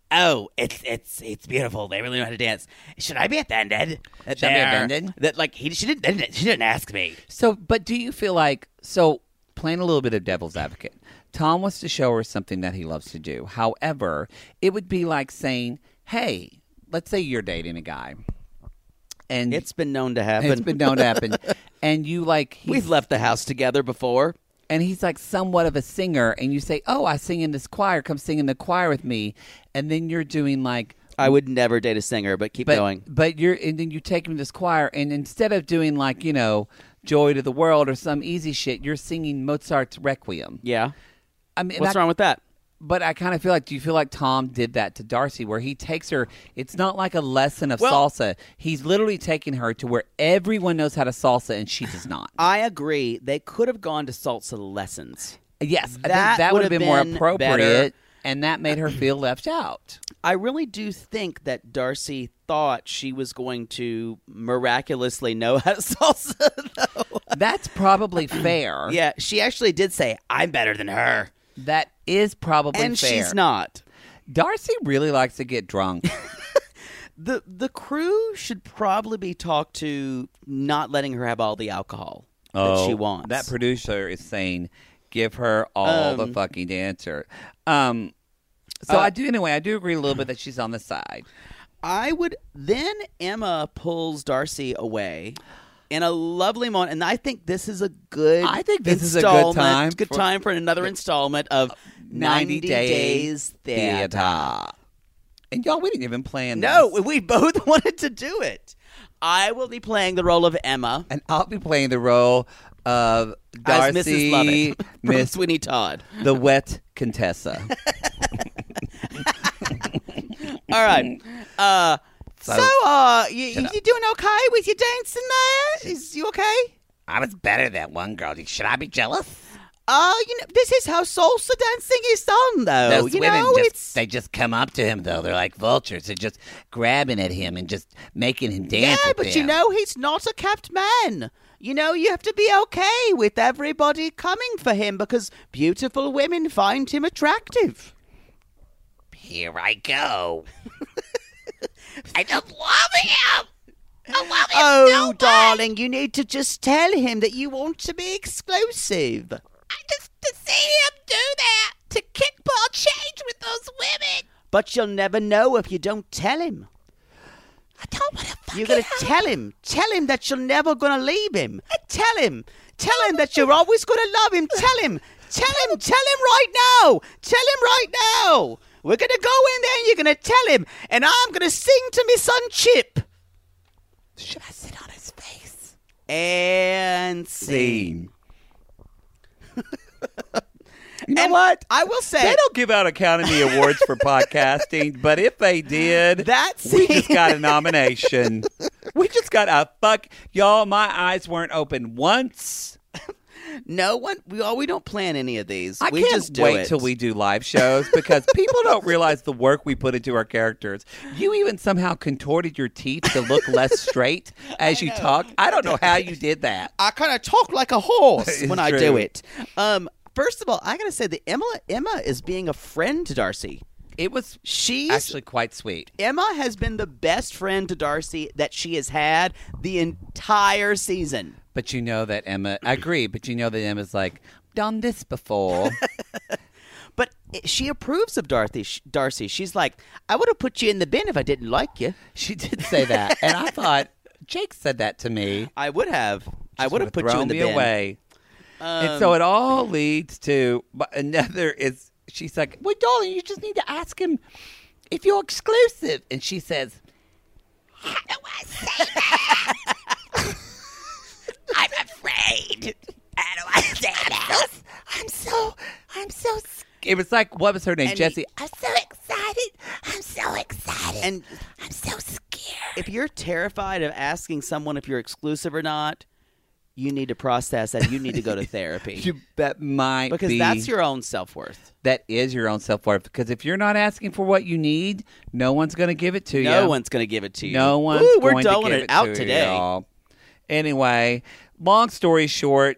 [SPEAKER 5] Oh, it's it's it's beautiful. They really know how to dance. Should I be offended? That
[SPEAKER 4] Should I be
[SPEAKER 5] they're-
[SPEAKER 4] offended?
[SPEAKER 5] That like he she didn't she didn't ask me.
[SPEAKER 4] So, but do you feel like, so playing a little bit of devil's advocate, Tom wants to show her something that he loves to do. However, it would be like saying, hey, let's say you're dating a guy. And
[SPEAKER 5] It's been known to happen.
[SPEAKER 4] it's been known to happen. And you like, he's,
[SPEAKER 5] We've left the house together before.
[SPEAKER 4] and he's like somewhat of a singer. And you say, oh, I sing in this choir. Come sing in the choir with me. And then you're doing like,
[SPEAKER 5] I would never date a singer, but keep
[SPEAKER 4] but,
[SPEAKER 5] going.
[SPEAKER 4] But you're, and then you take him to this choir, and instead of doing like, you know, Joy to the World or some easy shit, you're singing Mozart's Requiem.
[SPEAKER 5] Yeah.
[SPEAKER 4] I mean,
[SPEAKER 5] What's
[SPEAKER 4] I-
[SPEAKER 5] wrong with that?
[SPEAKER 4] But I kind of feel like, do you feel like Tom did that to Darcy, where he takes her? It's not like a lesson of
[SPEAKER 5] Well-
[SPEAKER 4] salsa. He's literally taking her to where everyone knows how to salsa, and she does not.
[SPEAKER 5] I agree. They could have gone to salsa lessons.
[SPEAKER 4] Yes, I
[SPEAKER 5] That
[SPEAKER 4] think that would have
[SPEAKER 5] would
[SPEAKER 4] been,
[SPEAKER 5] have
[SPEAKER 4] more
[SPEAKER 5] been
[SPEAKER 4] appropriate,
[SPEAKER 5] better.
[SPEAKER 4] and that made her feel left out.
[SPEAKER 5] I really do think that Darcy thought she was going to miraculously know how to salsa, though.
[SPEAKER 4] That's probably fair.
[SPEAKER 5] Yeah, she actually did say, I'm better than her.
[SPEAKER 4] That is probably
[SPEAKER 5] And
[SPEAKER 4] fair.
[SPEAKER 5] she's not.
[SPEAKER 4] Darcy really likes to get drunk.
[SPEAKER 5] The the crew should probably be talked to not letting her have all the alcohol that she wants.
[SPEAKER 4] Oh, That producer is saying, give her all the
[SPEAKER 5] Um,
[SPEAKER 4] fucking dancer. Um, so
[SPEAKER 5] uh,
[SPEAKER 4] I do, anyway, I do agree a little bit that she's on the side.
[SPEAKER 5] I would then Emma pulls Darcy away in a lovely moment, and I think this is a good.
[SPEAKER 4] I think this is a good
[SPEAKER 5] installment-
[SPEAKER 4] time
[SPEAKER 5] Good
[SPEAKER 4] for-
[SPEAKER 5] time for another installment of ninety, Days Theater.
[SPEAKER 4] And y'all, we didn't even plan
[SPEAKER 5] No,
[SPEAKER 4] this.
[SPEAKER 5] we both wanted to do it. I will be playing the role of Emma
[SPEAKER 4] And I'll be playing the role of Darcy,
[SPEAKER 5] as Missus Lovett from
[SPEAKER 4] Miss
[SPEAKER 5] Sweeney Todd.
[SPEAKER 4] the Wet Contessa.
[SPEAKER 5] All right. Uh, so,
[SPEAKER 4] So-
[SPEAKER 5] uh, you,
[SPEAKER 4] Shut
[SPEAKER 5] you
[SPEAKER 4] up.
[SPEAKER 5] doing okay with your dancing there? Is you okay?
[SPEAKER 4] I was better than one girl. Should I be jealous?
[SPEAKER 5] Uh, you know, this is how salsa dancing is done, though.
[SPEAKER 4] Those
[SPEAKER 5] you
[SPEAKER 4] women
[SPEAKER 5] know,
[SPEAKER 4] just,
[SPEAKER 5] it's
[SPEAKER 4] they just come up to him, though. They're like vultures. They're just grabbing at him and just making him dance
[SPEAKER 5] yeah,
[SPEAKER 4] with
[SPEAKER 5] but you
[SPEAKER 4] them.
[SPEAKER 5] know, he's not a kept man. You know, you have to be okay with everybody coming for him because beautiful women find him attractive.
[SPEAKER 4] Here I go. I just love him. I love him
[SPEAKER 5] Oh,
[SPEAKER 4] so much.
[SPEAKER 5] darling, you need to just tell him that you want to be exclusive.
[SPEAKER 4] I just to see him do that, to kickball change with those women.
[SPEAKER 5] But you'll never know if you don't tell him.
[SPEAKER 4] I don't want to fucking
[SPEAKER 5] You're going to
[SPEAKER 4] have
[SPEAKER 5] tell him. Tell him that you're never going to leave him. Tell him. Tell him that you're always going to love him. Tell him. Tell him. Tell him right now. Tell him right now. We're going to go in there and you're going to tell him. And I'm going to sing to me son Chip.
[SPEAKER 4] Should I sit on his face?
[SPEAKER 5] And sing.
[SPEAKER 4] You know
[SPEAKER 5] And
[SPEAKER 4] what?
[SPEAKER 5] I will say.
[SPEAKER 4] They don't give out Academy Awards for podcasting, but if they did,
[SPEAKER 5] That's-
[SPEAKER 4] we just got a nomination. We just got a fuck. Y'all, my eyes weren't open once.
[SPEAKER 5] No one. We, oh, we don't plan any of these.
[SPEAKER 4] I
[SPEAKER 5] we
[SPEAKER 4] can't
[SPEAKER 5] just do
[SPEAKER 4] wait
[SPEAKER 5] it.
[SPEAKER 4] till we do live shows because people don't realize the work we put into our characters. You even somehow contorted your teeth to look less straight as you talk. I don't know how you did that.
[SPEAKER 5] I kind of talk like a horse
[SPEAKER 4] It's
[SPEAKER 5] when I
[SPEAKER 4] true.
[SPEAKER 5] do it. Um, first of all, I gotta say that Emma Emma is being a friend to Darcy.
[SPEAKER 4] It was
[SPEAKER 5] She's
[SPEAKER 4] actually quite sweet.
[SPEAKER 5] Emma has been the best friend to Darcy that she has had the entire season.
[SPEAKER 4] But you know that Emma, I agree, but you know that Emma's like, done this before.
[SPEAKER 5] But it- she approves of Dorothy. sh- Darcy. She's like, I would have put you in the bin if I didn't like you.
[SPEAKER 4] She did say that. And I thought, Jake said that to me.
[SPEAKER 5] I would have. I would have put you
[SPEAKER 4] thrown
[SPEAKER 5] in the
[SPEAKER 4] me
[SPEAKER 5] bin.
[SPEAKER 4] away. and so it all leads to but another is, she's like, well, darling, you just need to ask him if you're exclusive. And she says, how do I say that? I'm afraid. How do I say that? I'm so, I'm so scared. It was like, what was her name?
[SPEAKER 5] And
[SPEAKER 4] Jessie. I'm so excited. I'm so excited.
[SPEAKER 5] And
[SPEAKER 4] I'm so scared.
[SPEAKER 5] if you're terrified of asking someone if you're exclusive or not, you need to process that. You need to go to therapy.
[SPEAKER 4] You, that might
[SPEAKER 5] because
[SPEAKER 4] be.
[SPEAKER 5] that's your own self-worth.
[SPEAKER 4] That is your own self-worth. Because if you're not asking for what you need, no one's going to give it to you.
[SPEAKER 5] No one's going to give it to you.
[SPEAKER 4] No one's
[SPEAKER 5] Ooh, we're
[SPEAKER 4] going to
[SPEAKER 5] doling
[SPEAKER 4] give
[SPEAKER 5] it
[SPEAKER 4] it
[SPEAKER 5] out
[SPEAKER 4] to
[SPEAKER 5] today.
[SPEAKER 4] y'all. Anyway, long story short,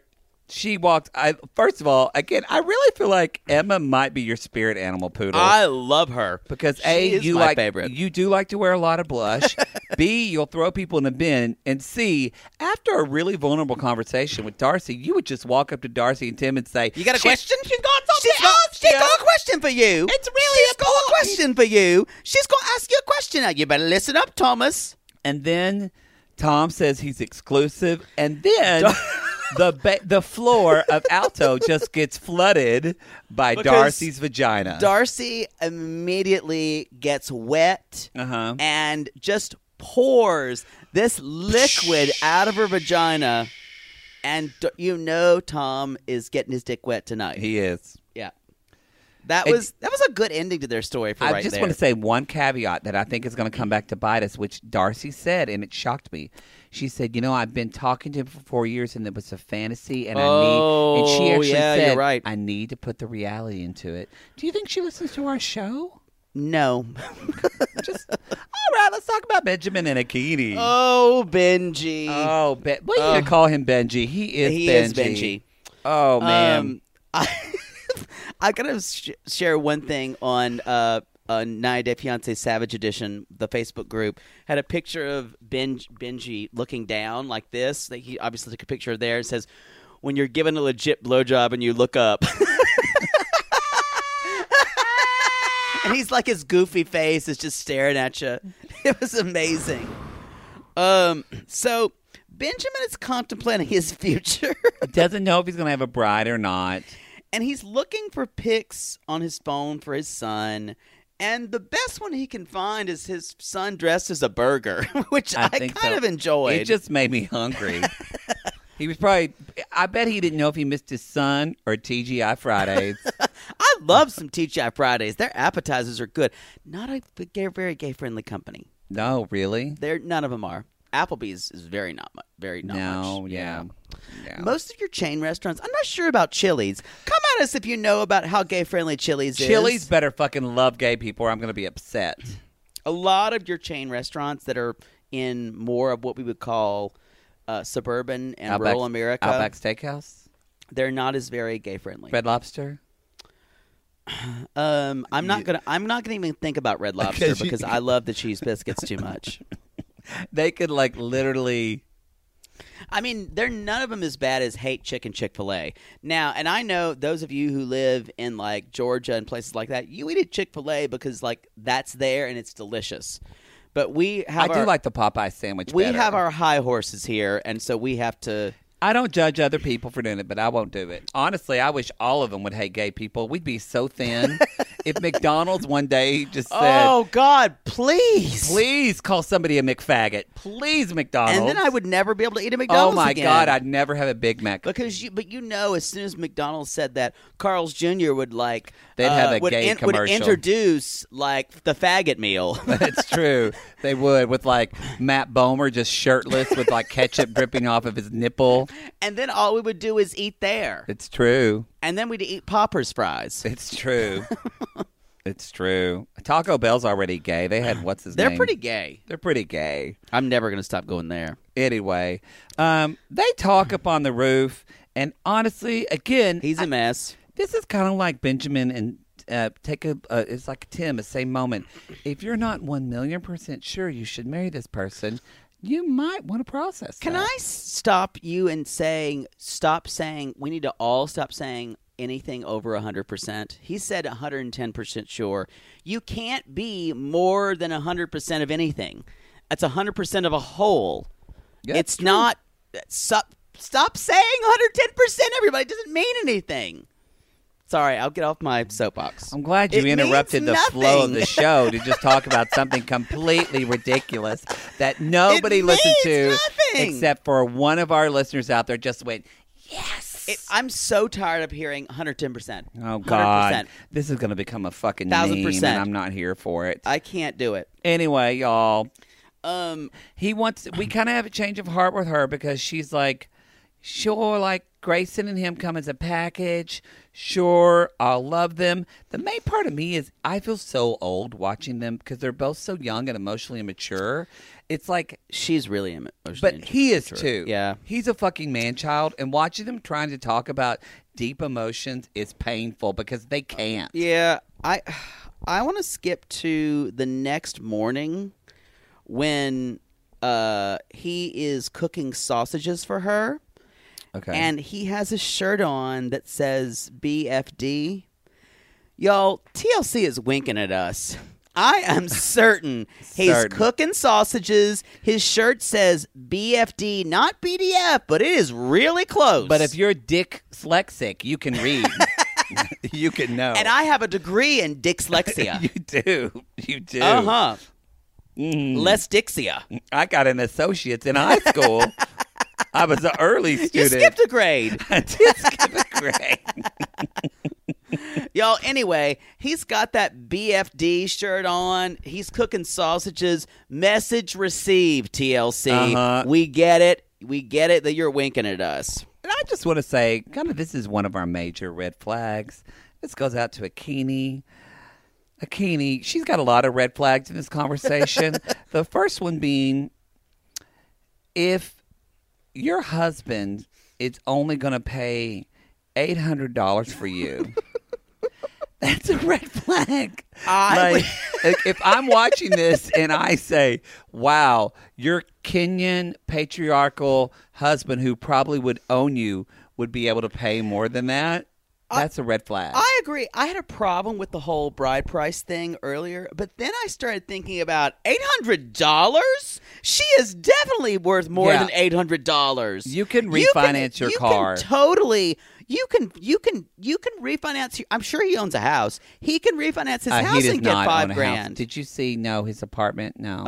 [SPEAKER 4] She walked. I first of all, again, I really feel like Emma might be your spirit animal, Poodle.
[SPEAKER 5] I love her
[SPEAKER 4] because
[SPEAKER 5] she
[SPEAKER 4] A,
[SPEAKER 5] is
[SPEAKER 4] you
[SPEAKER 5] my
[SPEAKER 4] like
[SPEAKER 5] favorite.
[SPEAKER 4] you do like to wear a lot of blush. B, you'll throw people in the bin, and C, after a really vulnerable conversation with Darcy, you would just walk up to Darcy and Tim and say,
[SPEAKER 5] You got a
[SPEAKER 4] "She-
[SPEAKER 5] question?
[SPEAKER 4] She's got something
[SPEAKER 5] She's got,
[SPEAKER 4] else,
[SPEAKER 5] she's
[SPEAKER 4] Tim."
[SPEAKER 5] got a question for you.
[SPEAKER 4] It's really
[SPEAKER 5] She's got a question for you. She's going to ask you a question. Now, you better listen up, Thomas.
[SPEAKER 4] And then Tom says he's exclusive, and then the ba- the floor of Alto just gets flooded by
[SPEAKER 5] Because
[SPEAKER 4] Darcy's vagina.
[SPEAKER 5] Darcy immediately gets wet
[SPEAKER 4] Uh-huh.
[SPEAKER 5] and just pours this liquid out of her vagina. And d- you know Tom is getting his dick wet tonight.
[SPEAKER 4] he is.
[SPEAKER 5] yeah. That
[SPEAKER 4] And-
[SPEAKER 5] was that was a good ending to their story for
[SPEAKER 4] I
[SPEAKER 5] right
[SPEAKER 4] just
[SPEAKER 5] there.
[SPEAKER 4] want to say one caveat that I think is going to come back to bite us, which Darcy said, and it shocked me. She said, "You know, I've been talking to him for four years, and it was a fantasy, and I need." And she
[SPEAKER 5] Oh,
[SPEAKER 4] actually
[SPEAKER 5] yeah,
[SPEAKER 4] said,
[SPEAKER 5] you're right.
[SPEAKER 4] "I need to put the reality into it." Do you think she listens to our show?
[SPEAKER 5] No.
[SPEAKER 4] Just all right. Let's talk about Benjamin and Akini.
[SPEAKER 5] Oh, Benji.
[SPEAKER 4] Oh, ben- what are you
[SPEAKER 5] Oh.
[SPEAKER 4] gonna call him, Benji? He is.
[SPEAKER 5] he
[SPEAKER 4] Benji.
[SPEAKER 5] is Benji.
[SPEAKER 4] Oh man.
[SPEAKER 5] Um, I, I gotta sh- share one thing on uh, on ninety Day Fiance Savage Edition. The Facebook group had a picture of ben- Benji looking down like this. Like he obviously took a picture there. It says, "When you're given a legit blowjob and you look up." And he's like, his goofy face is just staring at you. It was amazing. Um, so Benjamin is contemplating his future.
[SPEAKER 4] Doesn't know if he's gonna have a bride or not.
[SPEAKER 5] And he's looking for pics on his phone for his son. And the best one he can find is his son dressed as a burger, which I,
[SPEAKER 4] I think
[SPEAKER 5] kind
[SPEAKER 4] so.
[SPEAKER 5] of enjoyed.
[SPEAKER 4] It just made me hungry. He was probably. I bet he didn't know if he missed his son or T G I Fridays.
[SPEAKER 5] I love some T G I Fridays. Their appetizers are good. Not a gay, very gay-friendly company.
[SPEAKER 4] No, really?
[SPEAKER 5] They're none of them are. Applebee's is very not much. Very not
[SPEAKER 4] No,
[SPEAKER 5] much.
[SPEAKER 4] yeah. Yeah.
[SPEAKER 5] Most of your chain restaurants. I'm not sure about Chili's. Come at us if you know about how gay-friendly Chili's is.
[SPEAKER 4] Chili's better fucking love gay people, or I'm going to be upset.
[SPEAKER 5] A lot of your chain restaurants that are in more of what we would call uh, suburban and
[SPEAKER 4] Outback,
[SPEAKER 5] rural America,
[SPEAKER 4] Outback Steakhouse,
[SPEAKER 5] they're not as very gay-friendly.
[SPEAKER 4] Red Lobster.
[SPEAKER 5] Um, I'm not gonna. I'm not gonna even think about Red Lobster
[SPEAKER 4] Because you-
[SPEAKER 5] because I love the cheese biscuits too much.
[SPEAKER 4] They could like literally.
[SPEAKER 5] I mean, they're none of them as bad as Hate Chicken Chick-fil-A. Now, and I know those of you who live in like Georgia and places like that, you eat at Chick-fil-A because like that's there and it's delicious. But we have
[SPEAKER 4] I do
[SPEAKER 5] our,
[SPEAKER 4] like the Popeye sandwich.
[SPEAKER 5] we
[SPEAKER 4] better.
[SPEAKER 5] have our high horses here, and so we have to.
[SPEAKER 4] I don't judge other people for doing it, but I won't do it. Honestly, I wish all of them would hate gay people. We'd be so thin. If McDonald's one day just said,
[SPEAKER 5] Oh God, please,
[SPEAKER 4] please call somebody a McFaggot. Please, McDonald's.
[SPEAKER 5] and then I would never be able to eat a
[SPEAKER 4] Oh
[SPEAKER 5] McDonald's
[SPEAKER 4] my
[SPEAKER 5] again.
[SPEAKER 4] God, I'd never have a Big Mac.
[SPEAKER 5] Because you, but you know, as soon as McDonald's said that, Carl's Junior would like
[SPEAKER 4] They'd
[SPEAKER 5] uh,
[SPEAKER 4] have a
[SPEAKER 5] would,
[SPEAKER 4] gay
[SPEAKER 5] would
[SPEAKER 4] commercial.
[SPEAKER 5] introduce like the faggot meal.
[SPEAKER 4] It's true. They would, with like Matt Bomer just shirtless with like ketchup dripping off of his nipple.
[SPEAKER 5] And then all we would do is eat there.
[SPEAKER 4] It's true.
[SPEAKER 5] And then we'd eat Popper's fries.
[SPEAKER 4] It's true. It's true. Taco Bell's already gay. They had what's his
[SPEAKER 5] They're
[SPEAKER 4] name?
[SPEAKER 5] pretty gay.
[SPEAKER 4] They're pretty gay.
[SPEAKER 5] I'm never going to stop going there.
[SPEAKER 4] Anyway, um, they talk up on the roof, and honestly, again,
[SPEAKER 5] He's a
[SPEAKER 4] I-
[SPEAKER 5] mess.
[SPEAKER 4] this is kind of like Benjamin and uh, take a. Uh, it's like Tim, the same moment. If you're not one million percent sure you should marry this person, you might want to process.
[SPEAKER 5] Can
[SPEAKER 4] that.
[SPEAKER 5] I s- stop you and saying, stop saying, we need to all stop saying anything over one hundred percent. He said one hundred ten percent sure. You can't be more than one hundred percent of anything. That's one hundred percent of a whole.
[SPEAKER 4] Yeah,
[SPEAKER 5] it's
[SPEAKER 4] true.
[SPEAKER 5] not. Stop, stop saying one hundred ten percent, everybody. It doesn't mean anything. Sorry, I'll get off my soapbox.
[SPEAKER 4] I'm glad you
[SPEAKER 5] It
[SPEAKER 4] interrupted the
[SPEAKER 5] means
[SPEAKER 4] flow of
[SPEAKER 5] nothing.
[SPEAKER 4] the show to just talk about something completely ridiculous that nobody
[SPEAKER 5] It
[SPEAKER 4] listened to
[SPEAKER 5] means nothing.
[SPEAKER 4] except for one of our listeners out there just went, yes.
[SPEAKER 5] It, I'm so tired of hearing one hundred ten percent.
[SPEAKER 4] Oh, God.
[SPEAKER 5] one hundred percent.
[SPEAKER 4] This is going to become a fucking
[SPEAKER 5] Thousand
[SPEAKER 4] meme,
[SPEAKER 5] percent.
[SPEAKER 4] and I'm not here for it.
[SPEAKER 5] I can't do it.
[SPEAKER 4] Anyway, y'all,
[SPEAKER 5] Um,
[SPEAKER 4] he wants, we kind of have a change of heart with her because she's like, Sure, like Grayson and him come as a package. Sure, I'll love them. The main part of me is I feel so old watching them because they're both so young and emotionally immature. It's like,
[SPEAKER 5] She's really emotionally
[SPEAKER 4] but he is
[SPEAKER 5] immature.
[SPEAKER 4] too.
[SPEAKER 5] Yeah.
[SPEAKER 4] He's a fucking man-child, and watching them trying to talk about deep emotions is painful because they can't.
[SPEAKER 5] Yeah, I I want to skip to the next morning when uh, he is cooking sausages for her.
[SPEAKER 4] Okay.
[SPEAKER 5] And he has a shirt on that says B F D. Y'all, T L C is winking at us. I am certain he's
[SPEAKER 4] Certain.
[SPEAKER 5] cooking sausages. His shirt says B F D, not B D F, but it is really close.
[SPEAKER 4] But if you're dyslexic, you can read. You can know.
[SPEAKER 5] And I have a degree in dyslexia.
[SPEAKER 4] You do. You do.
[SPEAKER 5] Uh-huh.
[SPEAKER 4] Mm.
[SPEAKER 5] Less Dixia.
[SPEAKER 4] I got an associate's in high school. I was an early
[SPEAKER 5] You
[SPEAKER 4] student.
[SPEAKER 5] skipped a grade.
[SPEAKER 4] I did skip a grade.
[SPEAKER 5] Y'all, anyway, he's got that B F D shirt on. He's cooking sausages. Message received, T L C.
[SPEAKER 4] Uh-huh.
[SPEAKER 5] We get it. We get it that you're winking at us.
[SPEAKER 4] And I just want to say, kind of, this is one of our major red flags. This goes out to Akini. Akini, she's got a lot of red flags in this conversation. The first one being, if your husband is only going to pay eight hundred dollars for you, that's a red flag.
[SPEAKER 5] I
[SPEAKER 4] like, if I'm watching this and I say, wow, your Kenyan patriarchal husband who probably would own you would be able to pay more than that, that's a red flag.
[SPEAKER 5] I agree. I had a problem with the whole bride price thing earlier, but then I started thinking about eight hundred dollars? She is definitely worth more
[SPEAKER 4] Yeah.
[SPEAKER 5] than eight hundred dollars.
[SPEAKER 4] You can refinance your
[SPEAKER 5] you
[SPEAKER 4] car.
[SPEAKER 5] Can totally. You can you can you can refinance. I'm sure he owns a house. He can refinance his
[SPEAKER 4] Uh,
[SPEAKER 5] house
[SPEAKER 4] he does
[SPEAKER 5] and get
[SPEAKER 4] not
[SPEAKER 5] five
[SPEAKER 4] own a
[SPEAKER 5] grand.
[SPEAKER 4] house. Did you see? No, his apartment. No.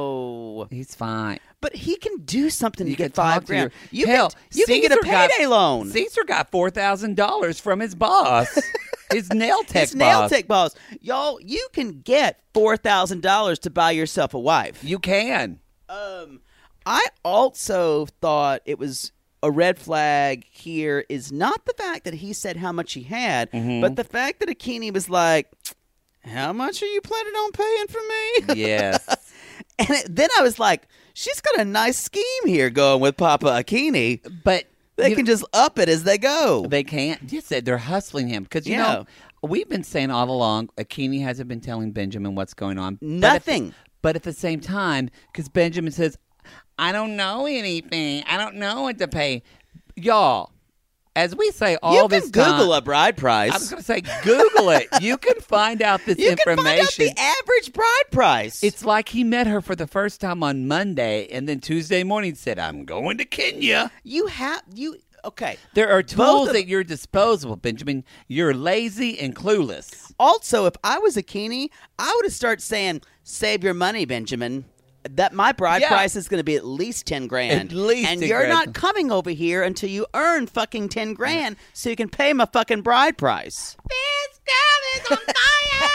[SPEAKER 5] Oh,
[SPEAKER 4] He's fine.
[SPEAKER 5] but he can do something
[SPEAKER 4] You
[SPEAKER 5] to
[SPEAKER 4] can
[SPEAKER 5] get five
[SPEAKER 4] talk to
[SPEAKER 5] grand.
[SPEAKER 4] your-
[SPEAKER 5] You
[SPEAKER 4] Hell,
[SPEAKER 5] can you can get a
[SPEAKER 4] Caesar got-
[SPEAKER 5] payday loan.
[SPEAKER 4] Caesar got four thousand dollars from his boss, his nail tech
[SPEAKER 5] His nail
[SPEAKER 4] boss.
[SPEAKER 5] tech boss, y'all. You can get four thousand dollars to buy yourself a wife.
[SPEAKER 4] You can.
[SPEAKER 5] Um, I also thought it was a red flag here is not the fact that he said how much he had,
[SPEAKER 4] Mm-hmm.
[SPEAKER 5] but the fact that Akini was like, "How much are you planning on paying for me?"
[SPEAKER 4] Yes.
[SPEAKER 5] And it, then I was like, "She's got a nice scheme here going with Papa Akini.
[SPEAKER 4] But
[SPEAKER 5] They
[SPEAKER 4] you-
[SPEAKER 5] can just up it as they go."
[SPEAKER 4] They can't. Yes, they're hustling him because you
[SPEAKER 5] Yeah.
[SPEAKER 4] know we've been saying all along. Akini hasn't been telling Benjamin what's going on. But at-
[SPEAKER 5] Nothing.
[SPEAKER 4] But at the same time, because Benjamin says, "I don't know anything. I don't know what to pay." Y'all, as we say all
[SPEAKER 5] you
[SPEAKER 4] this
[SPEAKER 5] can Google
[SPEAKER 4] time,
[SPEAKER 5] a bride price.
[SPEAKER 4] I was going to say Google it. You can find out this
[SPEAKER 5] you
[SPEAKER 4] information.
[SPEAKER 5] can find out the average bride price.
[SPEAKER 4] It's like he met her for the first time on Monday, and then Tuesday morning said, "I'm going to Kenya."
[SPEAKER 5] you have you okay.
[SPEAKER 4] There are tools
[SPEAKER 5] of-
[SPEAKER 4] at your disposal, Benjamin. You're lazy and clueless.
[SPEAKER 5] Also, if I was Akini, I would have started saying, "Save your money, Benjamin. That my bride
[SPEAKER 4] Yeah.
[SPEAKER 5] price is going to be at least ten grand.
[SPEAKER 4] At least
[SPEAKER 5] and
[SPEAKER 4] 10
[SPEAKER 5] you're
[SPEAKER 4] grand.
[SPEAKER 5] not coming over here until you earn fucking ten grand, so you can pay my fucking bride price."
[SPEAKER 4] This girl is on fire.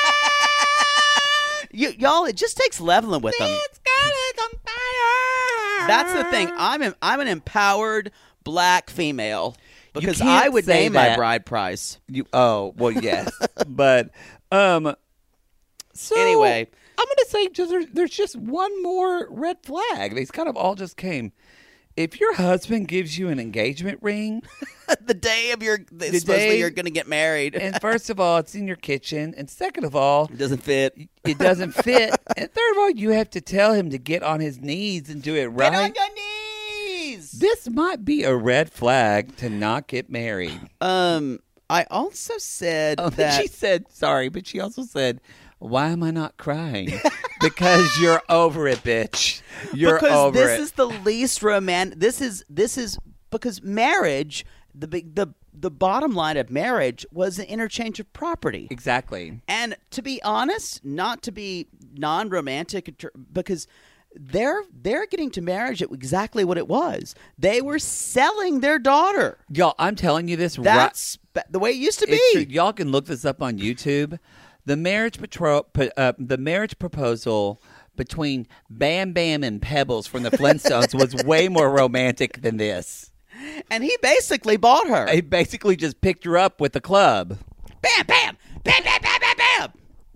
[SPEAKER 5] You, y'all, it just takes leveling with them.
[SPEAKER 4] This girl is on fire.
[SPEAKER 5] That's the thing. I'm an, I'm an empowered black female because
[SPEAKER 4] can't
[SPEAKER 5] I would
[SPEAKER 4] say
[SPEAKER 5] name my
[SPEAKER 4] that.
[SPEAKER 5] bride price.
[SPEAKER 4] You, oh well, yes, but um. So
[SPEAKER 5] Anyway.
[SPEAKER 4] I'm going to say just, there's, there's just one more red flag. These kind of all just came. If your husband gives you an engagement ring,
[SPEAKER 5] The day of your the
[SPEAKER 4] The
[SPEAKER 5] supposedly
[SPEAKER 4] day-
[SPEAKER 5] you're going to get married,
[SPEAKER 4] and first of all, it's in your kitchen, and second of all,
[SPEAKER 5] it doesn't fit.
[SPEAKER 4] it doesn't fit, and third of all, you have to tell him to get on his knees and do it right.
[SPEAKER 5] Get on your knees.
[SPEAKER 4] This might be a red flag to not get married.
[SPEAKER 5] Um, I also said
[SPEAKER 4] Oh,
[SPEAKER 5] that
[SPEAKER 4] she said, sorry, but she also said, why am I not crying? Because you're over it, bitch. You're
[SPEAKER 5] because
[SPEAKER 4] over
[SPEAKER 5] this
[SPEAKER 4] it.
[SPEAKER 5] is the least romantic. This is this is because marriage, the big the the bottom line of marriage was an interchange of property.
[SPEAKER 4] Exactly.
[SPEAKER 5] And to be honest, not to be non-romantic, because they're they're getting to marriage at exactly what it was. They were selling their daughter.
[SPEAKER 4] Y'all, I'm telling you this right.
[SPEAKER 5] That's the way it used to be.
[SPEAKER 4] It's true. Y'all can look this up on YouTube. The marriage patro- pa- uh, the marriage proposal between Bam Bam and Pebbles from the Flintstones was way more romantic than this.
[SPEAKER 5] And he basically bought her.
[SPEAKER 4] He basically just picked her up with the club.
[SPEAKER 5] Bam, bam, bam, bam, bam, bam, bam.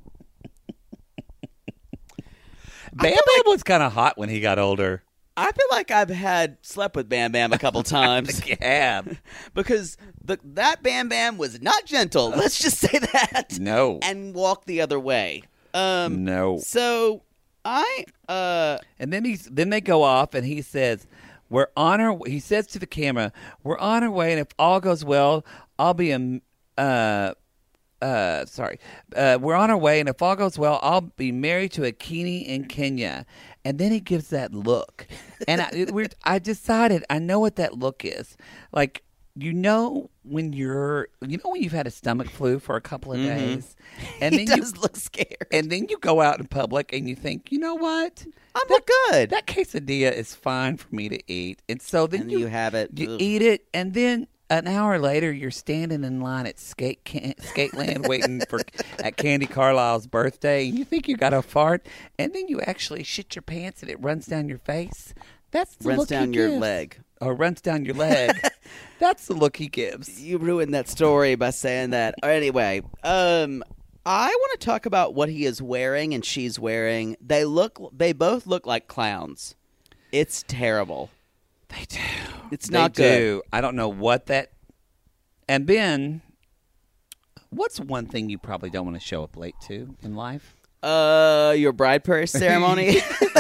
[SPEAKER 4] Bam Bam like, was kind of hot when he got older.
[SPEAKER 5] I feel like I've had slept with Bam Bam a couple times.
[SPEAKER 4] Yeah,
[SPEAKER 5] because the, that Bam Bam was not gentle. Let's just say that.
[SPEAKER 4] No,
[SPEAKER 5] and walk the other way. Um,
[SPEAKER 4] no.
[SPEAKER 5] So I uh,
[SPEAKER 4] and then he's then they go off, and he says, "We're on our." He says to the camera, "We're on our way, and if all goes well, I'll be a." Uh, Uh, sorry, uh, we're on our way, and if all goes well, I'll be married to a Kini in Kenya." And then he gives that look, and I, we're, I decided I know what that look is. Like, you know, when you're, you know, when you've had a stomach flu for a couple of
[SPEAKER 5] mm-hmm.
[SPEAKER 4] days, and
[SPEAKER 5] he
[SPEAKER 4] then
[SPEAKER 5] does
[SPEAKER 4] you
[SPEAKER 5] look scared,
[SPEAKER 4] and then you go out in public and you think, you know what,
[SPEAKER 5] I'm
[SPEAKER 4] that,
[SPEAKER 5] not good.
[SPEAKER 4] That quesadilla is fine for me to eat, and so then
[SPEAKER 5] and
[SPEAKER 4] you,
[SPEAKER 5] you have it,
[SPEAKER 4] you
[SPEAKER 5] Ugh.
[SPEAKER 4] eat it, and then. An hour later, you're standing in line at Skate can- Skateland waiting for at Candy Carlisle's birthday, and you think you got a fart, and then you actually shit your pants and it runs down your face. That's the
[SPEAKER 5] runs
[SPEAKER 4] look
[SPEAKER 5] down
[SPEAKER 4] he
[SPEAKER 5] your
[SPEAKER 4] gives.
[SPEAKER 5] leg.
[SPEAKER 4] Or runs down your leg. That's the look he gives.
[SPEAKER 5] You ruined that story by saying that. Anyway, um, I want to talk about what he is wearing and she's wearing. They look. They both look like clowns. It's terrible.
[SPEAKER 4] They do.
[SPEAKER 5] It's
[SPEAKER 4] they
[SPEAKER 5] not
[SPEAKER 4] do.
[SPEAKER 5] good.
[SPEAKER 4] I don't know what that. And Ben, what's one thing you probably don't want to show up late to in life?
[SPEAKER 5] Uh, your bride price ceremony.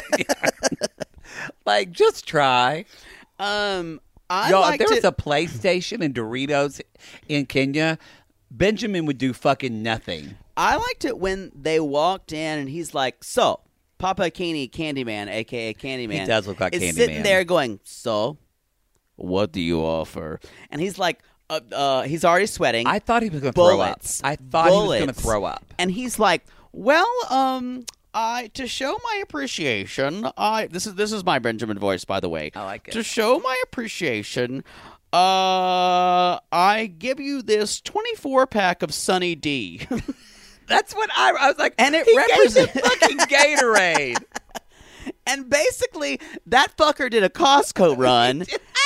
[SPEAKER 4] Like, just try.
[SPEAKER 5] Um, I
[SPEAKER 4] Y'all,
[SPEAKER 5] like
[SPEAKER 4] if there
[SPEAKER 5] to...
[SPEAKER 4] was a PlayStation and Doritos in Kenya, Benjamin would do fucking nothing.
[SPEAKER 5] I liked it when they walked in and he's like, "So, Papa Kini Candyman, a k a. Candyman."
[SPEAKER 4] He does look like
[SPEAKER 5] is
[SPEAKER 4] Candyman.
[SPEAKER 5] sitting there going, "So, what do you offer?" And he's like, uh, uh, he's already sweating.
[SPEAKER 4] I thought he was going to throw up.
[SPEAKER 5] Bullets.
[SPEAKER 4] I thought he was going to
[SPEAKER 5] Bullets.
[SPEAKER 4] throw up.
[SPEAKER 5] And he's like, "Well, um, I to show my appreciation, I this is this is my Benjamin voice, by the way.
[SPEAKER 4] I like it.
[SPEAKER 5] To show my appreciation, uh, I give you this twenty-four pack of Sunny D."
[SPEAKER 4] That's what I, I was like.
[SPEAKER 5] And it
[SPEAKER 4] he
[SPEAKER 5] represent-
[SPEAKER 4] gave him fucking Gatorade.
[SPEAKER 5] And basically, that fucker did a Costco run.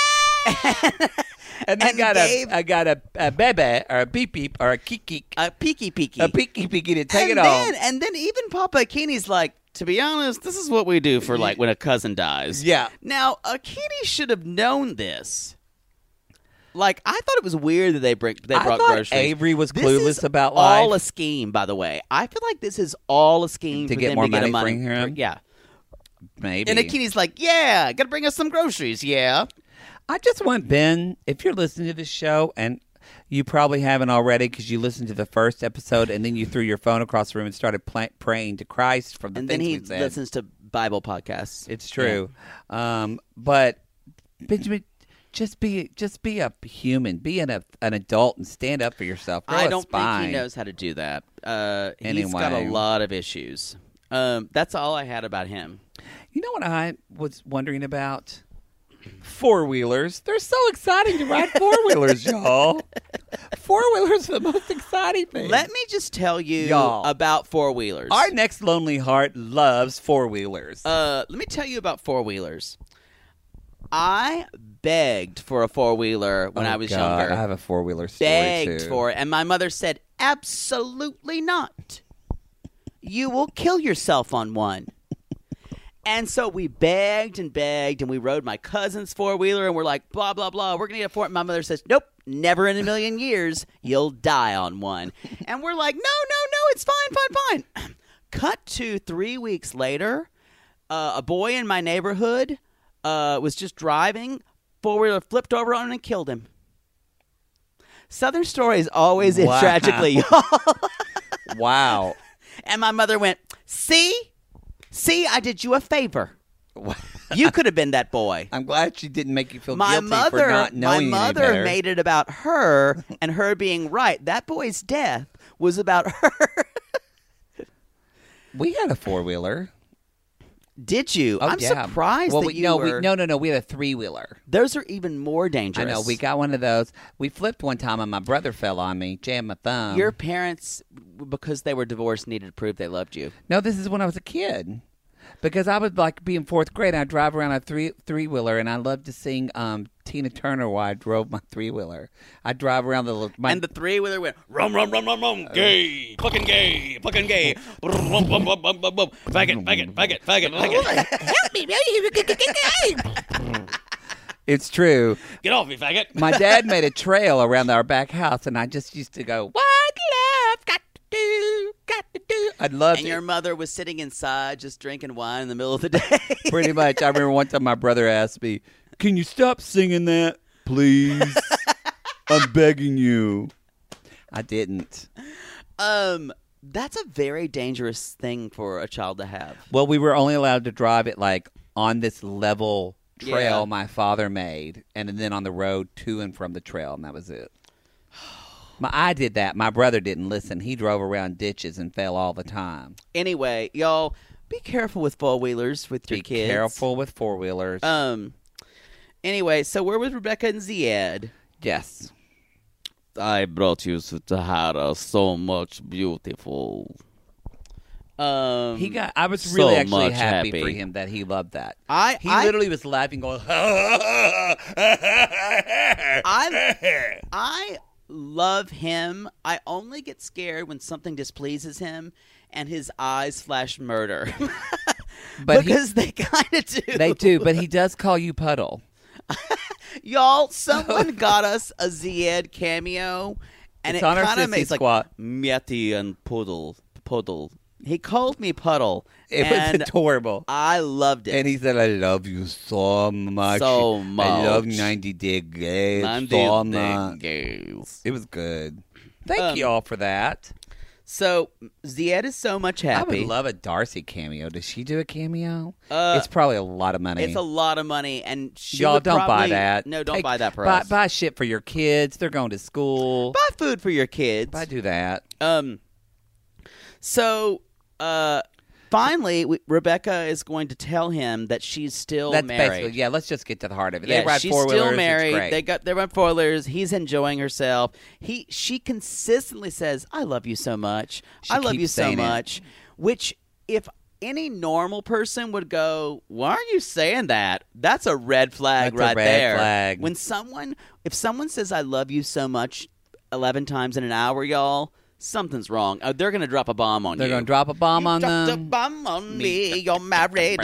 [SPEAKER 4] And then
[SPEAKER 5] And
[SPEAKER 4] got
[SPEAKER 5] gave-
[SPEAKER 4] a, I got a, a bebe or a beep beep or a kiki,
[SPEAKER 5] A peeky peeky.
[SPEAKER 4] a peeky peeky to take
[SPEAKER 5] and
[SPEAKER 4] it
[SPEAKER 5] then,
[SPEAKER 4] off.
[SPEAKER 5] And then even Papa Akini's like, to be honest, this is what we do for like when a cousin dies.
[SPEAKER 4] Yeah.
[SPEAKER 5] Now, Akini should have known this. Like, I thought it was weird that they bring they
[SPEAKER 4] I
[SPEAKER 5] brought
[SPEAKER 4] thought
[SPEAKER 5] groceries.
[SPEAKER 4] Avery was
[SPEAKER 5] This
[SPEAKER 4] clueless
[SPEAKER 5] is
[SPEAKER 4] about
[SPEAKER 5] all
[SPEAKER 4] life.
[SPEAKER 5] a scheme, by the way. I feel like this is all a scheme
[SPEAKER 4] To
[SPEAKER 5] for
[SPEAKER 4] get
[SPEAKER 5] them
[SPEAKER 4] more
[SPEAKER 5] to get
[SPEAKER 4] money
[SPEAKER 5] a money.
[SPEAKER 4] from him?
[SPEAKER 5] Yeah.
[SPEAKER 4] Maybe.
[SPEAKER 5] And Akini's like, yeah, gotta bring us some groceries, yeah.
[SPEAKER 4] I just want Ben, if you're listening to this show, and you probably haven't already because you listened to the first episode and then you threw your phone across the room and started pla- praying to Christ from the
[SPEAKER 5] And
[SPEAKER 4] things
[SPEAKER 5] then he
[SPEAKER 4] we said.
[SPEAKER 5] listens to Bible podcasts.
[SPEAKER 4] It's true. Um, but Benjamin, just be just be a human, be an, a, an adult, and stand up for yourself. Grow
[SPEAKER 5] I
[SPEAKER 4] a
[SPEAKER 5] don't
[SPEAKER 4] spine.
[SPEAKER 5] think he knows how to do that. Uh, He's got a
[SPEAKER 4] Anyway.
[SPEAKER 5] lot of issues. Um, that's all I had about him.
[SPEAKER 4] You know what I was wondering about? Four-wheelers. They're so exciting to ride four-wheelers, y'all. Four-wheelers are the most exciting thing.
[SPEAKER 5] Let me just tell you
[SPEAKER 4] Y'all.
[SPEAKER 5] about four-wheelers.
[SPEAKER 4] Our next Lonely Heart loves four-wheelers.
[SPEAKER 5] Uh, let me tell you about four-wheelers. I begged for a four-wheeler when
[SPEAKER 4] Oh,
[SPEAKER 5] I was
[SPEAKER 4] God,
[SPEAKER 5] younger.
[SPEAKER 4] I have a four-wheeler story,
[SPEAKER 5] begged
[SPEAKER 4] too.
[SPEAKER 5] for it, and my mother said, absolutely not. You will kill yourself on one. And so we begged and begged, and we rode my cousin's four-wheeler, and we're like, blah, blah, blah, we're going to get a four. My mother says, nope, never in a million years. You'll die on one. And we're like, no, no, no, it's fine, fine, fine. Cut to three weeks later, uh, a boy in my neighborhood uh, was just driving, four-wheeler flipped over on him and killed him. Southern stories always end
[SPEAKER 4] Wow.
[SPEAKER 5] tragically, y'all.
[SPEAKER 4] Wow.
[SPEAKER 5] And my mother went, see? See, I did you a favor. You could have been that boy.
[SPEAKER 4] I'm glad she didn't make you feel
[SPEAKER 5] My
[SPEAKER 4] guilty
[SPEAKER 5] mother,
[SPEAKER 4] for not
[SPEAKER 5] my
[SPEAKER 4] knowing any
[SPEAKER 5] mother
[SPEAKER 4] better.
[SPEAKER 5] made it about her and her being right. That boy's death was about her.
[SPEAKER 4] We had a four-wheeler.
[SPEAKER 5] Did you?
[SPEAKER 4] Oh,
[SPEAKER 5] I'm
[SPEAKER 4] yeah.
[SPEAKER 5] surprised
[SPEAKER 4] well,
[SPEAKER 5] that
[SPEAKER 4] we,
[SPEAKER 5] you
[SPEAKER 4] no,
[SPEAKER 5] were.
[SPEAKER 4] we, no, no, no. We had a three-wheeler.
[SPEAKER 5] Those are even more dangerous.
[SPEAKER 4] I know. We got one of those. We flipped one time, and my brother fell on me, jammed my thumb.
[SPEAKER 5] Your parents, because they were divorced, needed to prove they loved you.
[SPEAKER 4] No, this is when I was a kid. Because I would like be in fourth grade, and I'd drive around a three three wheeler, and I loved to sing um, Tina Turner while I drove my three wheeler. I drive around the little. My,
[SPEAKER 5] And the three wheeler went.
[SPEAKER 6] Rum, rum, rum, rum, rum. Gay. Fucking gay. Fucking gay. Brum, bum, bum, bum, bum, bum, bum. Faggot, faggot, faggot, faggot, faggot.
[SPEAKER 4] help me, It's true.
[SPEAKER 6] Get off me, faggot.
[SPEAKER 4] My dad made a trail around our back house, and I just used to go, "What love got to do, got to do." I'd love
[SPEAKER 5] And
[SPEAKER 4] it.
[SPEAKER 5] your mother was sitting inside just drinking wine in the middle of the day.
[SPEAKER 4] Pretty much. I remember one time my brother asked me, "Can you stop singing that, please? I'm begging you." I didn't.
[SPEAKER 5] Um, that's a very dangerous thing for a child to have.
[SPEAKER 4] Well, we were only allowed to drive it like on this level trail
[SPEAKER 5] Yeah.
[SPEAKER 4] my father made, and then on the road to and from the trail, and that was it. My I did that. My brother didn't listen. He drove around ditches and fell all the time.
[SPEAKER 5] Anyway, y'all, be careful with four wheelers with your
[SPEAKER 4] Be
[SPEAKER 5] kids.
[SPEAKER 4] careful with four wheelers.
[SPEAKER 5] Um. Anyway, so we're with Rebecca and Ziad.
[SPEAKER 4] yes.
[SPEAKER 6] I brought you Sahara so much beautiful.
[SPEAKER 5] Um,
[SPEAKER 4] He got. I was
[SPEAKER 6] so
[SPEAKER 4] really actually
[SPEAKER 6] much
[SPEAKER 4] happy,
[SPEAKER 6] happy.
[SPEAKER 4] for him that he loved that.
[SPEAKER 5] I-
[SPEAKER 4] he
[SPEAKER 5] I-
[SPEAKER 4] literally was laughing, going,
[SPEAKER 5] I I love him. I only get scared when something displeases him and his eyes flash murder.
[SPEAKER 4] But he-
[SPEAKER 5] because they kind of do.
[SPEAKER 4] They do, but he does call you Puddle.
[SPEAKER 5] Y'all, someone got us a Ziad cameo, and
[SPEAKER 4] It's
[SPEAKER 5] it
[SPEAKER 4] on our
[SPEAKER 5] kind of
[SPEAKER 4] Sissy
[SPEAKER 5] makes like
[SPEAKER 4] Squad.
[SPEAKER 5] Mieti and Puddle, Puddle. He called me Puddle,
[SPEAKER 4] It
[SPEAKER 5] and
[SPEAKER 4] was adorable.
[SPEAKER 5] I loved it.
[SPEAKER 4] And he said, "I love you so much.
[SPEAKER 5] So
[SPEAKER 4] I love
[SPEAKER 5] much.
[SPEAKER 4] ninety Day Games
[SPEAKER 5] ninety
[SPEAKER 4] so
[SPEAKER 5] Day
[SPEAKER 4] much."
[SPEAKER 5] Games.
[SPEAKER 4] It was good. Thank
[SPEAKER 5] Um,
[SPEAKER 4] you all for that.
[SPEAKER 5] So Ziad is so much
[SPEAKER 4] I
[SPEAKER 5] happy.
[SPEAKER 4] would love a Darcy cameo. Does she do a cameo?
[SPEAKER 5] Uh,
[SPEAKER 4] it's probably a lot of money.
[SPEAKER 5] It's a lot of money, and she
[SPEAKER 4] Y'all
[SPEAKER 5] would
[SPEAKER 4] don't buy
[SPEAKER 5] probably-
[SPEAKER 4] that.
[SPEAKER 5] No, don't
[SPEAKER 4] Take-
[SPEAKER 5] buy that for
[SPEAKER 4] buy,
[SPEAKER 5] us.
[SPEAKER 4] Buy shit for your kids. They're going to school.
[SPEAKER 5] Buy food for your kids.
[SPEAKER 4] Buy do that.
[SPEAKER 5] Um. So, uh, finally, we, Rebecca is going to tell him that she's still
[SPEAKER 4] That's
[SPEAKER 5] married.
[SPEAKER 4] basically yeah. Let's just get to the heart of it.
[SPEAKER 5] Yeah,
[SPEAKER 4] they ride
[SPEAKER 5] she's
[SPEAKER 4] four-wheelers.
[SPEAKER 5] still
[SPEAKER 4] It's
[SPEAKER 5] married.
[SPEAKER 4] great.
[SPEAKER 5] They got they run four wheelers. He's enjoying herself. He she consistently says, "I love you so much.
[SPEAKER 4] She
[SPEAKER 5] I love
[SPEAKER 4] keeps
[SPEAKER 5] you so
[SPEAKER 4] saying it.
[SPEAKER 5] much." Which, if any normal person would go, "Why are you saying that?" That's a red flag
[SPEAKER 4] That's a
[SPEAKER 5] right
[SPEAKER 4] red
[SPEAKER 5] there.
[SPEAKER 4] flag.
[SPEAKER 5] When someone, if someone says, "I love you so much," eleven times in an hour, y'all, something's wrong. Uh, they're gonna drop a bomb on
[SPEAKER 4] They're
[SPEAKER 5] you.
[SPEAKER 4] going to drop a bomb
[SPEAKER 5] You
[SPEAKER 4] on
[SPEAKER 5] dropped
[SPEAKER 4] them.
[SPEAKER 5] a bomb on me. You're married.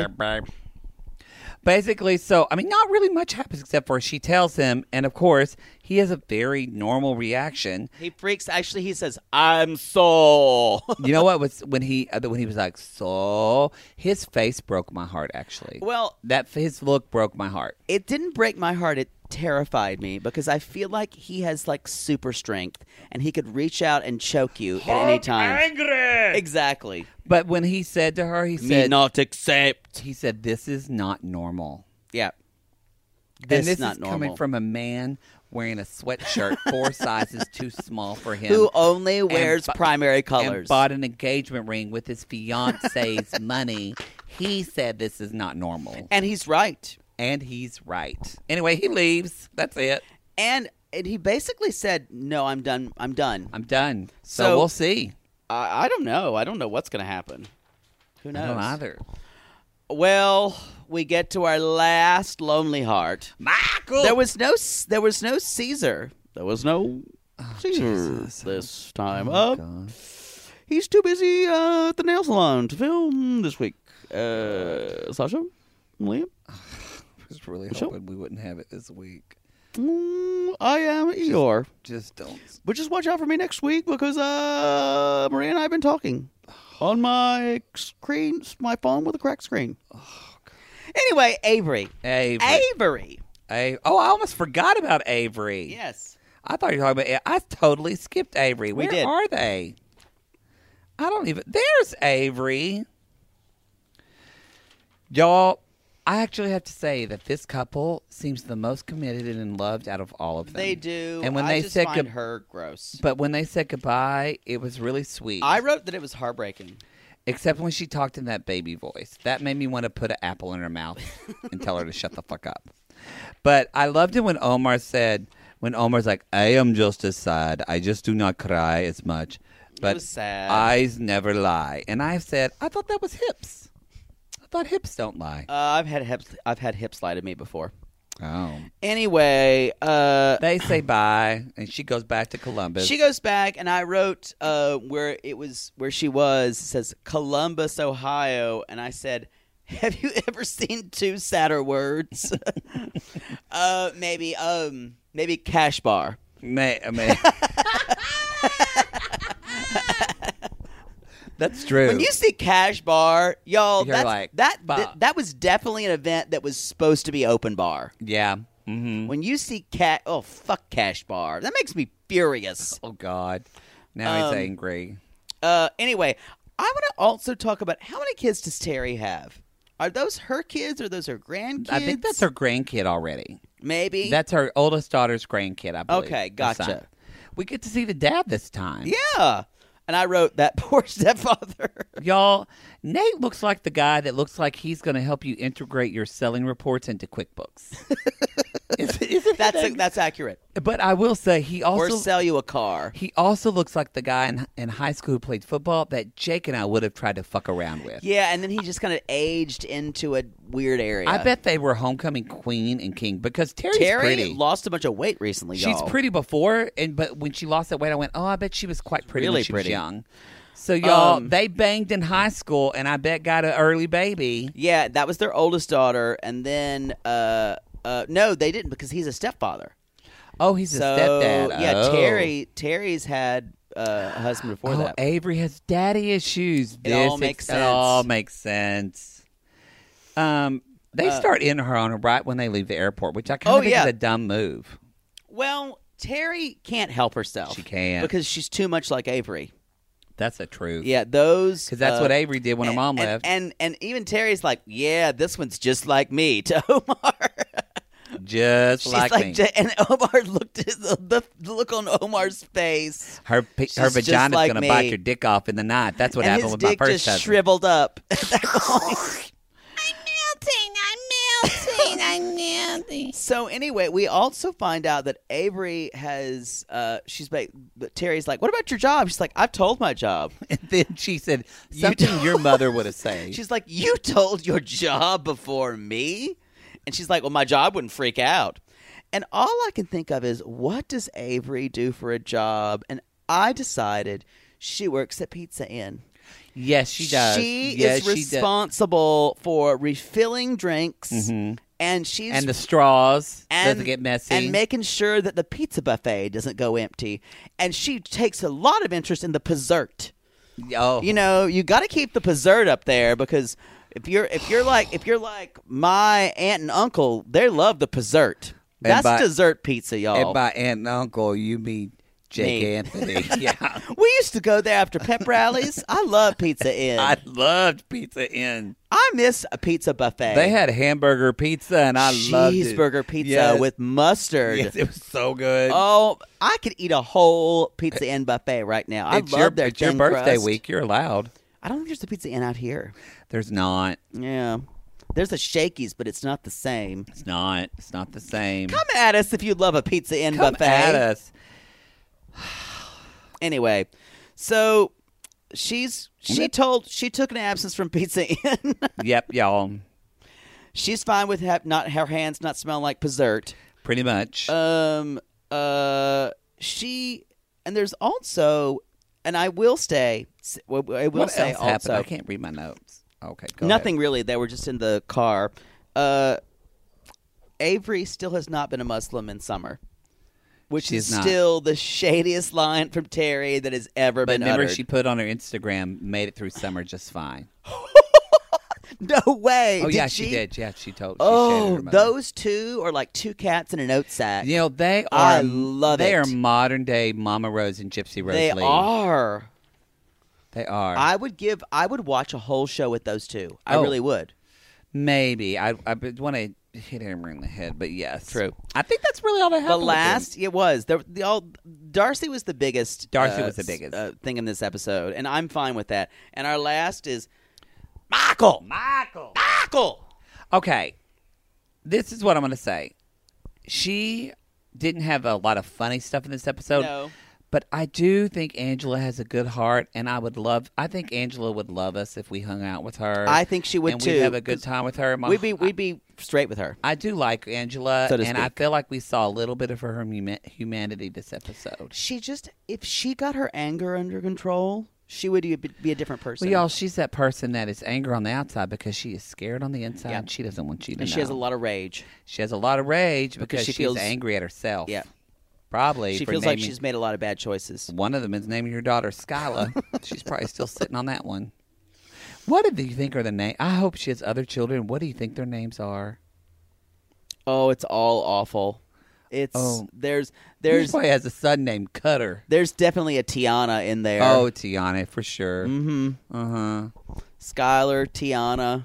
[SPEAKER 4] Basically, so, I mean, not really much happens except for she tells him, and of course, he has a very normal reaction.
[SPEAKER 5] He freaks. Actually, he says, "I'm so."
[SPEAKER 4] You know what was when he uh, when he was like, so his face broke my heart. Actually,
[SPEAKER 5] Well,
[SPEAKER 4] that his look broke my heart.
[SPEAKER 5] it didn't break my heart. It terrified me because I feel like he has like super strength and he could reach out and choke you at any time.
[SPEAKER 6] Angry.
[SPEAKER 5] Exactly.
[SPEAKER 4] But when he said to her, he
[SPEAKER 6] Me
[SPEAKER 4] said,
[SPEAKER 6] not accept.
[SPEAKER 4] he said, "This is not normal."
[SPEAKER 5] Yeah. This,
[SPEAKER 4] and this
[SPEAKER 5] not
[SPEAKER 4] is
[SPEAKER 5] normal.
[SPEAKER 4] coming from a man wearing a sweatshirt four sizes too small for him,
[SPEAKER 5] who only wears
[SPEAKER 4] bu-
[SPEAKER 5] primary
[SPEAKER 4] and
[SPEAKER 5] colors.
[SPEAKER 4] bought an engagement ring with his fiance's money. He said this is not normal.
[SPEAKER 5] And he's right.
[SPEAKER 4] And he's right. Anyway, he leaves. That's it.
[SPEAKER 5] And, and he basically said, "No, I'm done. I'm done."
[SPEAKER 4] I'm done. So,
[SPEAKER 5] So-
[SPEAKER 4] we'll see.
[SPEAKER 5] I, I don't know. I don't know what's going to happen. Who knows?
[SPEAKER 4] I don't either.
[SPEAKER 5] Well, we get to our last lonely heart.
[SPEAKER 4] Michael!
[SPEAKER 5] There was no there was no Caesar. There was no Caesar
[SPEAKER 4] Jesus.
[SPEAKER 5] this time.
[SPEAKER 4] Oh,
[SPEAKER 5] Uh,
[SPEAKER 4] God.
[SPEAKER 5] he's too busy uh, at the nail salon to film this week. Uh, Sasha? Liam?
[SPEAKER 4] I was really
[SPEAKER 5] Michelle?
[SPEAKER 4] hoping we wouldn't have it this week.
[SPEAKER 5] Mm, I am Eeyore.
[SPEAKER 4] Just don't.
[SPEAKER 5] But just watch out for me next week because uh, Maria and I have been talking on my screen, my phone with a cracked screen. Anyway, Avery.
[SPEAKER 4] Avery.
[SPEAKER 5] Avery.
[SPEAKER 4] A- oh, I almost forgot about Avery.
[SPEAKER 5] Yes.
[SPEAKER 4] I thought you were talking about. I totally skipped Avery.
[SPEAKER 5] We
[SPEAKER 4] Where
[SPEAKER 5] did.
[SPEAKER 4] are they? I don't even. There's Avery. Y'all, I actually have to say that this couple seems the most committed and in loved out of all of them.
[SPEAKER 5] They do.
[SPEAKER 4] And when
[SPEAKER 5] I
[SPEAKER 4] they
[SPEAKER 5] just
[SPEAKER 4] said
[SPEAKER 5] find
[SPEAKER 4] good-
[SPEAKER 5] her gross.
[SPEAKER 4] but when they said goodbye, it was really sweet.
[SPEAKER 5] I wrote that it was heartbreaking.
[SPEAKER 4] Except when she talked in that baby voice. That made me want to put an apple in her mouth and tell her to shut the fuck up. But I loved it when Omar said, when Omar's like, I am just as sad. I just do not cry as much. But
[SPEAKER 5] was sad.
[SPEAKER 4] eyes never lie. And I said, I thought that was hips. I thought hips don't lie.
[SPEAKER 5] Uh, I've had hips. I've had hips lie to me before.
[SPEAKER 4] Oh.
[SPEAKER 5] Anyway, uh,
[SPEAKER 4] They say bye, and she goes back to Columbus.
[SPEAKER 5] she goes back, and I wrote uh, where it was where she was. It says Columbus, Ohio, and I said, "Have you ever seen two sadder words?" uh, maybe, um, maybe Cash Bar.
[SPEAKER 4] May, I mean, that's true.
[SPEAKER 5] When you see Cash Bar, y'all,
[SPEAKER 4] You're
[SPEAKER 5] that's,
[SPEAKER 4] like,
[SPEAKER 5] that
[SPEAKER 4] bah.
[SPEAKER 5] th- that was definitely an event that was supposed to be open bar.
[SPEAKER 4] yeah. Mm-hmm.
[SPEAKER 5] When you see cat, oh fuck Cash Bar, that makes me furious.
[SPEAKER 4] Oh, God. Now
[SPEAKER 5] Um,
[SPEAKER 4] he's angry.
[SPEAKER 5] Uh, anyway, I want to also talk about how many kids does Terry have? Are those her kids or those her grandkids?
[SPEAKER 4] I think that's her grandkid already.
[SPEAKER 5] Maybe.
[SPEAKER 4] That's her oldest daughter's grandkid, I believe.
[SPEAKER 5] Okay,
[SPEAKER 4] Her
[SPEAKER 5] gotcha.
[SPEAKER 4] son. We get to see the dad this time.
[SPEAKER 5] Yeah. And I wrote that poor stepfather.
[SPEAKER 4] Y'all, Nate looks like the guy that looks like he's going to help you integrate your selling reports into QuickBooks. Isn't, isn't
[SPEAKER 5] That's
[SPEAKER 4] that-
[SPEAKER 5] that's accurate.
[SPEAKER 4] But I will say he
[SPEAKER 5] Or
[SPEAKER 4] also
[SPEAKER 5] sell you a car.
[SPEAKER 4] he also looks like the guy in, in high school who played football that Jake and I would have tried to fuck around with.
[SPEAKER 5] Yeah, and then he just kind of aged into a weird area.
[SPEAKER 4] I bet they were homecoming queen and king because Terry's
[SPEAKER 5] Terry
[SPEAKER 4] pretty.
[SPEAKER 5] lost a bunch of weight recently,
[SPEAKER 4] She's
[SPEAKER 5] y'all.
[SPEAKER 4] pretty before, and but when she lost that weight, I went, oh, I bet she was quite pretty
[SPEAKER 5] Really
[SPEAKER 4] when she
[SPEAKER 5] pretty.
[SPEAKER 4] was young. So y'all,
[SPEAKER 5] Um,
[SPEAKER 4] they banged in high school, and I bet got an early baby.
[SPEAKER 5] Yeah, that was their oldest daughter, and then uh, uh, no, they didn't because he's a stepfather.
[SPEAKER 4] Oh, he's
[SPEAKER 5] so
[SPEAKER 4] a stepdad.
[SPEAKER 5] yeah,
[SPEAKER 4] Oh.
[SPEAKER 5] Terry Terry's had uh, a husband before
[SPEAKER 4] Oh,
[SPEAKER 5] that.
[SPEAKER 4] Avery has daddy issues.
[SPEAKER 5] It
[SPEAKER 4] This
[SPEAKER 5] all makes
[SPEAKER 4] It all
[SPEAKER 5] sense.
[SPEAKER 4] makes sense. Um, they
[SPEAKER 5] Uh,
[SPEAKER 4] start in her on her right when they leave the airport, which I kind
[SPEAKER 5] Oh,
[SPEAKER 4] of think
[SPEAKER 5] yeah.
[SPEAKER 4] is a dumb move.
[SPEAKER 5] Well, Terry can't help herself.
[SPEAKER 4] She can't.
[SPEAKER 5] because she's too much like Avery.
[SPEAKER 4] That's the truth.
[SPEAKER 5] Yeah, those
[SPEAKER 4] because that's
[SPEAKER 5] uh,
[SPEAKER 4] what Avery did when her
[SPEAKER 5] and-
[SPEAKER 4] mom
[SPEAKER 5] and,
[SPEAKER 4] left.
[SPEAKER 5] And and even Terry's like, yeah, this one's just like me to Omar.
[SPEAKER 4] Just
[SPEAKER 5] She's
[SPEAKER 4] like,
[SPEAKER 5] like,
[SPEAKER 4] me.
[SPEAKER 5] "J-" and Omar looked at the, the look on Omar's face.
[SPEAKER 4] Her pe-
[SPEAKER 5] She's
[SPEAKER 4] her
[SPEAKER 5] just
[SPEAKER 4] vagina's
[SPEAKER 5] like
[SPEAKER 4] gonna
[SPEAKER 5] me.
[SPEAKER 4] bite your dick off in the night. That's what
[SPEAKER 5] and
[SPEAKER 4] happened
[SPEAKER 5] his
[SPEAKER 4] with
[SPEAKER 5] dick
[SPEAKER 4] my first
[SPEAKER 5] just
[SPEAKER 4] husband.
[SPEAKER 5] shriveled up at that point. So anyway, we also find out that Avery has. Uh, she's like, but Terry's like, "What about your job?" She's like, "I've told my job."
[SPEAKER 4] And then she said
[SPEAKER 5] You
[SPEAKER 4] something
[SPEAKER 5] don't-
[SPEAKER 4] your mother would have said.
[SPEAKER 5] She's like, "You told your job before me," and she's like, "Well, my job wouldn't freak out." And all I can think of is, what does Avery do for a job? And I decided she works at Pizza Inn.
[SPEAKER 4] Yes, she does.
[SPEAKER 5] She
[SPEAKER 4] yes,
[SPEAKER 5] is
[SPEAKER 4] she does.
[SPEAKER 5] responsible for refilling drinks, and she's
[SPEAKER 4] And the straws
[SPEAKER 5] and,
[SPEAKER 4] doesn't get messy.
[SPEAKER 5] and making sure that the pizza buffet doesn't go empty. And she takes a lot of interest in the dessert.
[SPEAKER 4] oh,
[SPEAKER 5] You know, you got to keep the dessert up there because if you're if you're like if you're like my aunt and uncle, they love the dessert.
[SPEAKER 4] And
[SPEAKER 5] That's
[SPEAKER 4] by-
[SPEAKER 5] dessert pizza, y'all.
[SPEAKER 4] and by aunt and uncle, you mean Jake
[SPEAKER 5] Me.
[SPEAKER 4] Anthony. Yeah.
[SPEAKER 5] We used to go there after pep rallies. I love Pizza Inn.
[SPEAKER 4] I
[SPEAKER 5] I,
[SPEAKER 4] loved Pizza Inn.
[SPEAKER 5] miss a pizza buffet.
[SPEAKER 4] They had hamburger pizza, and I loved it.
[SPEAKER 5] cheeseburger pizza
[SPEAKER 4] Yes.
[SPEAKER 5] with mustard.
[SPEAKER 4] Yes, it was so good.
[SPEAKER 5] Oh, I could eat a whole Pizza Inn buffet right now. I
[SPEAKER 4] it's
[SPEAKER 5] love
[SPEAKER 4] your,
[SPEAKER 5] their
[SPEAKER 4] it's your
[SPEAKER 5] thin
[SPEAKER 4] birthday
[SPEAKER 5] crust.
[SPEAKER 4] week. You're allowed.
[SPEAKER 5] I don't think there's a Pizza Inn out here.
[SPEAKER 4] There's not.
[SPEAKER 5] Yeah. There's a Shakey's, but it's not the same.
[SPEAKER 4] It's not. It's not the same.
[SPEAKER 5] Come at us if you love a Pizza Inn
[SPEAKER 4] Come
[SPEAKER 5] buffet.
[SPEAKER 4] at us.
[SPEAKER 5] Anyway, so she's she told she took an absence from Pizza Inn.
[SPEAKER 4] Yep, y'all.
[SPEAKER 5] She's fine with have not her hands not smelling like dessert.
[SPEAKER 4] Pretty much.
[SPEAKER 5] Um. Uh. She and there's also, and I will say, I will
[SPEAKER 4] what
[SPEAKER 5] say
[SPEAKER 4] else happened?
[SPEAKER 5] also.
[SPEAKER 4] I can't read my notes. Okay, go
[SPEAKER 5] Nothing
[SPEAKER 4] ahead.
[SPEAKER 5] really. They were just in the car. Uh, Avery still has not been a Muslim in summer, which
[SPEAKER 4] She's
[SPEAKER 5] is
[SPEAKER 4] not.
[SPEAKER 5] still the shadiest line from Terry that has ever
[SPEAKER 4] But
[SPEAKER 5] been
[SPEAKER 4] remember,
[SPEAKER 5] uttered.
[SPEAKER 4] she put on her Instagram, made it through summer just fine.
[SPEAKER 5] No way.
[SPEAKER 4] Oh,
[SPEAKER 5] did
[SPEAKER 4] yeah,
[SPEAKER 5] she?
[SPEAKER 4] she did. Yeah, she told. She shaded
[SPEAKER 5] Oh,
[SPEAKER 4] her mother.
[SPEAKER 5] those two are like two cats in an oat sack.
[SPEAKER 4] You know, they are.
[SPEAKER 5] I love
[SPEAKER 4] they
[SPEAKER 5] it.
[SPEAKER 4] are modern day Mama Rose and Gypsy Rose
[SPEAKER 5] They
[SPEAKER 4] Lee.
[SPEAKER 5] are.
[SPEAKER 4] They are.
[SPEAKER 5] I would give. I would watch a whole show with those two. I
[SPEAKER 4] Oh.
[SPEAKER 5] really would.
[SPEAKER 4] Maybe. I I want to hit him in the head, but yes.
[SPEAKER 5] True.
[SPEAKER 4] I think that's really all that
[SPEAKER 5] The
[SPEAKER 4] happened. with
[SPEAKER 5] last, it was the, the all. Darcy was the biggest.
[SPEAKER 4] Darcy
[SPEAKER 5] uh,
[SPEAKER 4] was the biggest.
[SPEAKER 5] uh, thing in this episode, and I'm fine with that. And our last is Michael. Michael. Michael.
[SPEAKER 4] them. Okay. This is what I'm going to say. She didn't have a lot of funny stuff in this episode.
[SPEAKER 5] No.
[SPEAKER 4] But I do think Angela has a good heart, and I would love. I think Angela would love us if we hung out with her.
[SPEAKER 5] I think she would
[SPEAKER 4] and
[SPEAKER 5] too.
[SPEAKER 4] We'd have a good time with her. My,
[SPEAKER 5] We'd be we'd be straight with her.
[SPEAKER 4] I do like Angela,
[SPEAKER 5] So to
[SPEAKER 4] and I
[SPEAKER 5] speak.
[SPEAKER 4] feel like we saw a little bit of her huma- humanity this episode.
[SPEAKER 5] She just if she got her anger under control, she would be be a different person.
[SPEAKER 4] Well, y'all, she's that person that is anger on the outside because she is scared on the inside.
[SPEAKER 5] Yeah.
[SPEAKER 4] And she doesn't want you to
[SPEAKER 5] and
[SPEAKER 4] know.
[SPEAKER 5] she has a lot of rage.
[SPEAKER 4] She has a lot of rage because,
[SPEAKER 5] Because she
[SPEAKER 4] she's
[SPEAKER 5] feels-
[SPEAKER 4] angry at herself.
[SPEAKER 5] Yeah.
[SPEAKER 4] Probably.
[SPEAKER 5] She
[SPEAKER 4] for
[SPEAKER 5] feels like
[SPEAKER 4] naming-
[SPEAKER 5] she's made a lot of bad choices.
[SPEAKER 4] One of them is naming your daughter Skyla. She's probably still sitting on that one. What do you think are the name? I hope she has other children. What do you think their names are?
[SPEAKER 5] Oh, it's all awful. It's
[SPEAKER 4] Oh.
[SPEAKER 5] there's
[SPEAKER 4] She
[SPEAKER 5] there's
[SPEAKER 4] probably has a son named Cutter.
[SPEAKER 5] there's definitely a Tiana in there.
[SPEAKER 4] Oh, Tiana, for sure.
[SPEAKER 5] mm-hmm.
[SPEAKER 4] Uh-huh.
[SPEAKER 5] Skylar, Tiana,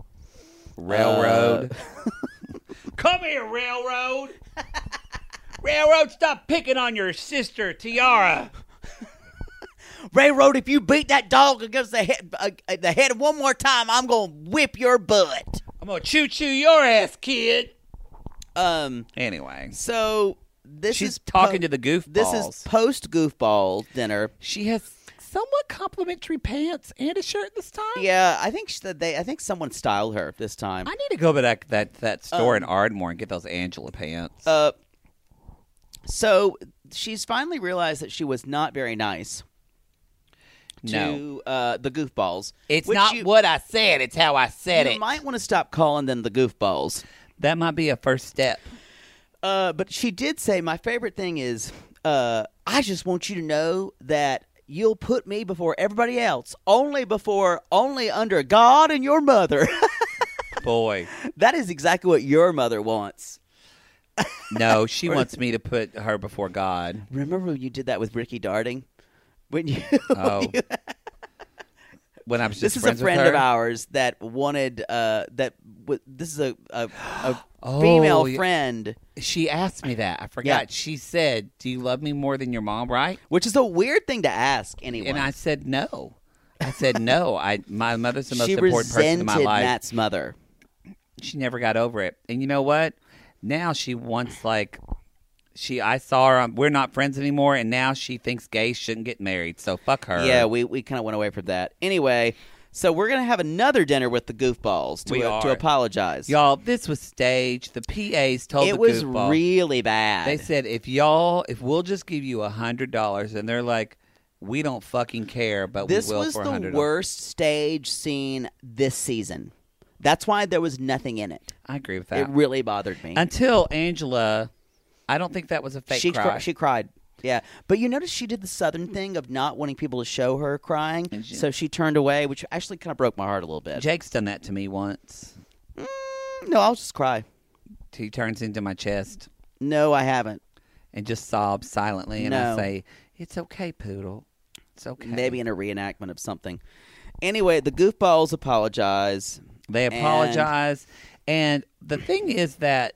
[SPEAKER 4] Railroad.
[SPEAKER 5] Uh,
[SPEAKER 6] Come here, Railroad. Railroad, stop picking on your sister, Tiara.
[SPEAKER 5] Railroad. If you beat that dog against the head uh, uh, the head one more time, I'm gonna whip your butt.
[SPEAKER 6] I'm gonna choo-choo your ass, kid.
[SPEAKER 5] Um.
[SPEAKER 4] Anyway.
[SPEAKER 5] So this
[SPEAKER 4] She's
[SPEAKER 5] is
[SPEAKER 4] talking
[SPEAKER 5] po-
[SPEAKER 4] to the goofballs.
[SPEAKER 5] This is post goofball dinner.
[SPEAKER 4] She has somewhat complimentary pants and a shirt this time.
[SPEAKER 5] Yeah, I think she, they. I think someone styled her this time.
[SPEAKER 4] I need to go to that that, that store in
[SPEAKER 5] Um,
[SPEAKER 4] Ardmore and get those Angela pants.
[SPEAKER 5] Uh. So she's finally realized that she was not very nice to
[SPEAKER 4] No.
[SPEAKER 5] uh, the goofballs.
[SPEAKER 4] it's
[SPEAKER 5] which
[SPEAKER 4] not
[SPEAKER 5] you,
[SPEAKER 4] what I said, it's how I said
[SPEAKER 5] you
[SPEAKER 4] it.
[SPEAKER 5] might want to stop calling them the goofballs.
[SPEAKER 4] That might be a first step.
[SPEAKER 5] Uh, but she did say, my favorite thing is, uh, I just want you to know that you'll put me before everybody else, only before, only under God and your mother.
[SPEAKER 4] Boy.
[SPEAKER 5] That is exactly what your mother wants.
[SPEAKER 4] No, she wants me to put her before God.
[SPEAKER 5] Remember when you did that with Ricky Darting? When you,
[SPEAKER 4] Oh. When I was just
[SPEAKER 5] this is a
[SPEAKER 4] friends
[SPEAKER 5] friend
[SPEAKER 4] with her.
[SPEAKER 5] of ours that wanted uh, that. W- this is a a, a
[SPEAKER 4] Oh,
[SPEAKER 5] female
[SPEAKER 4] yeah.
[SPEAKER 5] friend,
[SPEAKER 4] She asked me that. I forgot.
[SPEAKER 5] Yeah.
[SPEAKER 4] She said, "Do you love me more than your mom?" Right?
[SPEAKER 5] which is a weird thing to ask anyone.
[SPEAKER 4] And I said no. I said no. I my mother's the most
[SPEAKER 5] she
[SPEAKER 4] important person in my
[SPEAKER 5] resented
[SPEAKER 4] life.
[SPEAKER 5] Matt's mother.
[SPEAKER 4] She never got over it. And you know what? Now she wants like she. I saw her. On, we're not friends anymore, and now she thinks gays shouldn't get married. So fuck her.
[SPEAKER 5] Yeah, we, we kind of went away from that. Anyway, so we're going to have another dinner with the goofballs to,
[SPEAKER 4] We
[SPEAKER 5] uh, to
[SPEAKER 4] are.
[SPEAKER 5] apologize.
[SPEAKER 4] Y'all, this was staged. The P As told
[SPEAKER 5] it
[SPEAKER 4] the
[SPEAKER 5] was
[SPEAKER 4] goofball.
[SPEAKER 5] really bad.
[SPEAKER 4] They said if y'all, if we'll just give you a hundred dollars, and they're like, we don't fucking care, but
[SPEAKER 5] this
[SPEAKER 4] we will
[SPEAKER 5] was
[SPEAKER 4] for a
[SPEAKER 5] the
[SPEAKER 4] hundred.
[SPEAKER 5] worst stage scene this season. That's why there was nothing in it.
[SPEAKER 4] I agree with that.
[SPEAKER 5] It really bothered me.
[SPEAKER 4] Until Angela, I don't think that was a fake
[SPEAKER 5] she
[SPEAKER 4] cry.
[SPEAKER 5] She cried. Yeah, but you notice she did the Southern thing of not wanting people to show her crying,
[SPEAKER 4] And she-
[SPEAKER 5] so she turned away, which actually kind of broke my heart a little bit.
[SPEAKER 4] Jake's done that to me once.
[SPEAKER 5] Mm, no, I'll just cry.
[SPEAKER 4] He turns into my chest
[SPEAKER 5] No, I haven't.
[SPEAKER 4] and just sobs silently, and
[SPEAKER 5] No.
[SPEAKER 4] I say, "It's okay, Poodle. It's okay."
[SPEAKER 5] Maybe in a reenactment of something. Anyway, the goofballs apologize.
[SPEAKER 4] They apologize, and the thing is that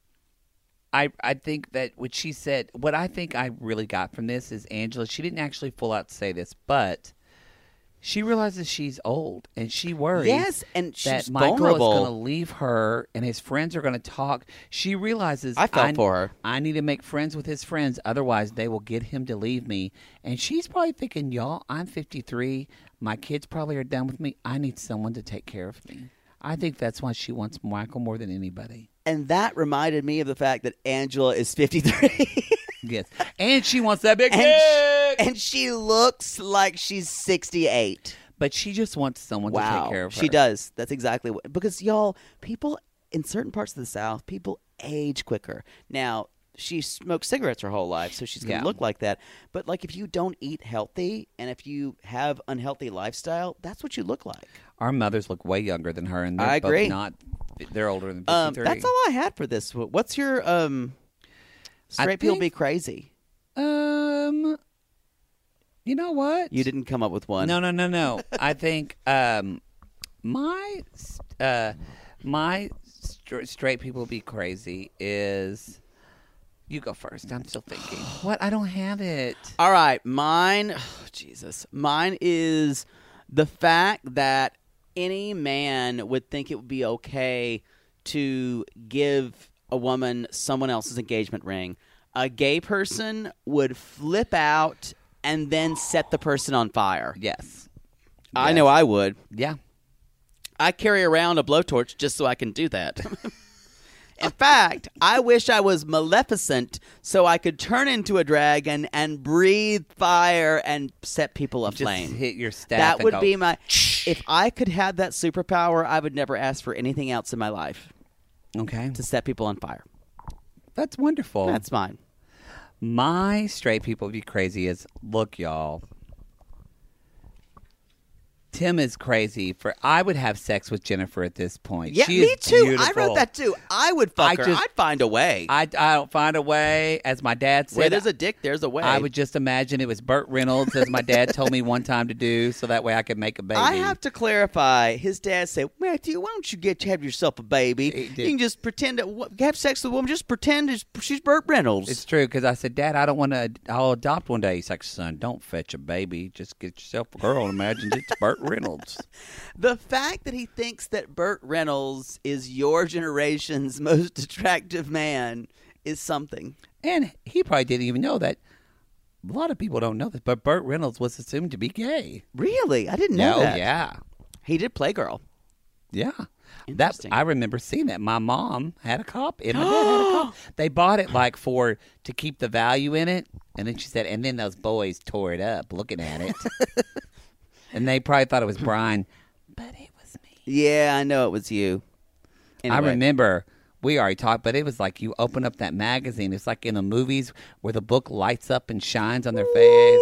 [SPEAKER 4] I I think that what she said, what I think I really got from this is Angela. She didn't actually full out say this, but she realizes she's old, and she worries.
[SPEAKER 5] Yes, and
[SPEAKER 4] that
[SPEAKER 5] she's
[SPEAKER 4] Michael
[SPEAKER 5] vulnerable.
[SPEAKER 4] is going to leave her, and his friends are going to talk. She realizes
[SPEAKER 5] I felt for her.
[SPEAKER 4] I need to make friends with his friends, otherwise they will get him to leave me. And she's probably thinking, y'all, I'm fifty-three. My kids probably are done with me. I need someone to take care of me. I think that's why she wants Michael more than anybody.
[SPEAKER 5] And that reminded me of the fact that Angela is fifty-three.
[SPEAKER 4] Yes, and she wants that big
[SPEAKER 5] and,
[SPEAKER 4] dick.
[SPEAKER 5] she, and she looks like she's sixty-eight.
[SPEAKER 4] But she just wants someone to
[SPEAKER 5] Wow.
[SPEAKER 4] take care of her.
[SPEAKER 5] She does. That's exactly what. Because, y'all, people in certain parts of the South, people age quicker. Now, she smoked cigarettes her whole life, so she's going to
[SPEAKER 4] Yeah.
[SPEAKER 5] look like that. But, like, if you don't eat healthy and if you have unhealthy lifestyle, that's what you look like.
[SPEAKER 4] Our mothers look way younger than her, and they're
[SPEAKER 5] I
[SPEAKER 4] both
[SPEAKER 5] agree.
[SPEAKER 4] not. They're older than
[SPEAKER 5] Um,
[SPEAKER 4] fifty-three.
[SPEAKER 5] that's all I had for this. What's your um, straight people
[SPEAKER 4] think-
[SPEAKER 5] be crazy?
[SPEAKER 4] Um, you know what?
[SPEAKER 5] You didn't come up with one.
[SPEAKER 4] No, no, no, no. I think um, my uh, my stra- straight people be crazy is. You go first. I'm still thinking. What? I don't have it.
[SPEAKER 5] All right, mine, oh, Jesus. Mine is the fact that any man would think it would be okay to give a woman someone else's engagement ring. a gay person would flip out and then set the person on fire.
[SPEAKER 4] Yes.
[SPEAKER 5] I
[SPEAKER 4] Yes.
[SPEAKER 5] know I would.
[SPEAKER 4] Yeah.
[SPEAKER 5] I carry around a blowtorch just so I can do that. In fact, I wish I was Maleficent so I could turn into a dragon and breathe fire and set people aflame.
[SPEAKER 4] Just hit your staff.
[SPEAKER 5] That
[SPEAKER 4] and
[SPEAKER 5] would
[SPEAKER 4] go,
[SPEAKER 5] be my... If I could have that superpower, I would never ask for anything else in my life
[SPEAKER 4] Okay.
[SPEAKER 5] to set people on fire.
[SPEAKER 4] That's wonderful.
[SPEAKER 5] That's mine.
[SPEAKER 4] My straight people be crazy is, look, y'all. Tim is crazy for. I would have sex with Jennifer at this point.
[SPEAKER 5] Yeah,
[SPEAKER 4] she
[SPEAKER 5] me
[SPEAKER 4] is
[SPEAKER 5] too. I
[SPEAKER 4] beautiful.
[SPEAKER 5] wrote that too. I would fuck
[SPEAKER 4] I
[SPEAKER 5] her.
[SPEAKER 4] just-
[SPEAKER 5] I'd find a way.
[SPEAKER 4] I, I don't find a way, as my dad said.
[SPEAKER 5] Where there's a dick, there's a way.
[SPEAKER 4] I would just imagine it was Burt Reynolds, as my dad told me one time to do, so that way I could make a baby.
[SPEAKER 5] I have to clarify. His dad said, "Matthew, why don't you get have yourself a baby?
[SPEAKER 4] He
[SPEAKER 5] You
[SPEAKER 4] did.
[SPEAKER 5] can just pretend to have sex with a woman. Just pretend it's, she's Burt Reynolds."
[SPEAKER 4] It's true, because I said, Dad, I don't want to. I'll adopt one day. He's like, son, don't fetch a baby. Just get yourself a girl and imagine it's Burt Reynolds.
[SPEAKER 5] The fact that he thinks that Burt Reynolds is your generation's most attractive man is something.
[SPEAKER 4] And he probably didn't even know that. A lot of people don't know this, but Burt Reynolds was assumed to be gay.
[SPEAKER 5] Really, I didn't know
[SPEAKER 4] No,
[SPEAKER 5] that.
[SPEAKER 4] yeah.
[SPEAKER 5] He did Playgirl.
[SPEAKER 4] Yeah. That
[SPEAKER 5] Interesting.
[SPEAKER 4] I remember seeing that. My mom had a copy. And my dad had a copy. They bought it like for to keep the value in it. And then she said, and then those boys tore it up looking at it. And they probably thought it was Brian. But it was me.
[SPEAKER 5] Yeah, I know it was you.
[SPEAKER 4] I
[SPEAKER 5] Anyway.
[SPEAKER 4] remember we already talked, but it was like you open up that magazine. It's like in the movies where the book lights up and shines on their face.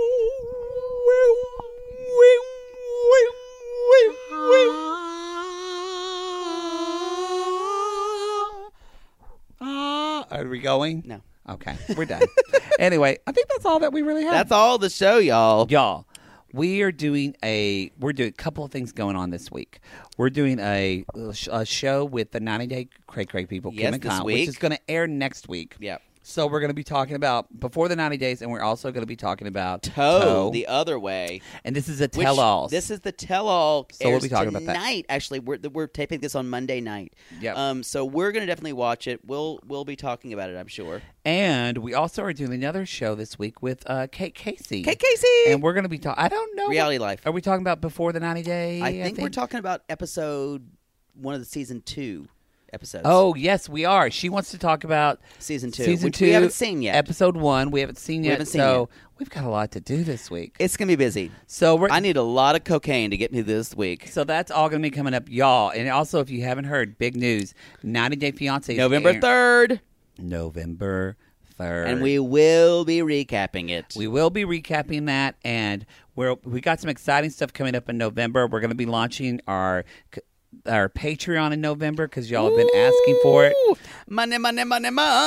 [SPEAKER 4] Are we going?
[SPEAKER 5] No.
[SPEAKER 4] Okay, we're done. Anyway, I think that's all that we really have.
[SPEAKER 5] That's all the show, y'all.
[SPEAKER 4] Y'all, we are doing a we're doing a couple of things going on this week. We're doing a, a show with the ninety Day Cray Cray people,
[SPEAKER 5] Yes,
[SPEAKER 4] Kim and
[SPEAKER 5] this
[SPEAKER 4] Kyle,
[SPEAKER 5] week.
[SPEAKER 4] which is going to air next week.
[SPEAKER 5] Yep.
[SPEAKER 4] So we're going to be talking about before the ninety days, and we're also going to be talking about
[SPEAKER 5] Toe,
[SPEAKER 4] Toe.
[SPEAKER 5] the other way.
[SPEAKER 4] And this is a
[SPEAKER 5] Which-
[SPEAKER 4] tell-all.
[SPEAKER 5] This is the tell-all.
[SPEAKER 4] So we'll
[SPEAKER 5] airs
[SPEAKER 4] be talking about that.
[SPEAKER 5] tonight. Actually, we're we're taping this on Monday night.
[SPEAKER 4] Yep.
[SPEAKER 5] Um. So we're gonna definitely watch it. We'll we'll be talking about it. I'm sure.
[SPEAKER 4] And we also are doing another show this week with uh, Kate Casey.
[SPEAKER 5] Kate Casey.
[SPEAKER 4] And we're going to be talking. I don't know.
[SPEAKER 5] Reality Life.
[SPEAKER 4] Are we talking about before the ninety day?
[SPEAKER 5] I think, we're talking about episode one of the season two episodes.
[SPEAKER 4] Oh yes, we are. She wants to talk about
[SPEAKER 5] season two,
[SPEAKER 4] Season
[SPEAKER 5] which
[SPEAKER 4] two,
[SPEAKER 5] we haven't seen yet.
[SPEAKER 4] Episode one, we haven't seen
[SPEAKER 5] We
[SPEAKER 4] yet.
[SPEAKER 5] haven't seen
[SPEAKER 4] so
[SPEAKER 5] yet.
[SPEAKER 4] we've got a lot to do this week.
[SPEAKER 5] It's gonna be busy.
[SPEAKER 4] So we're
[SPEAKER 5] I need a lot of cocaine to get me this week.
[SPEAKER 4] so that's all going to be coming up, y'all. And also, if you haven't heard, big news: ninety Day Fiance is
[SPEAKER 5] November
[SPEAKER 4] airing-
[SPEAKER 5] third,
[SPEAKER 4] November third,
[SPEAKER 5] and we will be recapping it.
[SPEAKER 4] we will be recapping that, and we're we got some exciting stuff coming up in November. We're going to be launching our. Our Patreon in November because y'all have been asking for it.
[SPEAKER 5] Ooh, money, money, money,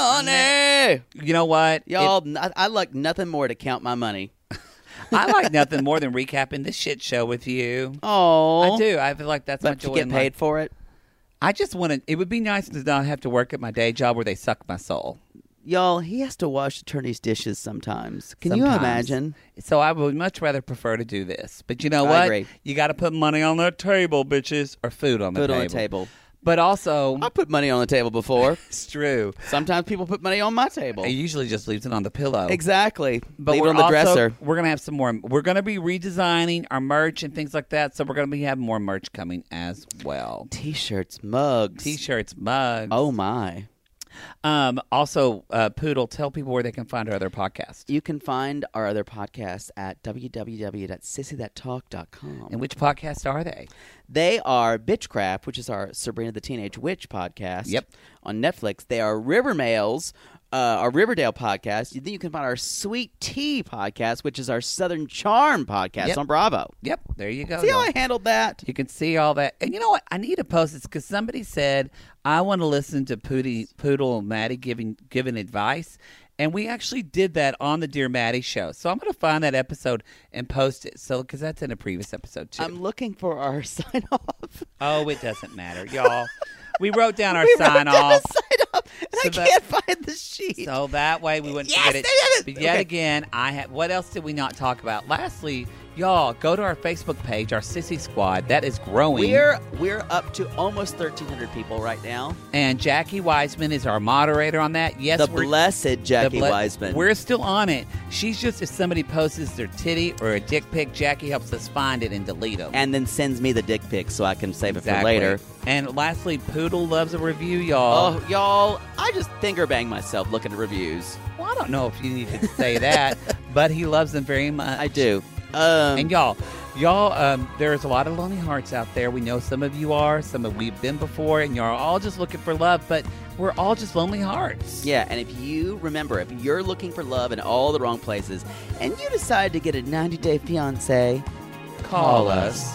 [SPEAKER 5] money.
[SPEAKER 4] You know what,
[SPEAKER 5] Y'all, I, I like nothing more to count my money.
[SPEAKER 4] It- I like nothing more than recapping this shit show with you.
[SPEAKER 5] Oh,
[SPEAKER 4] I do. I feel like that's my
[SPEAKER 5] But
[SPEAKER 4] joy
[SPEAKER 5] to get
[SPEAKER 4] in
[SPEAKER 5] paid
[SPEAKER 4] life.
[SPEAKER 5] for it.
[SPEAKER 4] I just want to. It would be nice to not have to work at my day job where they suck my soul.
[SPEAKER 5] Y'all, he has to wash attorney's dishes sometimes. Can you
[SPEAKER 4] Sometimes.
[SPEAKER 5] imagine?
[SPEAKER 4] So I would much rather prefer to do this. But you know
[SPEAKER 5] I
[SPEAKER 4] what?
[SPEAKER 5] agree.
[SPEAKER 4] You got to put money on the table, bitches, or food on the
[SPEAKER 5] Food
[SPEAKER 4] table.
[SPEAKER 5] on the table.
[SPEAKER 4] But also,
[SPEAKER 5] I put money on the table before.
[SPEAKER 4] it's true.
[SPEAKER 5] Sometimes people put money on my table.
[SPEAKER 4] It usually just leaves it on the pillow.
[SPEAKER 5] Exactly.
[SPEAKER 4] But
[SPEAKER 5] Leave
[SPEAKER 4] we're
[SPEAKER 5] it on the
[SPEAKER 4] also,
[SPEAKER 5] dresser.
[SPEAKER 4] We're gonna have some more. We're gonna be redesigning our merch and things like that. So we're gonna be having more merch coming as well.
[SPEAKER 5] T-shirts, mugs.
[SPEAKER 4] T-shirts, mugs.
[SPEAKER 5] Oh my.
[SPEAKER 4] Um. Also, uh, Poodle, tell people where they can find our other podcast.
[SPEAKER 5] You can find our other podcasts at w w w dot sissy that talk dot com.
[SPEAKER 4] And which podcasts are they?
[SPEAKER 5] They are Bitchcraft, which is our Sabrina the Teenage Witch podcast.
[SPEAKER 4] Yep.
[SPEAKER 5] On Netflix. They are River Males, uh, our Riverdale podcast. Then you can find our Sweet Tea podcast, which is our Southern Charm podcast
[SPEAKER 4] Yep.
[SPEAKER 5] on Bravo.
[SPEAKER 4] Yep. There you go.
[SPEAKER 5] See how
[SPEAKER 4] y'all.
[SPEAKER 5] I handled that?
[SPEAKER 4] You can see all that. And you know what? I need to post this because somebody said, I want to listen to Pootie, Poodle and Maddie giving giving advice. And we actually did that on the Dear Maddie show. So I'm going to find that episode and post it. So because that's in a previous episode, too.
[SPEAKER 5] I'm looking for our sign off.
[SPEAKER 4] oh, it doesn't matter, y'all. We wrote down our
[SPEAKER 5] we wrote
[SPEAKER 4] sign
[SPEAKER 5] down
[SPEAKER 4] off.
[SPEAKER 5] a sign off, and
[SPEAKER 4] So
[SPEAKER 5] I
[SPEAKER 4] that-
[SPEAKER 5] can't find the sheet.
[SPEAKER 4] So that way we wouldn't
[SPEAKER 5] Yes,
[SPEAKER 4] forget it.
[SPEAKER 5] I did it.
[SPEAKER 4] But yet
[SPEAKER 5] Okay.
[SPEAKER 4] again, I have. What else did we not talk about? Lastly, Y'all, go to our Facebook page, our Sissy Squad. That is growing.
[SPEAKER 5] We're we're up to almost thirteen hundred people right now.
[SPEAKER 4] And Jackie Wiseman is our moderator on that. Yes,
[SPEAKER 5] the
[SPEAKER 4] we're,
[SPEAKER 5] blessed Jackie
[SPEAKER 4] the ble-
[SPEAKER 5] Wiseman.
[SPEAKER 4] We're still on it. She's just, if somebody posts their titty or a dick pic, Jackie helps us find it and delete them.
[SPEAKER 5] And then sends me the dick pic so I can save
[SPEAKER 4] exactly.
[SPEAKER 5] it for later.
[SPEAKER 4] And lastly, Poodle loves a review, y'all.
[SPEAKER 5] Oh, y'all, I just finger bang myself looking at reviews.
[SPEAKER 4] Well, I don't know if you need to say that, but he loves them very much.
[SPEAKER 5] I do. Um,
[SPEAKER 4] and y'all, y'all, um, there's a lot of lonely hearts out there. We know some of you are, some of we've been before, and you're all just looking for love, but we're all just lonely hearts.
[SPEAKER 5] Yeah, and if you remember, if you're looking for love in all the wrong places, and you decide to get a ninety-day fiancé,
[SPEAKER 4] call us.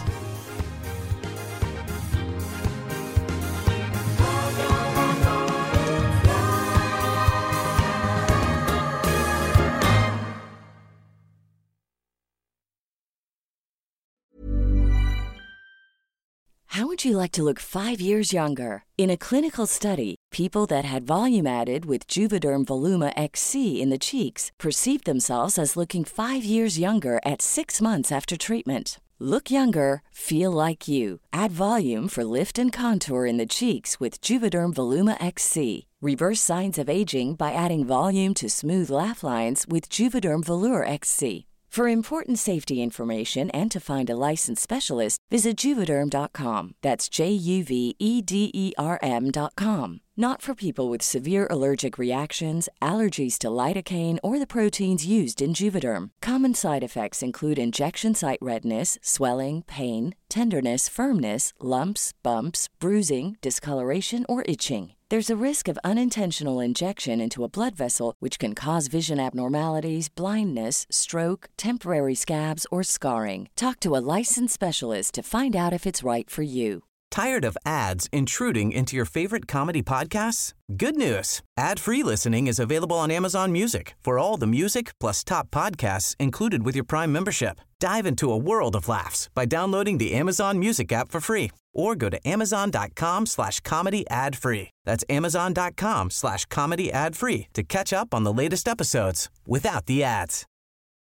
[SPEAKER 8] How would you like to look five years younger? In a clinical study, people that had volume added with Juvederm Voluma X C in the cheeks perceived themselves as looking five years younger at six months after treatment. Look younger, feel like you. Add volume for lift and contour in the cheeks with Juvederm Voluma X C. Reverse signs of aging by adding volume to smooth laugh lines with Juvederm Volure X C. For important safety information and to find a licensed specialist, visit Juvederm dot com. That's J U V E D E R M dot com. Not for people with severe allergic reactions, allergies to lidocaine, or the proteins used in Juvederm. Common side effects include injection site redness, swelling, pain, tenderness, firmness, lumps, bumps, bruising, discoloration, or itching. There's a risk of unintentional injection into a blood vessel, which can cause vision abnormalities, blindness, stroke, temporary scabs, or scarring. Talk to a licensed specialist to find out if it's right for you.
[SPEAKER 9] Tired of ads intruding into your favorite comedy podcasts? Good news. Ad-free listening is available on Amazon Music for all the music plus top podcasts included with your Prime membership. Dive into a world of laughs by downloading the Amazon Music app for free or go to amazon.com slash comedy ad free. That's amazon.com slash comedy ad free to catch up on the latest episodes without the ads.